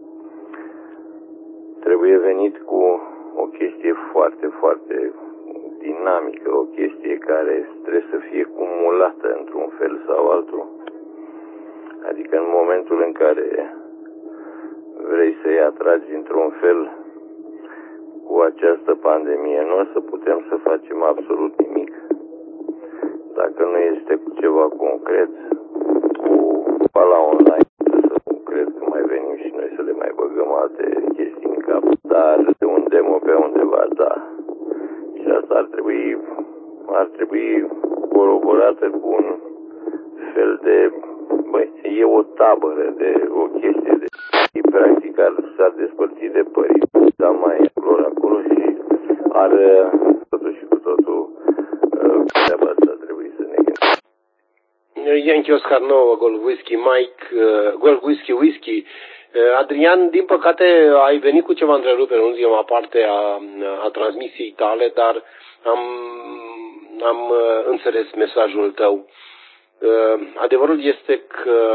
trebuie venit cu o chestie foarte, foarte dinamică, o chestie care trebuie să fie cumulată într-un fel sau altul. Adică în momentul în care vrei să-i atragi într-un fel cu această pandemie, nu o să putem să facem absolut nimic. Dacă nu este cu ceva concret, cu la online, să cred că mai venim și noi să le mai băgăm alte chestii în cap, dar de un demo pe undeva, da. Și asta ar trebui, ar trebui coroborată cu un fel de, băi, e o tabără de o chestie de practic ar, s-ar despărți de părinți, dar mai lor acolo și ar totul și cu totul treaba asta trebuie să ne gândim. Yankee Oscar nouă, Golf Whisky Mike, uh, Golf Whisky Whisky. Uh, Adrian, din păcate ai venit cu ceva întrerupere în ultima parte a, a transmisiei tale, dar am, am uh, înțeles mesajul tău. Uh, adevărul este că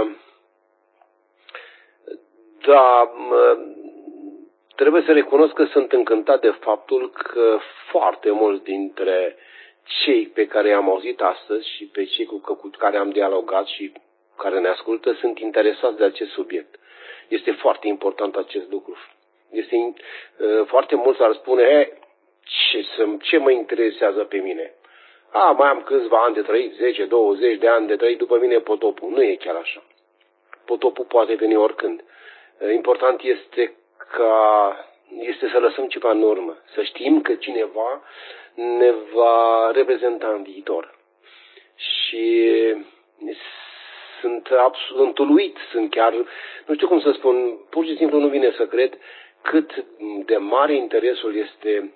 da, uh, trebuie să recunosc că sunt încântat de faptul că foarte mulți dintre cei pe care i-am auzit astăzi și pe cei cu, cu care am dialogat și care ne ascultă sunt interesați de acest subiect. Este foarte important acest lucru. Este uh, foarte mulți ar spune, he, ce, ce mă interesează pe mine? A, mai am câțiva ani de trăit, zece douăzeci de ani de trăit, după mine potopul. Nu e chiar așa. Potopul poate veni oricând. Uh, important este ca este să lăsăm ceva în urmă, să știm că cineva ne va reprezenta în viitor. Și sunt absolut uluit, sunt chiar, nu știu cum să spun, pur și simplu nu vine să cred cât de mare interesul este,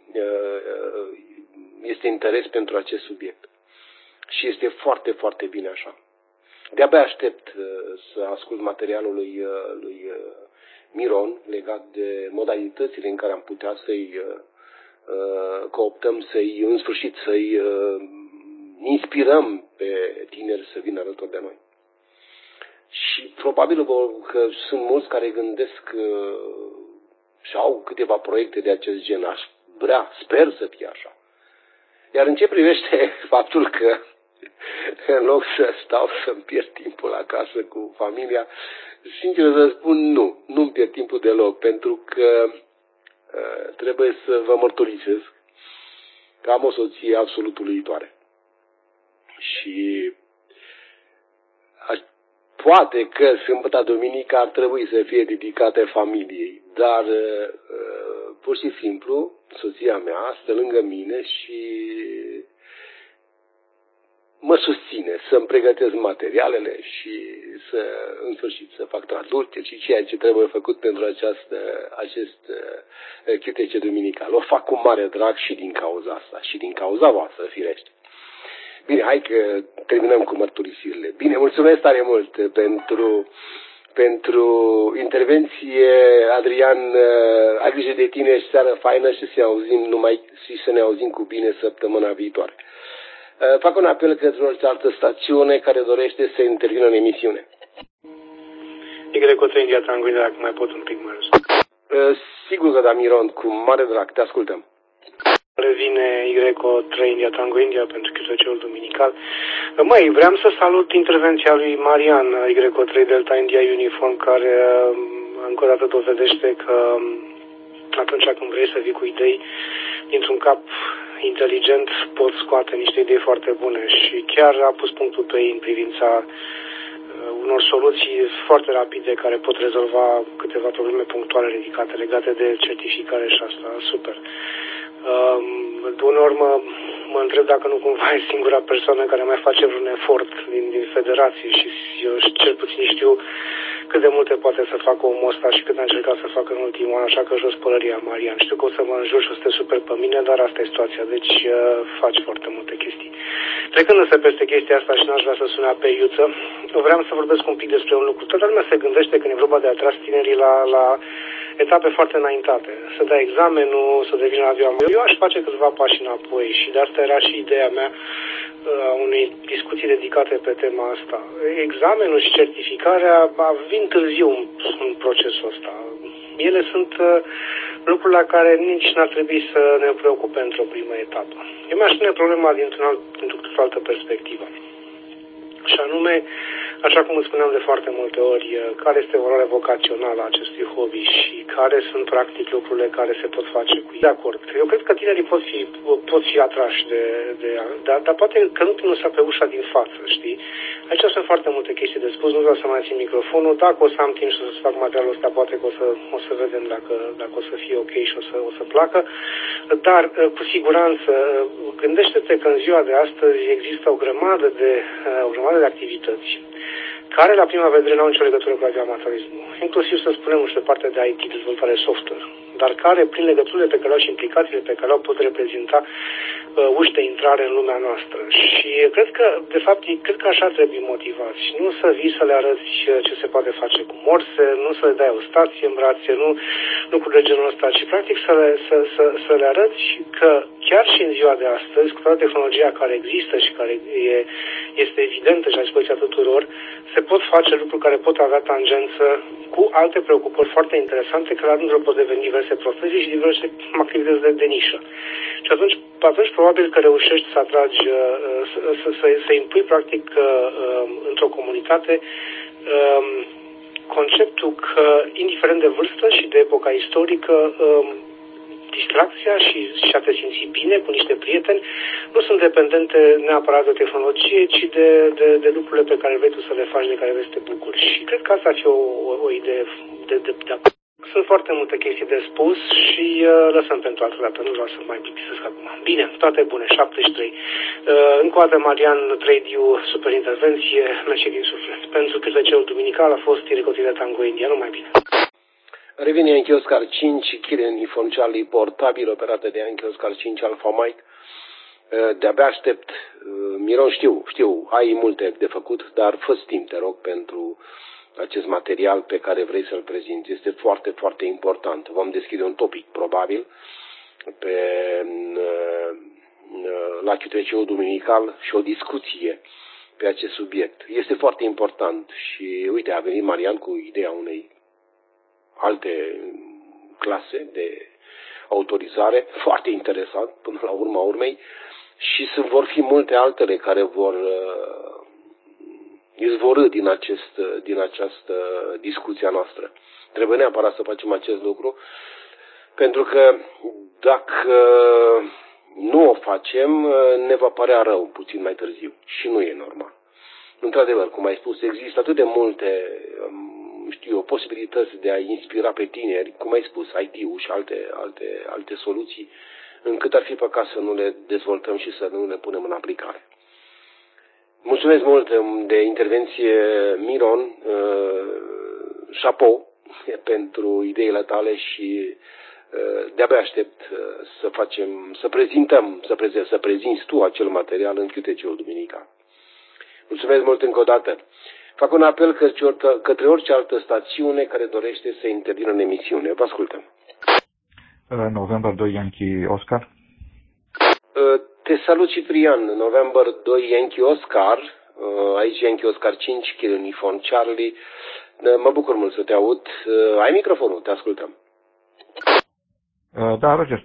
este interes pentru acest subiect. Și este foarte, foarte bine așa. De-abia aștept să ascult materialul lui, lui Miron legat de modalitățile în care am putea să-i cooptăm, să-i, în sfârșit, să-i inspirăm pe tineri să vină alături de noi. Și probabil că sunt mulți care gândesc și au câteva proiecte de acest gen. Aș vrea, sper să fie așa. Iar în ce privește faptul că în loc să stau să-mi pierd timpul acasă cu familia, sincer să spun nu, nu-mi pierd timpul deloc, pentru că uh, trebuie să vă mărturisesc că am o soție absolut uluitoare. Și aș, poate că sâmbătă duminica ar trebui să fie dedicate familiei, dar uh, pur și simplu soția mea stă lângă mine și mă susține să-mi pregătesc materialele și să, în sfârșit, să fac traduceri și ceea ce trebuie făcut pentru această, acest uh, chitece duminical. O fac cu mare drag și din cauza asta, și din cauza voastră, firește. Bine, hai că terminăm cu mărturisirile. Bine, mulțumesc tare mult pentru, pentru intervenție, Adrian. Ai grijă de tine și seară faină și să ne auzim, numai, și să ne auzim cu bine săptămâna viitoare. Fac un apel către orice altă stațiune care dorește să intervină în emisiune. Y trei India Tango India, dacă mai pot un pic mai răs. Sigur că da, Miron, cu mare drag, te ascultăm. Revine Y trei India Tango India pentru chiteceul duminical. Măi, vreau să salut intervenția lui Marian, Y trei Delta India Uniform, care încă o dată dovedește că atunci când vrei să vii cu idei dintr-un cap inteligent pot scoate niște idei foarte bune și chiar a pus punctul pe ei în privința unor soluții foarte rapide care pot rezolva câteva probleme punctuale ridicate legate de certificare și asta, super. De uneori mă, mă întreb dacă nu cumva e singura persoană care mai face vreun efort din, din federație și eu cel puțin știu cât de multe poate să facă omul ăsta și cât a încercat să facă în ultimul an, așa că jos pălăria, Marian. Știu că o să mă înjur și o să te super pe mine, dar asta e situația, deci uh, faci foarte multe chestii. Trecând însă peste chestia asta și n-aș vrea să sune pe iuță, vreau să vorbesc un pic despre un lucru. Toată lumea se gândește când e vorba de atras tinerii la, la etape foarte înaintate. Să dea examenul, să devină radioamator. Eu aș face câțiva pași înapoi și de asta era și ideea mea a unei discuții dedicate pe tema asta. Examenul și certificarea vin târziu în, în procesul ăsta. Ele sunt uh, lucruri la care nici n-ar trebui să ne preocupe într-o primă etapă. Eu mi-aș pune problema dintr-o alt, dintr-o altă perspectivă. Și anume, așa cum îți spuneam de foarte multe ori, care este valoarea vocațională a acestui hobby și care sunt practic lucrurile care se pot face cu ei. De acord. Eu cred că tinerii pot fi, pot fi atrași de, de dar, dar poate că nu prin ușa pe ușa din față, știi? Aici sunt foarte multe chestii de spus, nu vreau să mai țin microfonul. Dacă o să am timp și să fac materialul ăsta, poate că o să, o să vedem dacă, dacă o să fie ok și o să, o să placă. Dar, cu siguranță, gândește-te că în ziua de astăzi există o grămadă de, o grămadă de activități care la prima vedere n-au nicio legătură cu radioamatorismul. Inclusiv, să spunem, și pe partea de I T, dezvoltare software, dar care, prin legăturile pe care au și implicațiile pe care au, pot reprezenta uh, uși de intrare în lumea noastră. Și cred că, de fapt, cred că așa trebuie motivați. Nu să vii să le arăți ce se poate face cu morse, nu să le dai o stație în brațe, nu lucruri de genul ăsta, ci practic să le, să, să, să le arăți că chiar și în ziua de astăzi, cu toată tehnologia care există și care e, este evidentă și la dispoziția tuturor, se pot face lucruri care pot avea tangență cu alte preocupări foarte interesante, care la rândul pot deveni diverse profesii și diverse activități de, de nișă. Și atunci, atunci probabil că reușești să atragi, să, să, să, să impui practic într-o comunitate conceptul că, indiferent de vârstă și de epoca istorică, distracția și, și a te simți bine cu niște prieteni nu sunt dependente neapărat de tehnologie, ci de, de, de lucrurile pe care vrei tu să le faci, de care vrei să te bucuri. Și cred că asta ar fi o, o, o idee de, de, de Sunt foarte multe chestii de spus și uh, lăsăm pentru altă dată, nu vreau să mai plictisesc acum. Bine, toate bune, șaptezeci și trei. Uh, încă o dată, Marian, trade you, super intervenție, merge din suflet. Pentru că liceul duminical a fost recotirea Tango India, numai bine. Revine Yankee Oscar cinci, Kilian Uniform Charlie, portabil, operată de Yankee Oscar cinci Alpha Mike. De-abia aștept, Miron, știu, știu, ai multe de făcut, dar fă-ți timp, te rog, pentru acest material pe care vrei să-l prezinți. Este foarte, foarte important. Vom deschide un topic, probabil, pe, la Q T C-ul duminical și o discuție pe acest subiect. Este foarte important și, uite, a venit Marian cu ideea unei alte clase de autorizare, foarte interesant până la urma urmei, și sunt, vor fi multe altele care vor uh, izvorâ din, acest, din această discuție noastră. Trebuie neapărat să facem acest lucru, pentru că dacă nu o facem, ne va părea rău puțin mai târziu și nu e normal. Într-adevăr, cum ai spus, există atât de multe știu eu, posibilități de a inspira pe tineri, cum ai spus, I T-ul și alte, alte, alte soluții, încât ar fi păcat să nu le dezvoltăm și să nu le punem în aplicare. Mulțumesc mult de intervenție, Miron, uh, chapeau pentru ideile tale și uh, de-abia aștept uh, să facem, să prezentăm, să, preze, să prezinți tu acel material în Q T C-ul duminical. Mulțumesc mult încă o dată. Fac un apel către orice altă stațiune care dorește să intervină în emisiune. Vă ascultăm. November doi Yankee Oscar. Te salut, Ciprian. November doi Yankee Oscar. Aici Yankee Oscar cinci, Kilian Uniform Charlie. Mă bucur mult să te aud. Ai microfonul, te ascultăm. Da, Roger.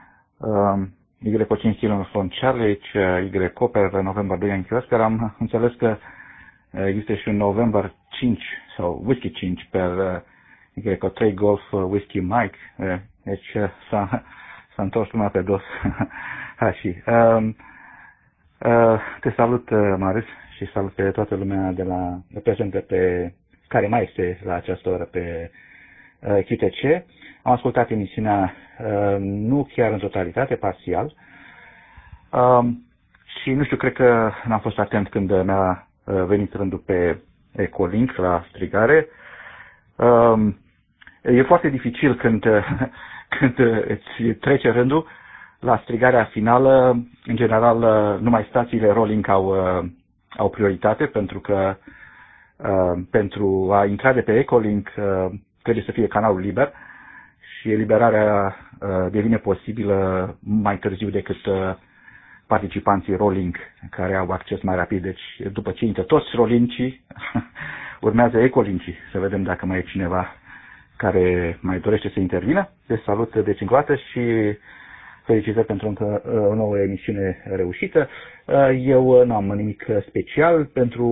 Y cinci Kilian Uniform Charlie, Y Cooper, November doi Yankee Oscar. Am înțeles că există și un November cinci sau Whisky cinci pe Y trei Golf Whisky Mike. Deci s-a, S-a întors lumea pe dos. Ha, și, uh, uh, te salut, uh, Marius, și salut pe toată lumea de la de prezentă pe care mai este la această oră pe uh, Q T C. Am ascultat emisiunea uh, nu chiar în totalitate, parțial. Uh, și nu știu, cred că n-am fost atent când mi-a uh, venit rândul pe Ecolink la strigare. Uh, e foarte dificil când, când îți trece rândul la strigarea finală. În general, numai stațiile rolling au, au prioritate, pentru că pentru a intra de pe Ecolink trebuie să fie canalul liber și eliberarea devine posibilă mai târziu decât participanții rolling care au acces mai rapid. Deci după ce intră toți rollincii, urmează Ecolincii, să vedem dacă mai e cineva care mai dorește să intervină. Te salut deci încă o dată și felicitări pentru încă o nouă emisiune reușită. Eu nu am nimic special pentru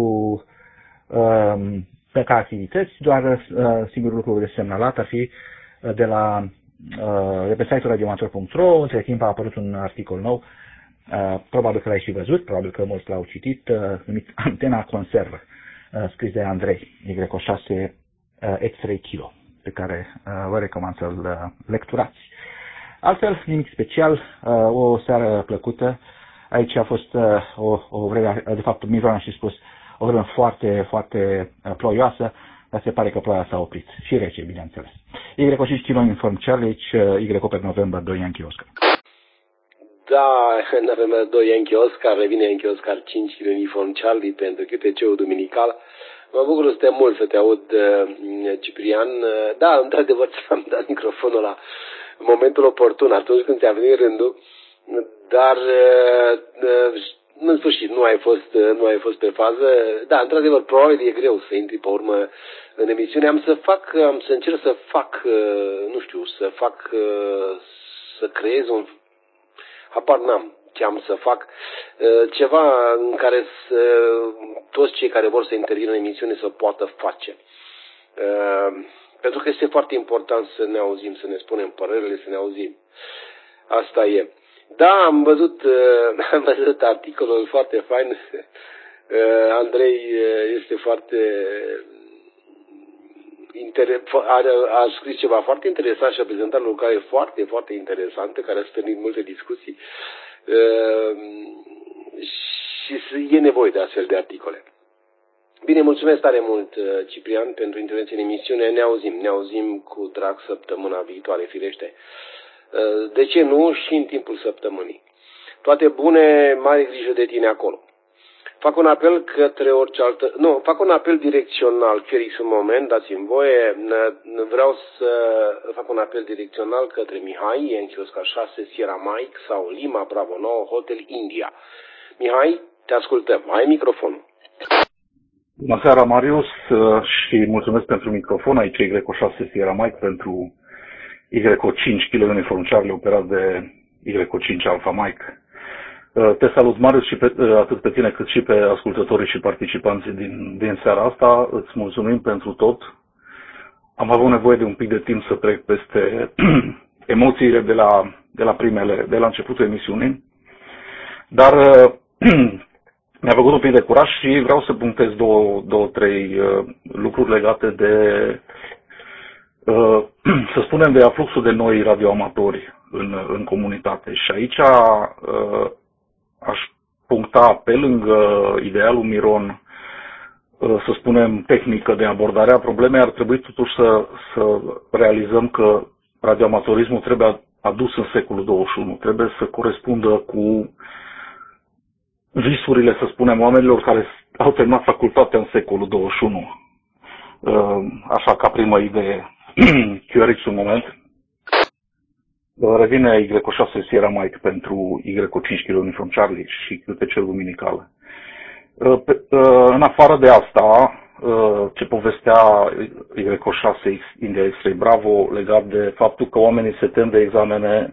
pe ca activități, doar singurul lucru de semnalat ar fi de la de pe site-ul radioamator punct ro. Între timp a apărut un articol nou, probabil că l-ai și văzut, probabil că mulți l-au citit, numit Antena Conservă, scris de Andrei, Y șase X-Ray Kilo, pe care vă recomand să-l lecturați. Altfel, nimic special, o seară plăcută. Aici a fost o, o vreme, de fapt, Miron a și spus, o vreme foarte, foarte ploioasă, dar se pare că ploaia s-a oprit. Și rece, bineînțeles. Y cinci Kilo Inform Charlie, Y pe November doi Yankee Oscar. Da, în November doi Yankee Oscar, revine Yankee Oscar cinci Kilo Uniform Charlie pentru Q T C-ul duminical. Mă bucur să te mult să te aud, Ciprian. Da, într-adevăr, ți-am dat microfonul la momentul oportun, atunci când ți-a venit rândul, dar în sfârșit nu ai fost, nu ai fost pe fază. Da, într-adevăr, probabil e greu să intri pe urmă în emisiune. Am să fac, am să încerc să fac, nu știu, să fac, să creez un, habar n-am ce am să fac, ceva în care să, toți cei care vor să intervină în emisiune să poată face. Pentru că este foarte important să ne auzim, să ne spunem părerile, să ne auzim. Asta e. Da, am văzut, am văzut articolul foarte fain. Andrei este foarte inter... a, a scris ceva foarte interesant și a prezentat lucrare foarte, foarte interesante, care a stârnit multe discuții. Și e nevoie de astfel de articole. Bine, mulțumesc tare mult, Ciprian, pentru intervenție în emisiune. Ne auzim, ne auzim cu drag săptămâna viitoare, firește. De ce nu? Și în timpul săptămânii. Toate bune, mare grijă de tine acolo. Fac un apel către orice altă... Nu, fac un apel direcțional. Felix, un moment, dați-mi voie. Vreau să fac un apel direcțional către Mihai, Yankee Oscar șase, Sierra Mike sau Lima Bravo nouă, Hotel India. Mihai, te ascultăm. Ai microfonul. Bună seara, Marius, și mulțumesc pentru microfon. Aici Y șase Sierra Mike pentru Y cinci Kilo Uniform Charlie, operat de Y cinci Alpha Mike. Te salut, Marius, și pe, atât pe tine cât și pe ascultătorii și participanții din, din seara asta. Îți mulțumim pentru tot. Am avut nevoie de un pic de timp să trec peste emoțiile de la, de la primele, de la începutul emisiunii. Dar mi-a făcut un pic de curaj și vreau să punctez două, două trei uh, lucruri legate de, uh, să spunem, de afluxul de noi radioamatori în, în comunitate. Și aici uh, aș puncta, pe lângă idealul Miron, uh, să spunem, tehnică de abordare a problemei, ar trebui totuși să, să realizăm că radioamatorismul trebuie adus în secolul douăzeci și unu, trebuie să corespundă cu visurile, să spunem, oamenilor care au terminat facultatea în secolul douăzeci și unu. Așa, ca primă idee, Q R X un moment. Revine Y șase Sierra Mike pentru Y cinci Kilo Uniform Charlie și Q T C duminical. În afară de asta, ce povestea Y șase India X-Ray Bravo legat de faptul că oamenii se tem de examene,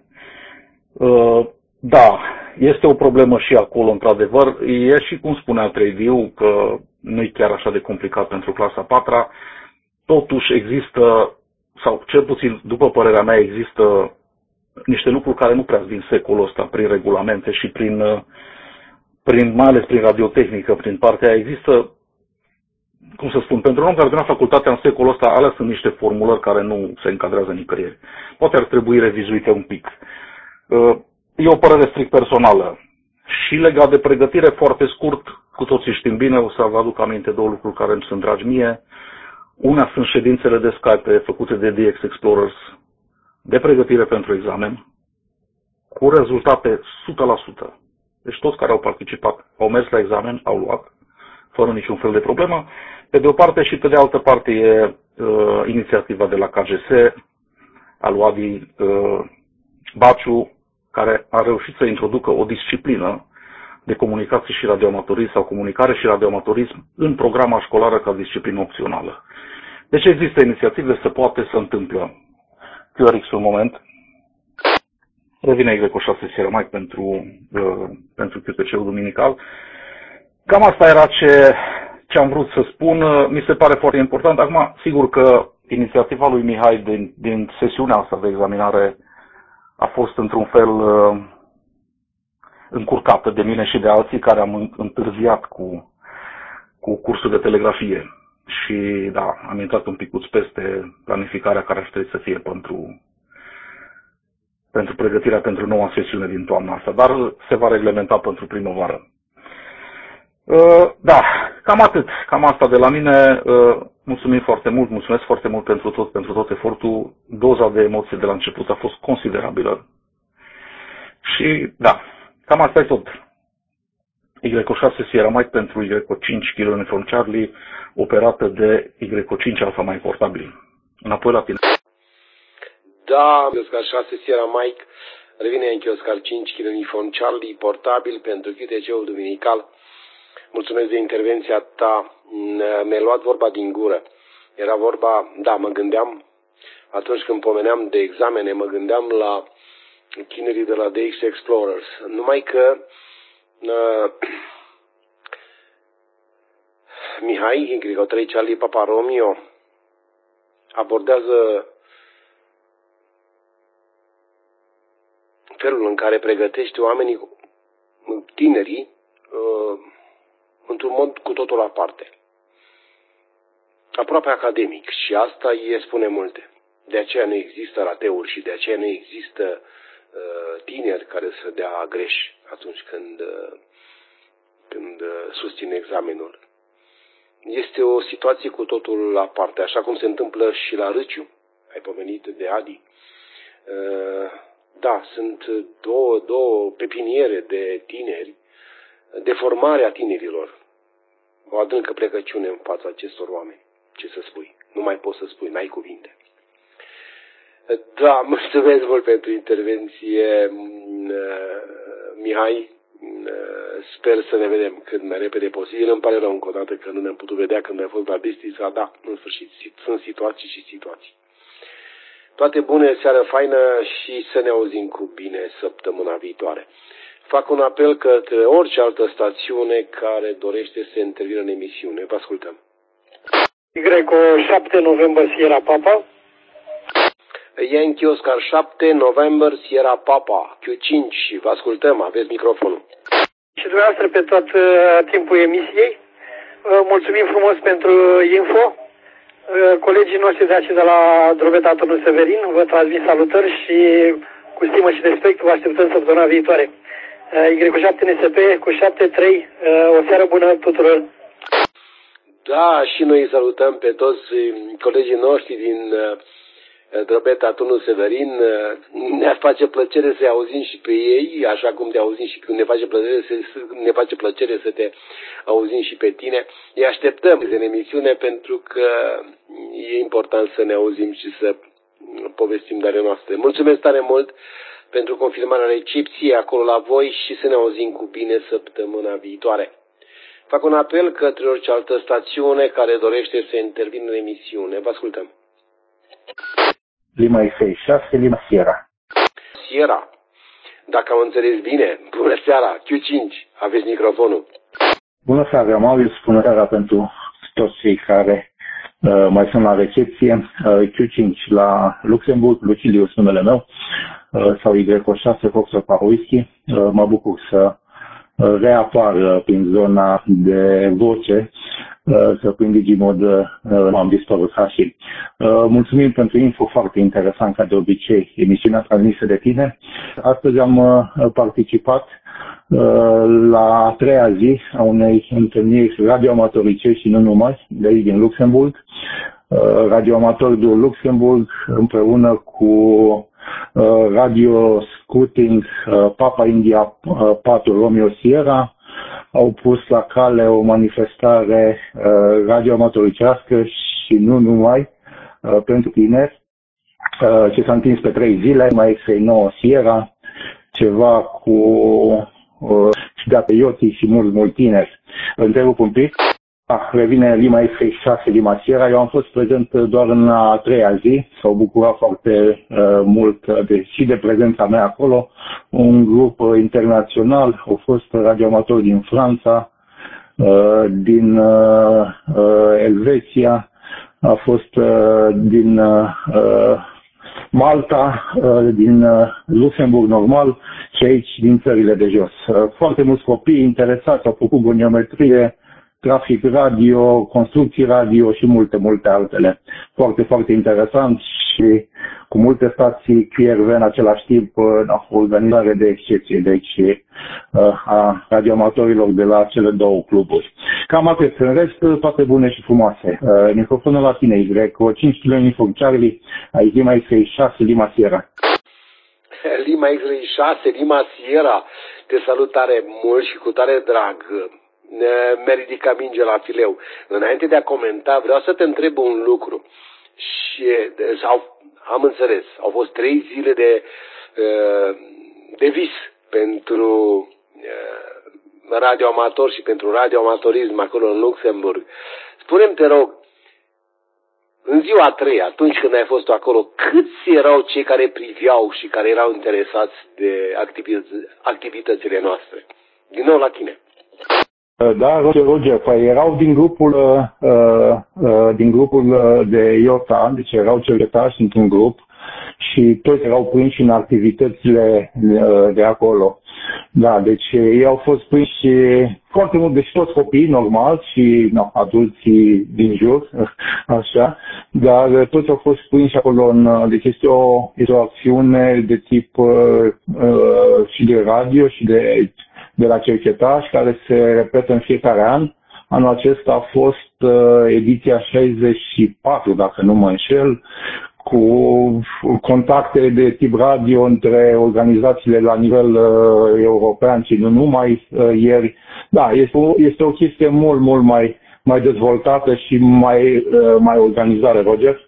da, este o problemă și acolo, într-adevăr. E și, cum spunea Trediu, că nu e chiar așa de complicat pentru clasa a patra. Totuși există, sau cel puțin după părerea mea, există niște lucruri care nu prea vin secolul ăsta prin regulamente și prin, prin, mai ales prin radiotehnică, prin partea aia. Există, cum să spun, pentru un om care terminat facultatea în secolul ăsta, alea sunt niște formulări care nu se încadrează nicăieri. Poate ar trebui revizuite un pic. E o părere strict personală. Și legat de pregătire, foarte scurt, cu toții știm bine, o să vă aduc aminte două lucruri care îmi sunt dragi mie. Una sunt ședințele de Skype făcute de D X Explorers de pregătire pentru examen, cu rezultate o sută la sută. Deci toți care au participat au mers la examen, au luat, fără niciun fel de problemă. Pe de o parte și pe de altă parte e uh, inițiativa de la K G S, al Oadi uh, Baciu, care a reușit să introducă o disciplină de comunicație și radioamatorism sau comunicare și radioamatorism în programa școlară ca disciplină opțională. Deci există inițiative, se poate, se întâmplă. Q R X un moment. Revine Y șase Sierra Mike pentru, uh, pentru Q T C-ul duminical. Cam asta era ce, ce am vrut să spun. Mi se pare foarte important. Acum, sigur că inițiativa lui Mihai din, din sesiunea asta de examinare a fost într-un fel uh, încurcată de mine și de alții care am întârziat cu, cu cursul de telegrafie. Și da, am intrat un picuț peste planificarea care ar trebui să fie pentru, pentru pregătirea pentru noua sesiune din toamna asta, dar se va reglementa pentru primăvară. Uh, da, cam atât, cam asta de la mine. Uh, mulțumim foarte mult, mulțumesc foarte mult pentru tot, pentru tot efortul. Doza de emoție de la început a fost considerabilă. Și da, cam asta e tot. Y șase Sierra Mike pentru Y cinci Kilo Uniform Charlie, operată de Y cinci Alpha Mike portabil. Înapoi la tine. Da, Oscar șase Sierra Mike, revine în Oscar cinci Kilo Uniform Charlie, portabil pentru Q T C-ul duminical. Mulțumesc de intervenția ta. Mi-a luat vorba din gură. Era vorba, da, mă gândeam, atunci când pomeneam de examene, mă gândeam la tinerii de la D X Explorers. Numai că uh, Mihai, Y trei Charlie Papa Romeo, abordează felul în care pregătește oamenii, tinerii, uh, într-un mod cu totul aparte. Aproape academic. Și asta îi spune multe. De aceea nu există rateuri și de aceea nu există uh, tineri care să dea greș atunci când, uh, când uh, susține examenul. Este o situație cu totul aparte. Așa cum se întâmplă și la Râciu. Ai pomenit de Adi. Uh, da, sunt două, două pepiniere de tineri, de formare a tinerilor. O adâncă plecăciune în fața acestor oameni. Ce să spui? Nu mai poți să spui, n-ai cuvinte. Da, mulțumesc mult pentru intervenție, Mihai. Sper să ne vedem cât mai repede posibil. Îmi pare rău încă o dată că nu ne-am putut vedea când ai fost la Bistrița. Da, în sfârșit, sunt situații și situații. Toate bune, seară faină și să ne auzim cu bine săptămâna viitoare. Fac un apel către orice altă stațiune care dorește să intervină în emisiune. Vă ascultăm. Y șapte November Sierra Papa. Yankee Oscar șapte November Sierra Papa. Q cinci. Vă ascultăm. Aveți microfonul. Și dumneavoastră pe tot uh, timpul emisiei. Uh, mulțumim frumos pentru info. Uh, colegii noștri de aici de la Drobeta Turnul Severin vă transmit salutări și cu stimă și respect vă așteptăm săptămâna viitoare. Y șapte N S P cu șapte trei, o seară bună tuturor! Da, și noi salutăm pe toți colegii noștri din Drobeta Turnul Severin. Ne face plăcere să-i auzim și pe ei, așa cum te auzim și ne face plăcere să, ne face plăcere să te auzim și pe tine. Îi așteptăm în emisiune pentru că e important să ne auzim și să povestim de ale noastre. Mulțumesc tare mult pentru confirmarea recepției acolo la voi și să ne auzim cu bine săptămâna viitoare. Fac un apel către orice altă stațiune care dorește să intervină în emisiune. Vă ascultăm. Lima X șase, Lima Sierra. Sierra. Dacă am înțeles bine, bună seara, Q cinci, aveți microfonul. Bună seara, Marius, bună seara pentru toți cei care uh, mai sunt la recepție. Uh, Q cinci la Luxemburg, Lucilius numele meu. sau Y șase Foxtrot Papa Whisky. Mă bucur să reapar prin zona de voce, că prin Digimod m-am dispărut. Hashi. Mulțumim pentru info, foarte interesant ca de obicei, emisiunea transmisă de tine. Astăzi am participat la a treia zi a unei întâlniri radioamatorice și nu numai, de aici din Luxemburg. Radioamatori din Luxemburg împreună cu Radio Scouting Papa India patru Romeo Sierra au pus la cale o manifestare radioamatoricească și nu numai pentru tineri, ce s-a întins pe trei zile, mai X-Ray nouă Sierra, ceva cu date Ioti și mulți, mulți tineri. Întrerup un pic. Ah, revine Lima X-Ray șase Lima Sierra. Eu am fost prezent doar în a treia zi. S-au bucurat foarte uh, mult de, și de prezența mea acolo. Un grup uh, internațional. Au fost radioamatori din Franța, uh, din uh, uh, Elveția, a fost uh, din uh, Malta, uh, din uh, Luxemburg normal și aici din țările de jos. Uh, foarte mulți copii interesați, au făcut goniometrie, trafic radio, construcții radio și multe, multe altele. Foarte, foarte interesant și cu multe stații Q R V în același timp, o organizare de excepție, deci a radioamatorilor de la cele două cluburi. Cam atât. În rest, toate bune și frumoase. Microfonul la tine, Y, cu cinci kilo uniform Charlie, aici Lima X-Ray șase Lima Sierra. Lima X-Ray șase Lima Sierra, te salut tare mult și cu tare drag. Mi-a ridicat minge la fileu. Înainte de a comenta, vreau să te întreb un lucru. Și sau, am înțeles, au fost trei zile de, de vis pentru radioamator și pentru radioamatorism acolo în Luxemburg. Spune-mi, te rog, în ziua a treia, atunci când ai fost acolo, câți erau cei care priveau și care erau interesați de activități, activitățile noastre? Din nou la tine. Da, Roger, Roger, păi erau din grupul, uh, uh, din grupul de IOTA, deci erau cercetași într-un grup și toți erau prinși în activitățile uh, de acolo. Da, deci ei au fost prinși foarte mult, deci toți copiii normal și no, adulții din jur, așa, dar toți au fost prinși acolo în, deci este o, este o acțiune de tip uh, uh, și de radio și de de la cercetași, care se repetă în fiecare an. Anul acesta a fost uh, ediția șaizeci și patru, dacă nu mă înșel, cu contacte de tip radio între organizațiile la nivel uh, european și nu numai uh, ieri. Da, este o, este o chestie mult, mult mai, mai dezvoltată și mai, uh, mai organizată, Roger.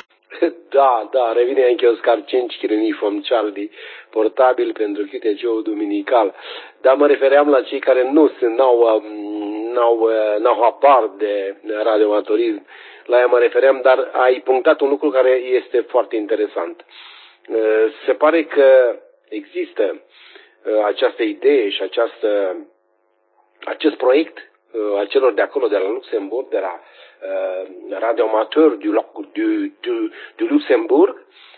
Da, da, revine anche Oscar cinci kilo uniform Charlie, portabil pentru Q T C-ul duminical. Dar mă refeream la cei care nu sunt, n-au, n-au, n-au apar de radioamatorism. La ea mă refeream, dar ai punctat un lucru care este foarte interesant. Se pare că există această idee și această, acest proiect a celor de acolo, de la Luxemburg, de la Uh, radioamateur du, du, du, du Luxemburg,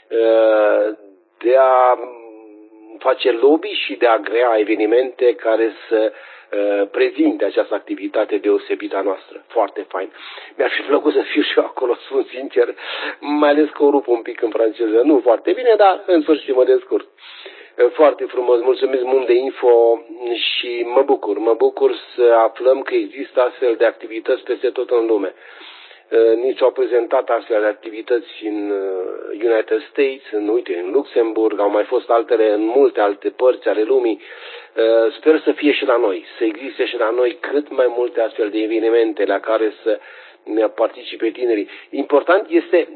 uh, de a face lobby și de a crea evenimente care să uh, prezinte această activitate deosebită a noastră. Foarte fain. Mi-ar fi plăcut să fiu și eu acolo, spun sincer, mai ales că o rup un pic în franceză. Nu foarte bine, dar în sfârșit mă descurc. Foarte frumos, mulțumesc mult de info și mă bucur, mă bucur să aflăm că există astfel de activități peste tot în lume. Nici au prezentat astfel de activități în United States, în, uite, în Luxemburg, au mai fost altele în multe alte părți ale lumii. Sper să fie și la noi, să existe și la noi cât mai multe astfel de evenimente la care să participe tinerii. Important este,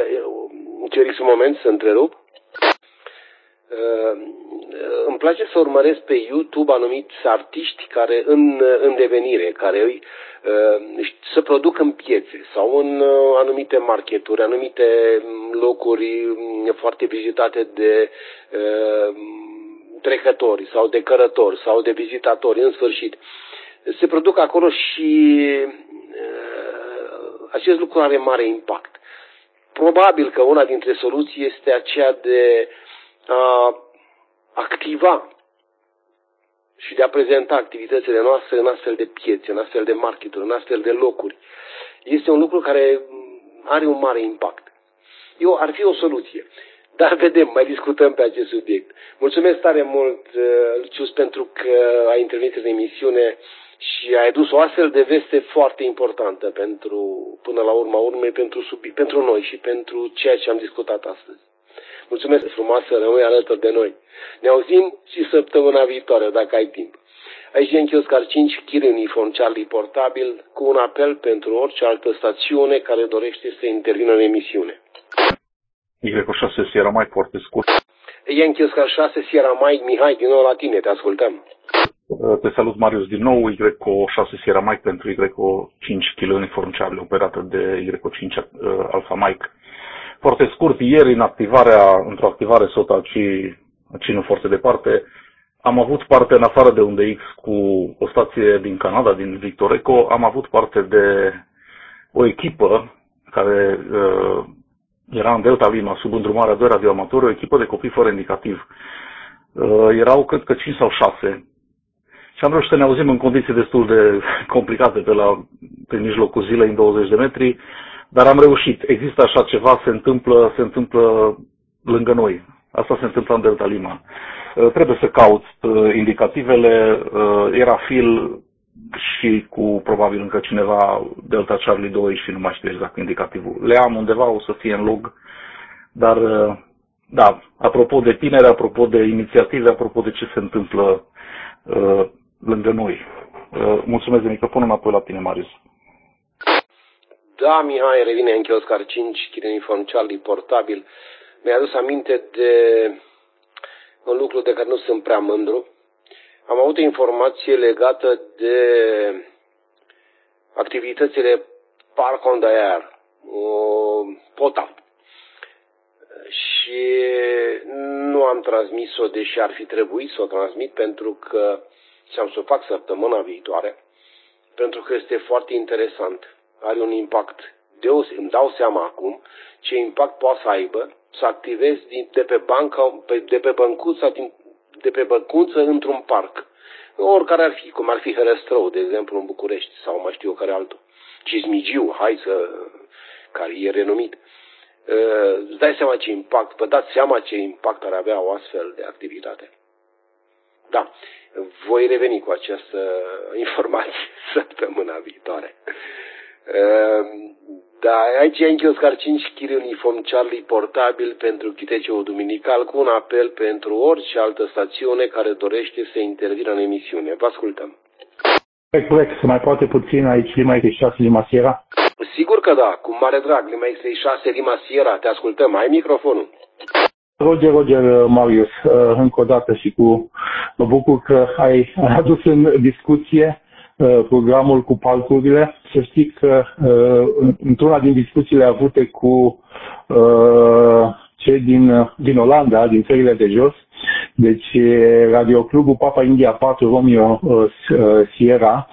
ceriți un moment să întrerup, Uh, îmi place să urmăresc pe YouTube anumiți artiști care în, în devenire, care uh, să produc în piețe sau în uh, anumite marketuri, anumite locuri foarte vizitate de uh, trecători sau de cărători sau de vizitatori, în sfârșit. Se produc acolo și uh, acest lucru are mare impact. Probabil că una dintre soluții este aceea de a activa și de a prezenta activitățile noastre în astfel de piețe, în astfel de marketuri, în astfel de locuri. Este un lucru care are un mare impact. Eu ar fi o soluție. Dar vedem, mai discutăm pe acest subiect. Mulțumesc tare mult, Lucius, pentru că ai intervenit în emisiune și ai adus o astfel de veste foarte importantă pentru, până la urma urmei, pentru, subiect, pentru noi și pentru ceea ce am discutat astăzi. Mulțumesc frumos să rămâi alături de noi. Ne auzim și săptămâna viitoare, dacă ai timp. Aici e în Oscar cinci, Chir Uniform Charlie portabil, cu un apel pentru orice altă stațiune care dorește să intervină în emisiune. Y șase Sierra Mike, foarte scurt. Yankee Oscar șase, Sierra Mike, Mihai, din nou la tine, te ascultăm. Te salut, Marius, din nou. Y șase Sierra Mike pentru Y cinci Kilo Uniform Charlie, operată de Y cinci uh, Alpha Mike. Foarte scurt, ieri în activarea, într-o activare S O T A ci nu foarte departe, am avut parte, în afară de unde X, cu o stație din Canada, din Victor Eco, am avut parte de o echipă care uh, era în Delta Lima, sub îndrumarea doi radioamatori, o echipă de copii fără indicativ. Uh, erau, cred că, cinci sau șase. Și am reușit să ne auzim în condiții destul de complicate pe, la, pe mijlocul zilei, în douăzeci de metri, dar am reușit. Există așa ceva, se întâmplă, se întâmplă lângă noi. Asta se întâmplă în Delta Lima. Uh, trebuie să caut uh, indicativele. Uh, era Phil și cu probabil încă cineva Delta Charlie doi și nu mai știu exact indicativul. Le am undeva, o să fie în log, dar uh, da, apropo de tineri, apropo de inițiative, apropo de ce se întâmplă uh, lângă noi. Uh, mulțumesc de microfon, înapoi la tine, Marius. Da, Mihai, revine în Oscar cinci, Chir Uniform Charlie portabil. Mi-a adus aminte de un lucru de care nu sunt prea mândru. Am avut o informație legată de activitățile Park on the Air, P O T A. Și nu am transmis-o, deși ar fi trebuit să o transmit, pentru că și-am să o fac săptămâna viitoare, pentru că este foarte interesant. Are un impact deosebit. Îmi dau seama acum ce impact poate să aibă să activezi din, de pe banca, de pe băncuța, din, de pe băncuță într-un parc. Oricare ar fi, cum ar fi Herăstrău, de exemplu, în București, sau mai știu eu care altul. Cismigiu, hai să, care e renumit. Îți dai seama ce impact, vă dați seama ce impact ar avea o astfel de activitate. Da, voi reveni cu această informație săptămâna viitoare. Da, aici e în Oscar cinci, Chir Uniform Charlie portabil pentru Q T C-ul duminical, cu un apel pentru orice altă stațiune care dorește să intervină în emisiune. Vă ascultăm. Corect, corect. Se mai poate puțin aici Lima X șase, Lima Sierra? Sigur că da, cu mare drag. Lima X șase, Lima Sierra, te ascultăm. Ai microfonul. Roger, Roger, Marius, încă o dată și cu... Mă bucur că ai adus în discuție programul cu parcurile. Să știi că într-una din discuțiile avute cu cei din, din Olanda, din țările de jos, deci Radioclubul Papa India patru Romeo Sierra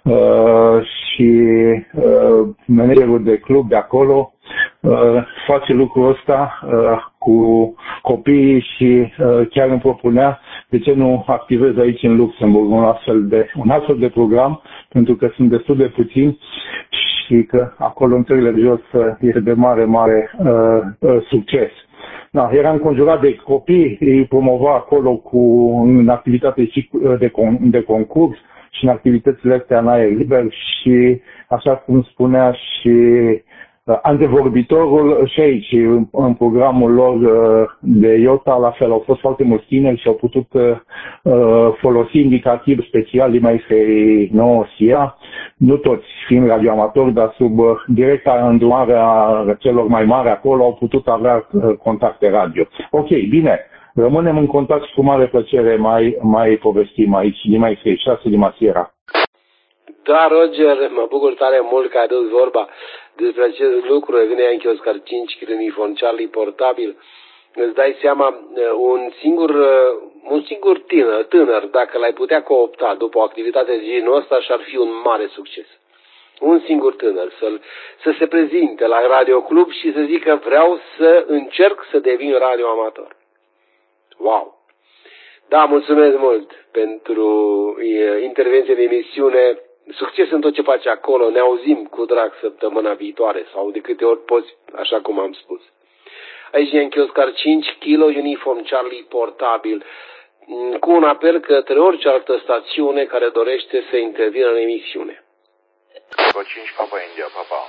și managerul de club de acolo face lucrul ăsta cu copiii și chiar îmi propunea de ce nu activez aici în Luxemburg un astfel de, un astfel de program, pentru că sunt destul de puțini și că acolo în țările de jos este de mare, mare uh, uh, succes. Da, era înconjurat de copii, îi promova acolo cu în activitate de, con, de concurs și în activitățile astea în aer liber și, așa cum spunea și antevorbitorul, și aici, în, în programul lor de IOTA, la fel, au fost foarte mulți tineri și au putut uh, folosi indicativ special Lima X nouă Sierra, nu toți fiind radioamatori, dar sub uh, directa îndrumarea celor mai mari acolo au putut avea uh, contacte radio. Ok, bine, rămânem în contact și cu mare plăcere mai, mai povestim aici, Lima X șase, Lima Sierra. Da, Roger, mă bucur tare mult că ai adus vorba despre acest lucru. Vine în Oscar cinci, Chir Uniform Charlie portabil. Îți dai seama, un singur, un singur tânăr, tânăr, dacă l-ai putea coopta după o activitate de genul ăsta, și-ar fi un mare succes. Un singur tânăr, să, să se prezinte la radioclub și să zică vreau să încerc să devin radioamator. Wow! Da, mulțumesc mult pentru intervenție de emisiune. Succes în tot ce faci acolo. Ne auzim cu drag săptămâna viitoare sau de câte ori poți, așa cum am spus. Aici e în Oscar cinci kilo Uniform Charlie portabil, cu un apel către orice altă stațiune care dorește să intervină în emisiune. cinci Papa India, Papa.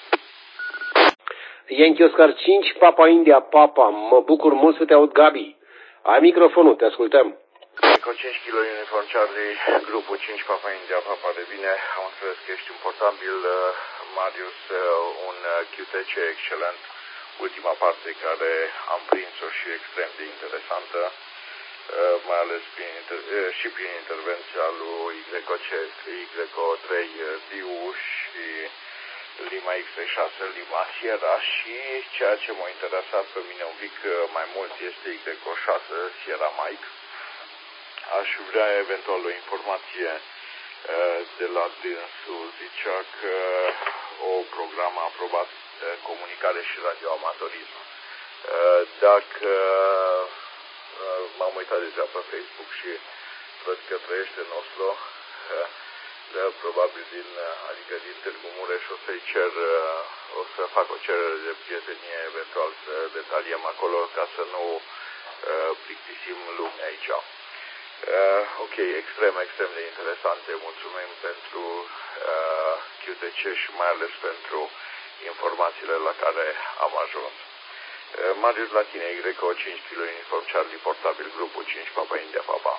Yankee Oscar cinci, Papa India, Papa. Mă bucur mult să te aud, Gabi. Ai microfonul, te ascultăm. Eco cinci kilo Uniform Charlie, grupul cinci Papa India, Papa de bine. Am înțeles că ești un portabil, Marius, un Q T C excelent. Ultima parte care am prins-o și extrem de interesantă, mai ales prin, și prin intervenția lui Y O trei Diu și Lima X șase Lima Sierra, și ceea ce m-a interesat pe mine un pic mai mult este Y O șase Sierra Mike. Aș vrea eventual o informație de la dânsul. Zicea că o programă aprobat comunicare și radioamatorism. Dacă m-am uitat deja pe Facebook și văd că trăiește în Oslo, probabil din, adică din Târgu Mureș, o să-i cer, o să fac o cerere de prietenie, eventual să detaliem acolo ca să nu plictisim lumea aici. Uh, ok, extrem, extrem de interesante. Mulțumim pentru uh, Q T C și mai ales pentru informațiile la care am ajuns. Uh, Marius, la tine, Y O cinci kilo Uniform Charlie portabil, grupul cinci Papa India, Papa.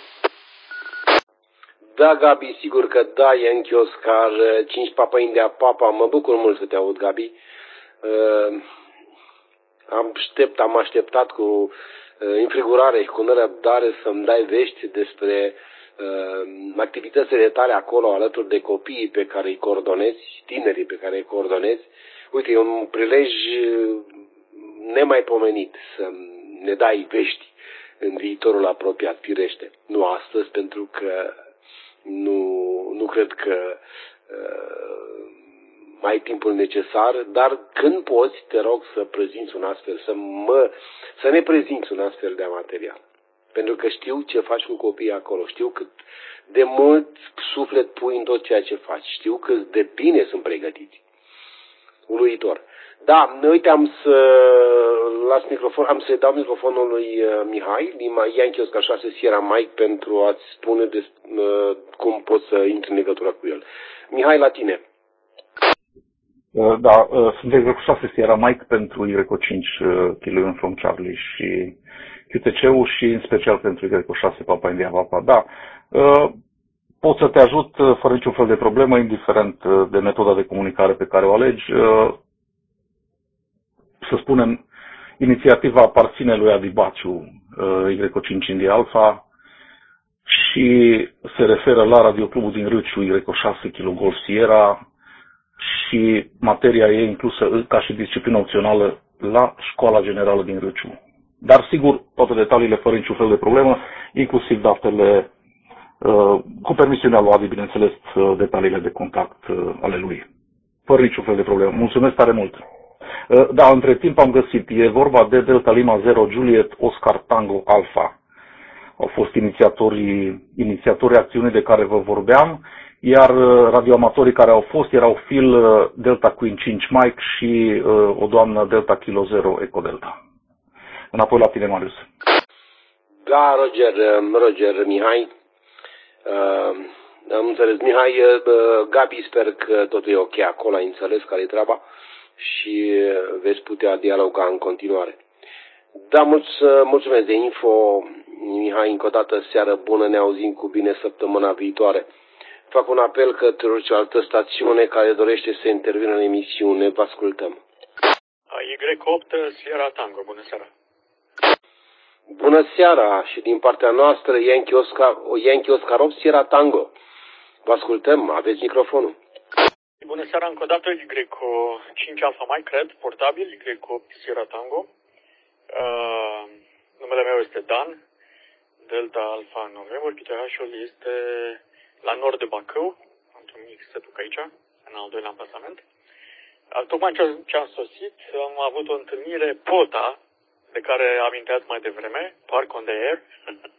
Da, Gabi, sigur că da, Yankee Oscar cinci Papa India, Papa. Mă bucur mult să te aud, Gabi. Uh, am, aștept, am așteptat cu înfrigurare și cu nerăbdare să-mi dai vești despre uh, activitățile tale acolo alături de copiii pe care îi coordonezi, tinerii pe care îi coordonezi. Uite, e un prilej nemaipomenit să ne dai vești în viitorul apropiat, firește. Nu astăzi, pentru că nu, nu cred că uh, mai ai timpul necesar, dar când poți, te rog să prezinți un astfel, să, mă, să ne prezinți un astfel de material. Pentru că știu ce faci cu copiii acolo, știu cât de mult suflet pui în tot ceea ce faci, știu cât de bine sunt pregătiți. Uluitor. Da, uite, am să las microfon, am să-i dau microfonul lui Mihai, din Yankee Oscar șase Sierra Mike, pentru a-ți spune de, uh, cum poți să intri în legătură cu el. Mihai, la tine. Da, sunt Y O șase Sierra Mike pentru Y O cinci kilo Uniform Charlie și Q T C-ul și în special pentru Y O șase Papa India, Papa. Da, pot să te ajut fără niciun fel de problemă, indiferent de metoda de comunicare pe care o alegi. Să spunem, inițiativa aparține lui Adi Baciu, Y O cinci India Alpha, și se referă la radioclubul din Râciu, Y O șase kilo Golf Sierra, și materia e inclusă ca și disciplină opțională la Școala Generală din Râciu. Dar, sigur, toate detaliile fără niciun fel de problemă, inclusiv datele, cu permisiunea lui Adi, bineînțeles, detaliile de contact ale lui. Fără niciun fel de problemă. Mulțumesc tare mult! Da, între timp am găsit, e vorba de Delta Lima zero Juliet Oscar Tango Alpha. Au fost inițiatorii, inițiatorii acțiunii de care vă vorbeam, iar radioamatorii care au fost erau Phil Delta Queen cinci Mike și uh, o doamnă Delta Kilo zero Eco Delta. Înapoi la tine, Marius. Da, Roger, Roger, Mihai. Uh, am înțeles, Mihai, uh, Gabi, sper că totul e ok acolo, ai înțeles care e treaba și veți putea dialoga în continuare. Da, mulțumesc de info, Mihai, încă o dată seară bună, ne auzim cu bine săptămâna viitoare. Fac un apel către orice altă stațiune care dorește să intervină în emisiune. Vă ascultăm. Y opt Sierra Tango, bună seara. Bună seara și din partea noastră Yankee Oscar, Yankee Oscar opt Sierra Tango. Vă ascultăm, aveți microfonul. Bună seara încă o dată, Y cinci Alpha Mike, cred, portabil, Y opt Sierra Tango. Uh, numele meu este Dan, Delta Alpha November, P T H-ul este la nord de Bacău, într-un mic se duc aici, în al doilea amplasament. Tocmai ce am sosit, am avut o întâlnire POTA, de care aminteați mai devreme, Park on the Air,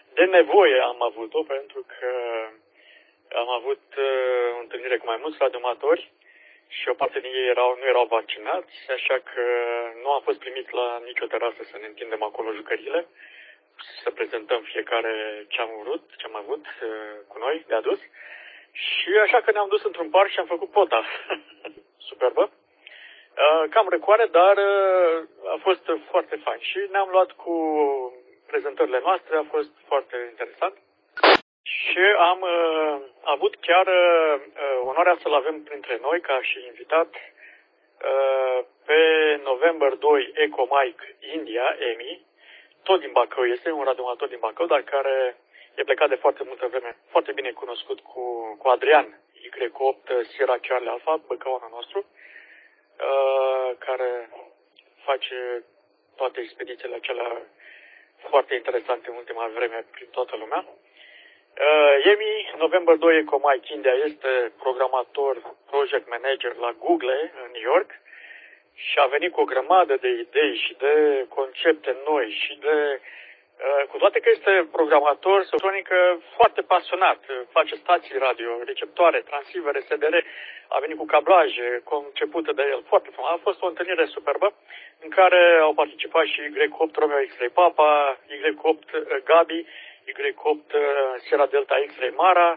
de nevoie am avut-o, pentru că am avut uh, o întâlnire cu mai mulți radioamatori și o parte din ei erau, nu erau vaccinați, așa că nu am fost primit la nicio terasă să ne întindem acolo jucările, să prezentăm fiecare ce am vrut, ce am avut uh, cu noi de adus. Și așa că ne-am dus într-un parc și am făcut pota. Superbă. Uh, cam răcoare, dar uh, a fost foarte fain. Și ne-am luat cu prezentările noastre, a fost foarte interesant. Și am uh, avut chiar uh, onoarea să-l avem printre noi ca și invitat uh, pe November doi EcoMike India, Emi, tot din Bacău, este un radioamator din Bacău, dar care e plecat de foarte multă vreme, foarte bine cunoscut cu, cu Adrian, Y opt Sierra Charlie Alpha, băcăuanul nostru, uh, care face toate expedițiile acelea foarte interesante în ultima vreme prin toată lumea. Uh, Emi, November doi EcoMike India, este programator, project manager la Google în New York și a venit cu o grămadă de idei și de concepte noi și de... Uh, cu toate că este programator softonică foarte pasionat, face stații radio, receptoare, transivere, S D R, a venit cu cablaje concepute de el foarte frumos. A fost o întâlnire superbă în care au participat și Y opt Romeo X-Ray Papa, Y opt Gabi, Y opt Sierra Delta X-Ray Mara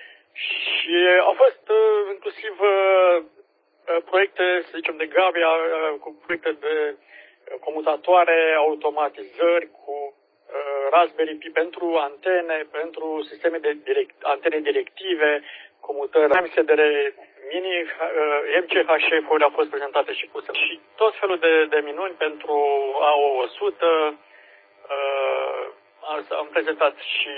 și au fost uh, inclusiv uh, proiecte, să zicem, de Gabi, uh, cu proiecte de comutatoare, automatizări, cu Raspberry Pi pentru antene, pentru sisteme de direct, antene directive, comutări, S D R mini, M C H F-uri au fost prezentate și puse. Și tot felul de, de minuni pentru A O o sută. Uh, am prezentat și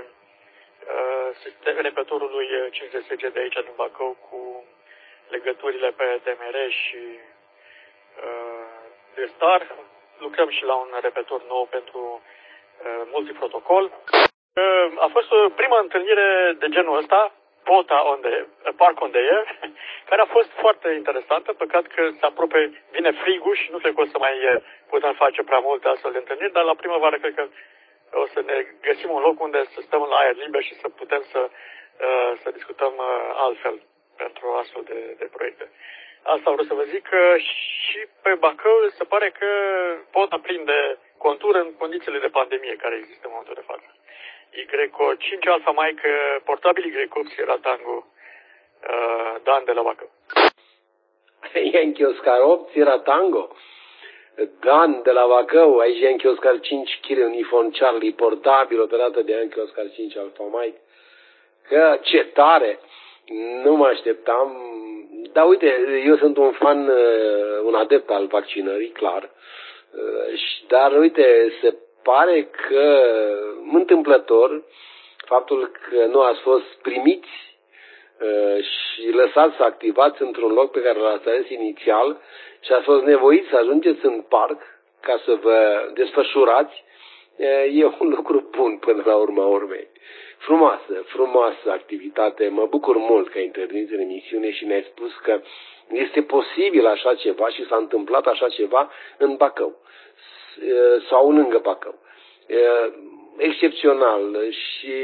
uh, repetorul lui cincizeci S G de aici din Bacău cu legăturile pe D M R și uh, de Star. Lucrăm și la un repetor nou pentru multiprotocol. A fost o primă întâlnire de genul ăsta, Pota on the, Park on the Air, care a fost foarte interesantă, păcat că se apropie, vine frigul și nu cred că o să mai putem face prea multe astfel de întâlniri, dar la primăvară cred că o să ne găsim un loc unde să stăm la aer liber și să putem să, să discutăm altfel pentru astfel de, de proiecte. Asta vreau să vă zic că și pe Bacău se pare că pot aprinde contură în condițiile de pandemie care există în momentul de față. Y cinci Alpha Mike, portabil Y opt Sierra Tango, uh, Dan de la Bacău. Yankee Oscar opt Sierra Tango, Dan de la Bacău, aici Yankee Oscar cinci Kilo Uniform Charlie, portabil, operată de Yankee Oscar cinci Alpha Mike. Că ce tare! Nu mă așteptam, dar uite, eu sunt un fan, un adept al vaccinării, clar, dar uite, se pare că, întâmplător, faptul că nu ați fost primiți și lăsați să activați într-un loc pe care l-ați ales inițial și ați fost nevoiți să ajungeți în parc ca să vă desfășurați, e un lucru bun până la urma urmei. Frumoasă, frumoasă activitate. Mă bucur mult că ai intervenit în emisiune și ne-ai spus că este posibil așa ceva și s-a întâmplat așa ceva în Bacău sau lângă Bacău. Excepțional și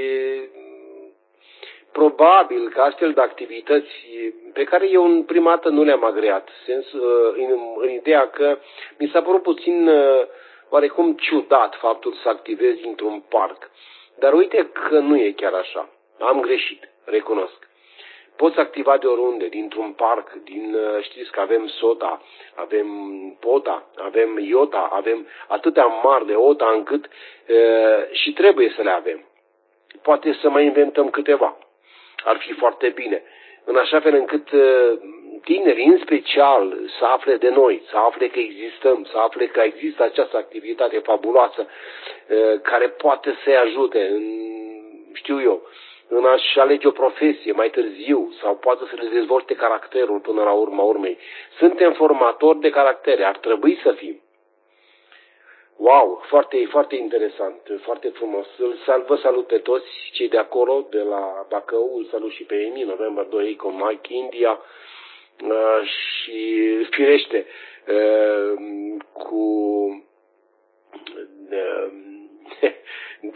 probabil că astfel de activități pe care eu în prima dată nu le-am agreat, sens, în, în ideea că mi s-a părut puțin oarecum ciudat faptul să activezi într-un parc. Dar uite că nu e chiar așa. Am greșit, recunosc. Poți activa de oriunde, dintr-un parc, din, știți că avem SOTA, avem POTA, avem IOTA, avem atâtea mari de OTA încât e, și trebuie să le avem. Poate să mai inventăm câteva. Ar fi foarte bine. În așa fel încât tinerii, în special, să afle de noi, să afle că existăm, să afle că există această activitate fabuloasă care poate să-i ajute, în, știu eu, în a-și alege o profesie mai târziu sau poate să le dezvolte caracterul până la urma urmei. Suntem formatori de caractere, ar trebui să fim. Wow, foarte, foarte interesant, foarte frumos. Îl vă salut pe toți cei de acolo, de la Bacău, îl salut și pe Emi, November doi, EcoMike India uh, și firește uh, cu uh,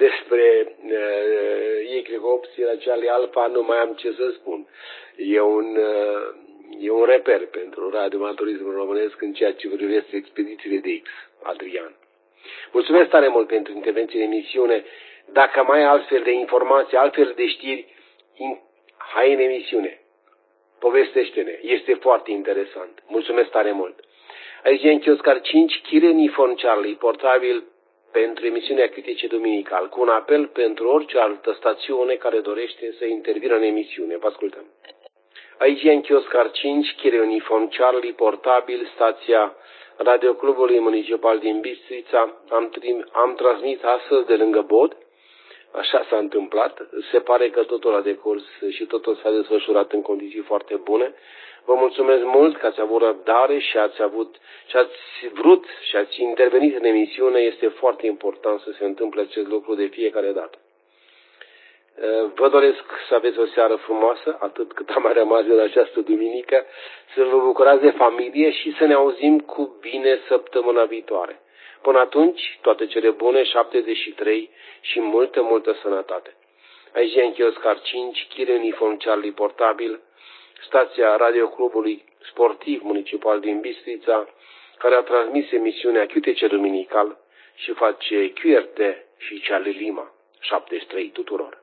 despre uh, Y opt Sierra Charlie Alpha nu mai am ce să spun. E un, uh, e un reper pentru radioamatorismul românesc în ceea ce privește expedițiile de X, Adrian. Mulțumesc tare mult pentru intervenție în emisiune. Dacă mai ai altfel de informații, altfel de știri, in, hai în emisiune. Povestește-ne. Este foarte interesant. Mulțumesc tare mult. Aici e în Chioscar cinci, Chire Uniform Charlie, portabil pentru emisiunea Critice Duminical, cu un apel pentru orice altă stațiune care dorește să intervină în emisiune. Vă ascultăm. Aici e în Chioscar cinci, Chire Uniform Charlie, portabil, stația Radioclubului Municipal din Bistrița. Am, trim, am transmis astăzi de lângă Bod. Așa s-a întâmplat. Se pare că totul a decurs și totul s-a desfășurat în condiții foarte bune. Vă mulțumesc mult că ați avut răbdare și ați avut și ați vrut și ați intervenit în emisiune. Este foarte important să se întâmple acest lucru de fiecare dată. Vă doresc să aveți o seară frumoasă, atât cât am mai rămas în această duminică, să vă bucurați de familie și să ne auzim cu bine săptămâna viitoare. Până atunci, toate cele bune, șaptezeci și trei și multă, multă sănătate. Aici e în Chioscar cinci, Chire Uniform Charlie portabil, stația Radioclubului Sportiv Municipal din Bistrița, care a transmis emisiunea Q T C Duminical și face Q R T și Charlie Lima, șaptezeci și trei tuturor.